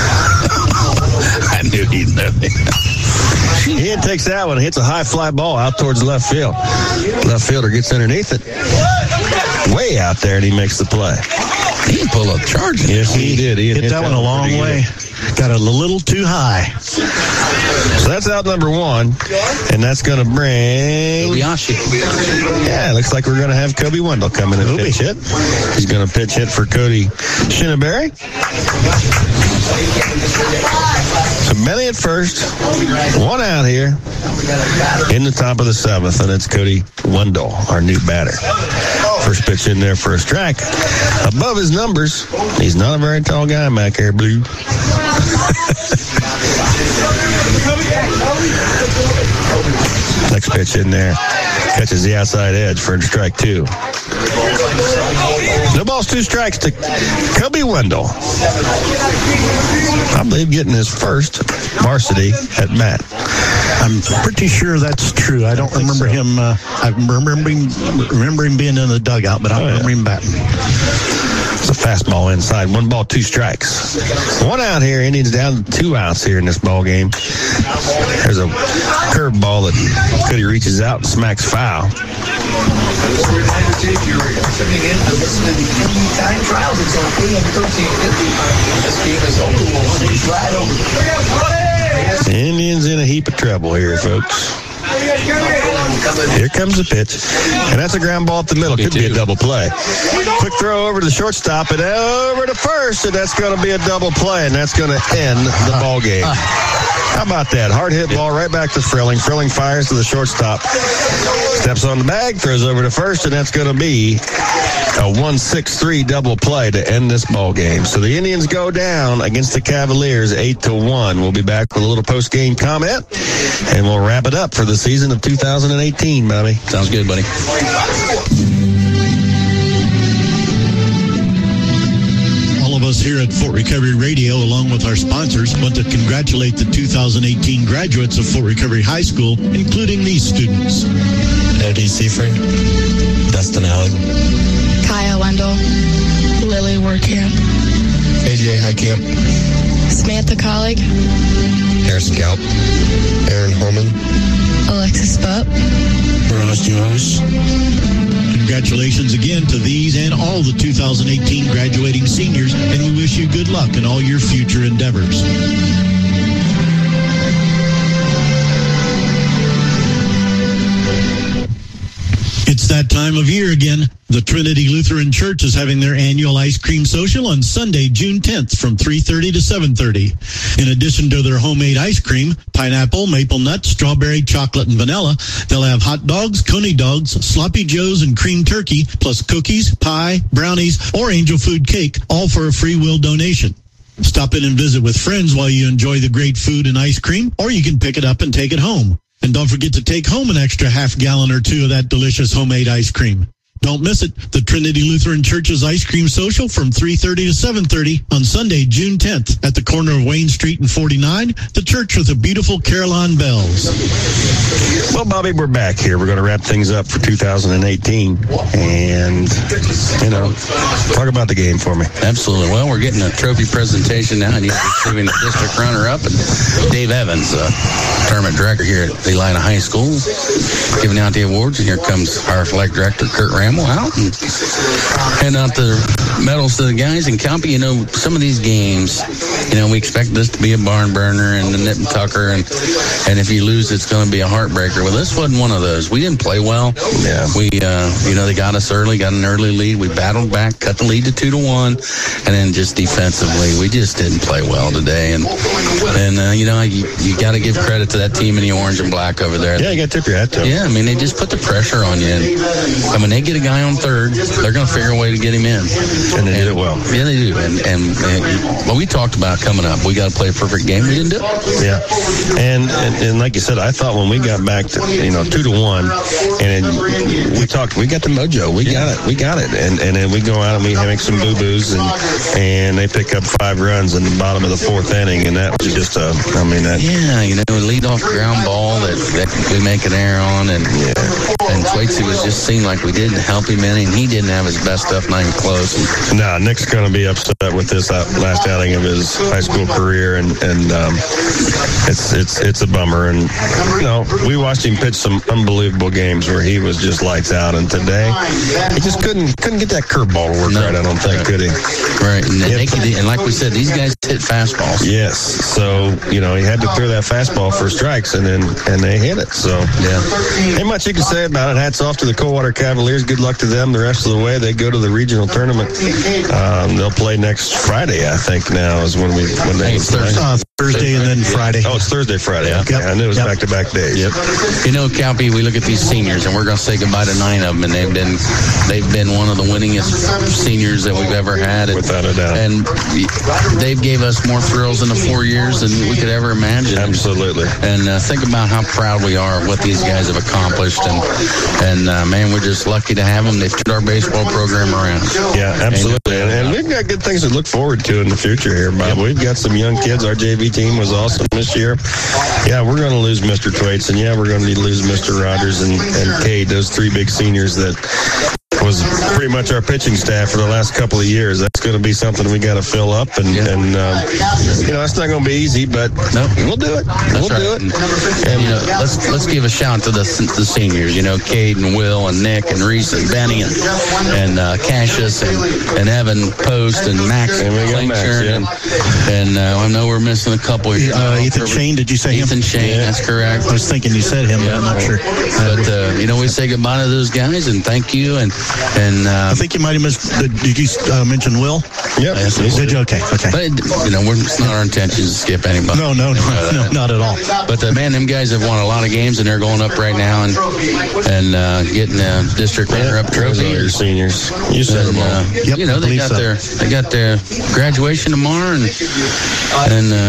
I knew he'd know it. Ian takes that one, hits a high fly ball out towards left field. Left fielder gets underneath it. Way out there, and he makes the play. He can pull up charging. Yes, he did. He hit, hit that, that one a long way. Good. Got a little too high. So that's out number one, and that's going to bring Kobayashi. Yeah, looks like we're going to have Kobe Wendell coming in and pitch hit. He's going to pitch hit for Cody Shinneberry. So Benny at first, one out here in the top of the seventh, and it's Cody Wendell, our new batter. First pitch in there for a strike. Above his numbers, he's not a very tall guy back there, Blue. Next pitch in there. Catches the outside edge for strike two. No balls, two strikes to Kobe Wendell. I believe getting his first varsity at bat. I'm pretty sure that's true. I don't I remember so. him. Uh, I remember him, remember him being in the dugout, but I don't oh, yeah. remember him batting. It's a fastball inside. One ball, two strikes. One out here. Indians down to two outs here in this ball game. There's a curve ball that Cody reaches out and smacks foul. Indians in a heap of trouble here, folks. Here comes the pitch, and that's a ground ball at the middle. Could be a double play. Quick throw over to the shortstop and over to first, and that's going to be a double play, and that's going to end the ball game. How about that? Hard hit ball right back to Frilling. Frilling fires to the shortstop. Steps on the bag, throws over to first, and that's going to be a one six three double play to end this ball game. So the Indians go down against the Cavaliers eight to one. We'll be back with a little post-game comment, and we'll wrap it up for the season of two thousand eighteen, Bobby. Sounds good, buddy. All of us here at Fort Recovery Radio, along with our sponsors, want to congratulate the two thousand eighteen graduates of Fort Recovery High School, including these students. Eddie Seaford, Dustin Allen, Kaya Wendell, Lily Warcamp, A J Highcamp, Samantha Colleague, Harrison Galp, Aaron Holman, Alexis Bupp, Rose Dumas. Congratulations again to these and all the two thousand eighteen graduating seniors, and we wish you good luck in all your future endeavors. It's that time of year again. The Trinity Lutheran Church is having their annual ice cream social on Sunday, June tenth from three thirty to seven thirty. In addition to their homemade ice cream, pineapple, maple nut, strawberry, chocolate, and vanilla, they'll have hot dogs, coney dogs, sloppy joes, and cream turkey, plus cookies, pie, brownies, or angel food cake, all for a free will donation. Stop in and visit with friends while you enjoy the great food and ice cream, or you can pick it up and take it home. And don't forget to take home an extra half gallon or two of that delicious homemade ice cream. Don't miss it. The Trinity Lutheran Church's Ice Cream Social from three thirty to seven thirty on Sunday, June tenth at the corner of Wayne Street and forty-nine, the church with the beautiful carillon bells. Well, Bobby, we're back here. We're going to wrap things up for two thousand eighteen. And, you know, talk about the game for me. Absolutely. Well, we're getting a trophy presentation now, and he's receiving the district runner-up. And Dave Evans, uh, tournament director here at Elina High School, giving out the awards. And here comes our athletic director, Kurt Ram. come out and hand out the medals to the guys. And Calpe, you know, some of these games, you know, we expect this to be a barn burner and the nip and tucker, and and if you lose, it's going to be a heartbreaker. Well, this wasn't one of those. We didn't play well. Yeah. We, uh, you know, they got us early, got an early lead. We battled back, cut the lead to two to one, and then just defensively, we just didn't play well today. And and uh, you know, you, you got to give credit to that team in the orange and black over there. Yeah, you got to tip your hat to them. Yeah, I mean, they just put the pressure on you. And, I mean, they get a guy on third, they're going to figure a way to get him in. And they and, did it well. Yeah, they do. And, and, and well, we talked about coming up. We got to play a perfect game. We didn't do it. Yeah. And, and and like you said, I thought when we got back to, you know, two to one, and we talked, we got the mojo. We got it. We got it. And and then we go out and we make some boo-boos, and and they pick up five runs in the bottom of the fourth inning, and that was just a, I mean, that. Yeah, you know, lead off ground ball that, that we make an error on, and yeah. and Thwaites was just seemed like we didn't help him any, and he didn't have his best stuff, not even close. And, no, Nick's going to be upset with this last outing of his high school career, and and um, it's it's it's a bummer. And you know, we watched him pitch some unbelievable games where he was just lights out, and today he just couldn't couldn't get that curveball to work no. right. I don't think, could he? Right, and, they could, and like we said, these guys hit fastballs. Yes, so you know he had to throw that fastball for strikes, and then and they hit it. So yeah, ain't much you can say about it. Hats off to the Coldwater Cavaliers. Good luck to them the rest of the way. They go to the regional tournament. Um, they'll play next Friday, I think. Now is when we when they play. Uh, Thursday and then Friday. Oh, it's Thursday, Friday. Yeah. Okay. Yep. I knew it was yep. back-to-back days. Yep. You know, Calpe, we look at these seniors, and we're going to say goodbye to nine of them, and they've been they've been one of the winningest seniors that we've ever had. And, without a doubt. And they've gave us more thrills in the four years than we could ever imagine. Absolutely. And uh, think about how proud we are of what these guys have accomplished. And, and uh, man, we're just lucky to have them. They've turned our baseball program around. Yeah, absolutely. And, and we've got good things to look forward to in the future here, Bob. Yep. We've got some young kids. Our J V team was awesome this year. Yeah, we're going to lose Mister Thwaites, and yeah, we're going to lose Mister Rogers and, and Cade, those three big seniors that was pretty much our pitching staff for the last couple of years. That's going to be something we got to fill up, and, yeah. and um, you know, it's not going to be easy, but nope. we'll do it. That's we'll right. do it. And, and you know, let's let's give a shout to the the seniors. You know, Cade and Will and Nick and Reese and Benny and and uh, Cassius and, and Evan Post and Max and Max, yeah. and, and uh, I know we're missing a couple. Uh, Ethan Shane, did you say Ethan him? Shane, yeah. That's correct. I was thinking you said him, yeah. but I'm not sure. But uh, you know, we say goodbye to those guys and thank you. And and uh, I think you might have missed. Did you uh, mention Will? Yeah. Yes, did you? Okay. Okay. But you know, we're, it's not our intention to skip anybody. No, no, no, no, not at all. But uh, man, them guys have won a lot of games, and they're going up right now and and uh, getting a district runner-up trophy. Your seniors, you said them all. Uh, yep, you know, they got so. their they got their graduation tomorrow, and and uh,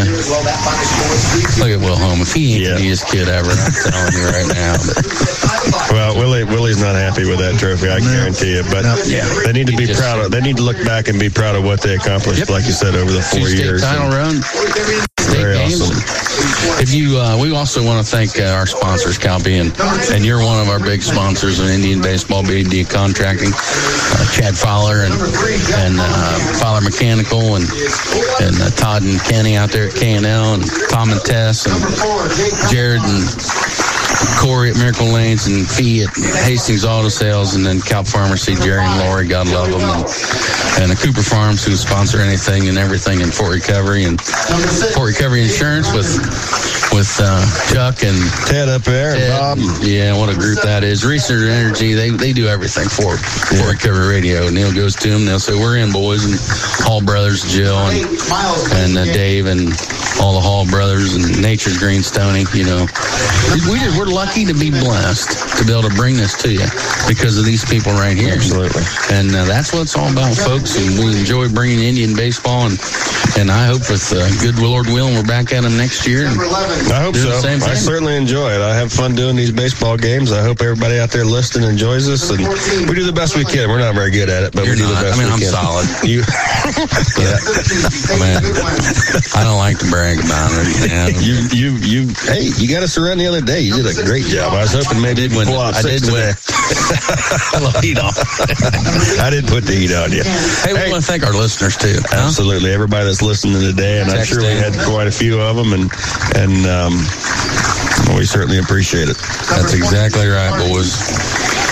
look at Will Home. If he ain't yeah. the neatest kid ever, I'm telling you right now. But. Well, Willie Willie's not happy with that trophy, I guarantee you. But no. yeah. they need to be just, proud of. They need to look back and be proud of what they accomplished, yep. like you said, over the four Two years. State title run. Very games. awesome. If you, uh, we also want to thank uh, our sponsors, Calpe, and and you're one of our big sponsors in Indian Baseball, B D Contracting, uh, Chad Fowler and and uh, Fowler Mechanical, and and uh, Todd and Kenny out there at K and L, and Tom and Tess, and Jared and Corey at Miracle Lanes, and Fee at Hastings Auto Sales, and then Calp Pharmacy, Jerry and Lori, God love them, and, and the Cooper Farms, who sponsor anything and everything in Fort Recovery, and Fort Recovery Insurance with with uh, Chuck and Ted up there, Ted, and Bob. Yeah, what a group that is. Research Energy, they they do everything for Fort yeah. Recovery Radio. Neil goes to them, they'll say, we're in, boys, and Hall Brothers, Jill, and, and uh, Dave, and all the Hall Brothers, and Nature's Green Stony, you know. We did, we're lucky to be blessed to be able to bring this to you because of these people right here. Absolutely. And uh, that's what it's all about, folks. And we enjoy bringing Indian baseball, and and I hope with uh, good Lord willing, we're back at them next year. And I hope so. I certainly enjoy it. I have fun doing these baseball games. I hope everybody out there listening enjoys us, and we do the best we can. We're not very good at it, but You're we do not. the best I mean, we I'm can. solid. You, yeah. Man, I don't like to brag about it. Man. You, you, you. Hey, you got us around the other day. You did a great job. I was hoping maybe I did win. Pull out I did win. I love heat on. I didn't put the heat on you. Hey, we hey, want to thank our listeners too. Huh? Absolutely, everybody that's listening today, and Text I'm sure in. we had quite a few of them, and and um, we certainly appreciate it. That's exactly right, boys.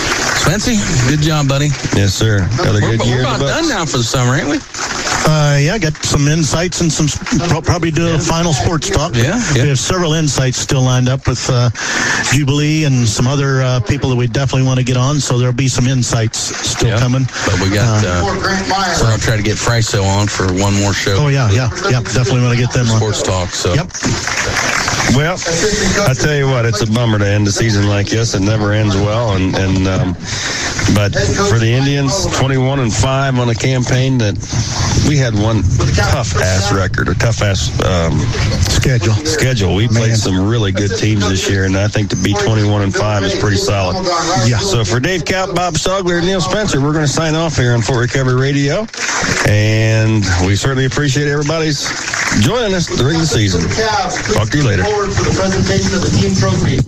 Fancy, good job, buddy. Yes, sir. Got a good we're, year. We're about done now for the summer, ain't we? Uh, yeah, got some insights and some probably do a final sports talk. Yeah, yeah. We have several insights still lined up with uh, Jubilee and some other uh, people that we definitely want to get on. So there'll be some insights still yeah. coming. But we got. Uh, uh, we're gonna try to get Friso on for one more show. Oh yeah, yeah, yeah. Definitely want to get them on. Sports talk. So. Yep. Well, I tell you what, it's a bummer to end the season like this. It never ends well, and and um, but for the Indians, twenty-one and five on a campaign that we had one tough ass record, a tough ass um, schedule. Schedule. We played Man. some really good teams this year, and I think to be twenty-one and five is pretty solid. Yeah. So for Dave Kaup, Bob Sogler, and Neil Spencer, we're going to sign off here on Fort Recovery Radio, and we certainly appreciate everybody's joining us during the season. Talk to you later. For the presentation of the team trophy.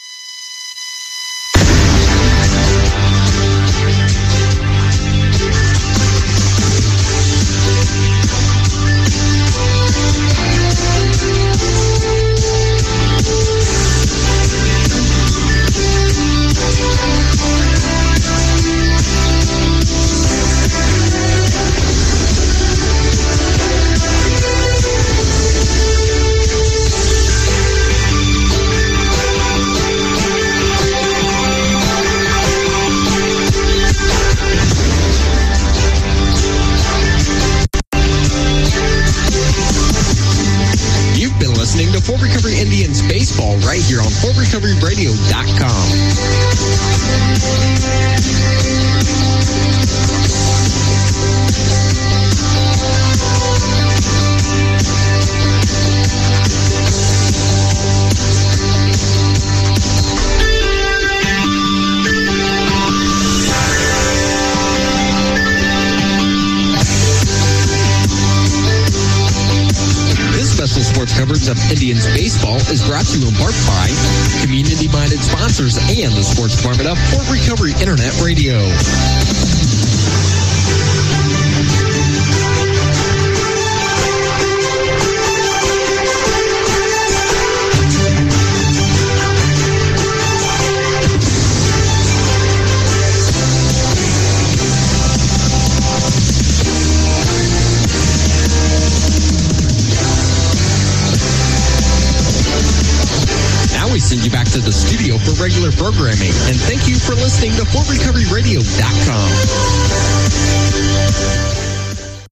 Fort Recovery Indians baseball right here on Fort Recovery Radio dot com. Sports coverage of Indians baseball is brought to you in part by community-minded sponsors and the sports department of Fort Recovery Internet Radio. Send you back to the studio for regular programming. And thank you for listening to Fort Recovery Radio dot com.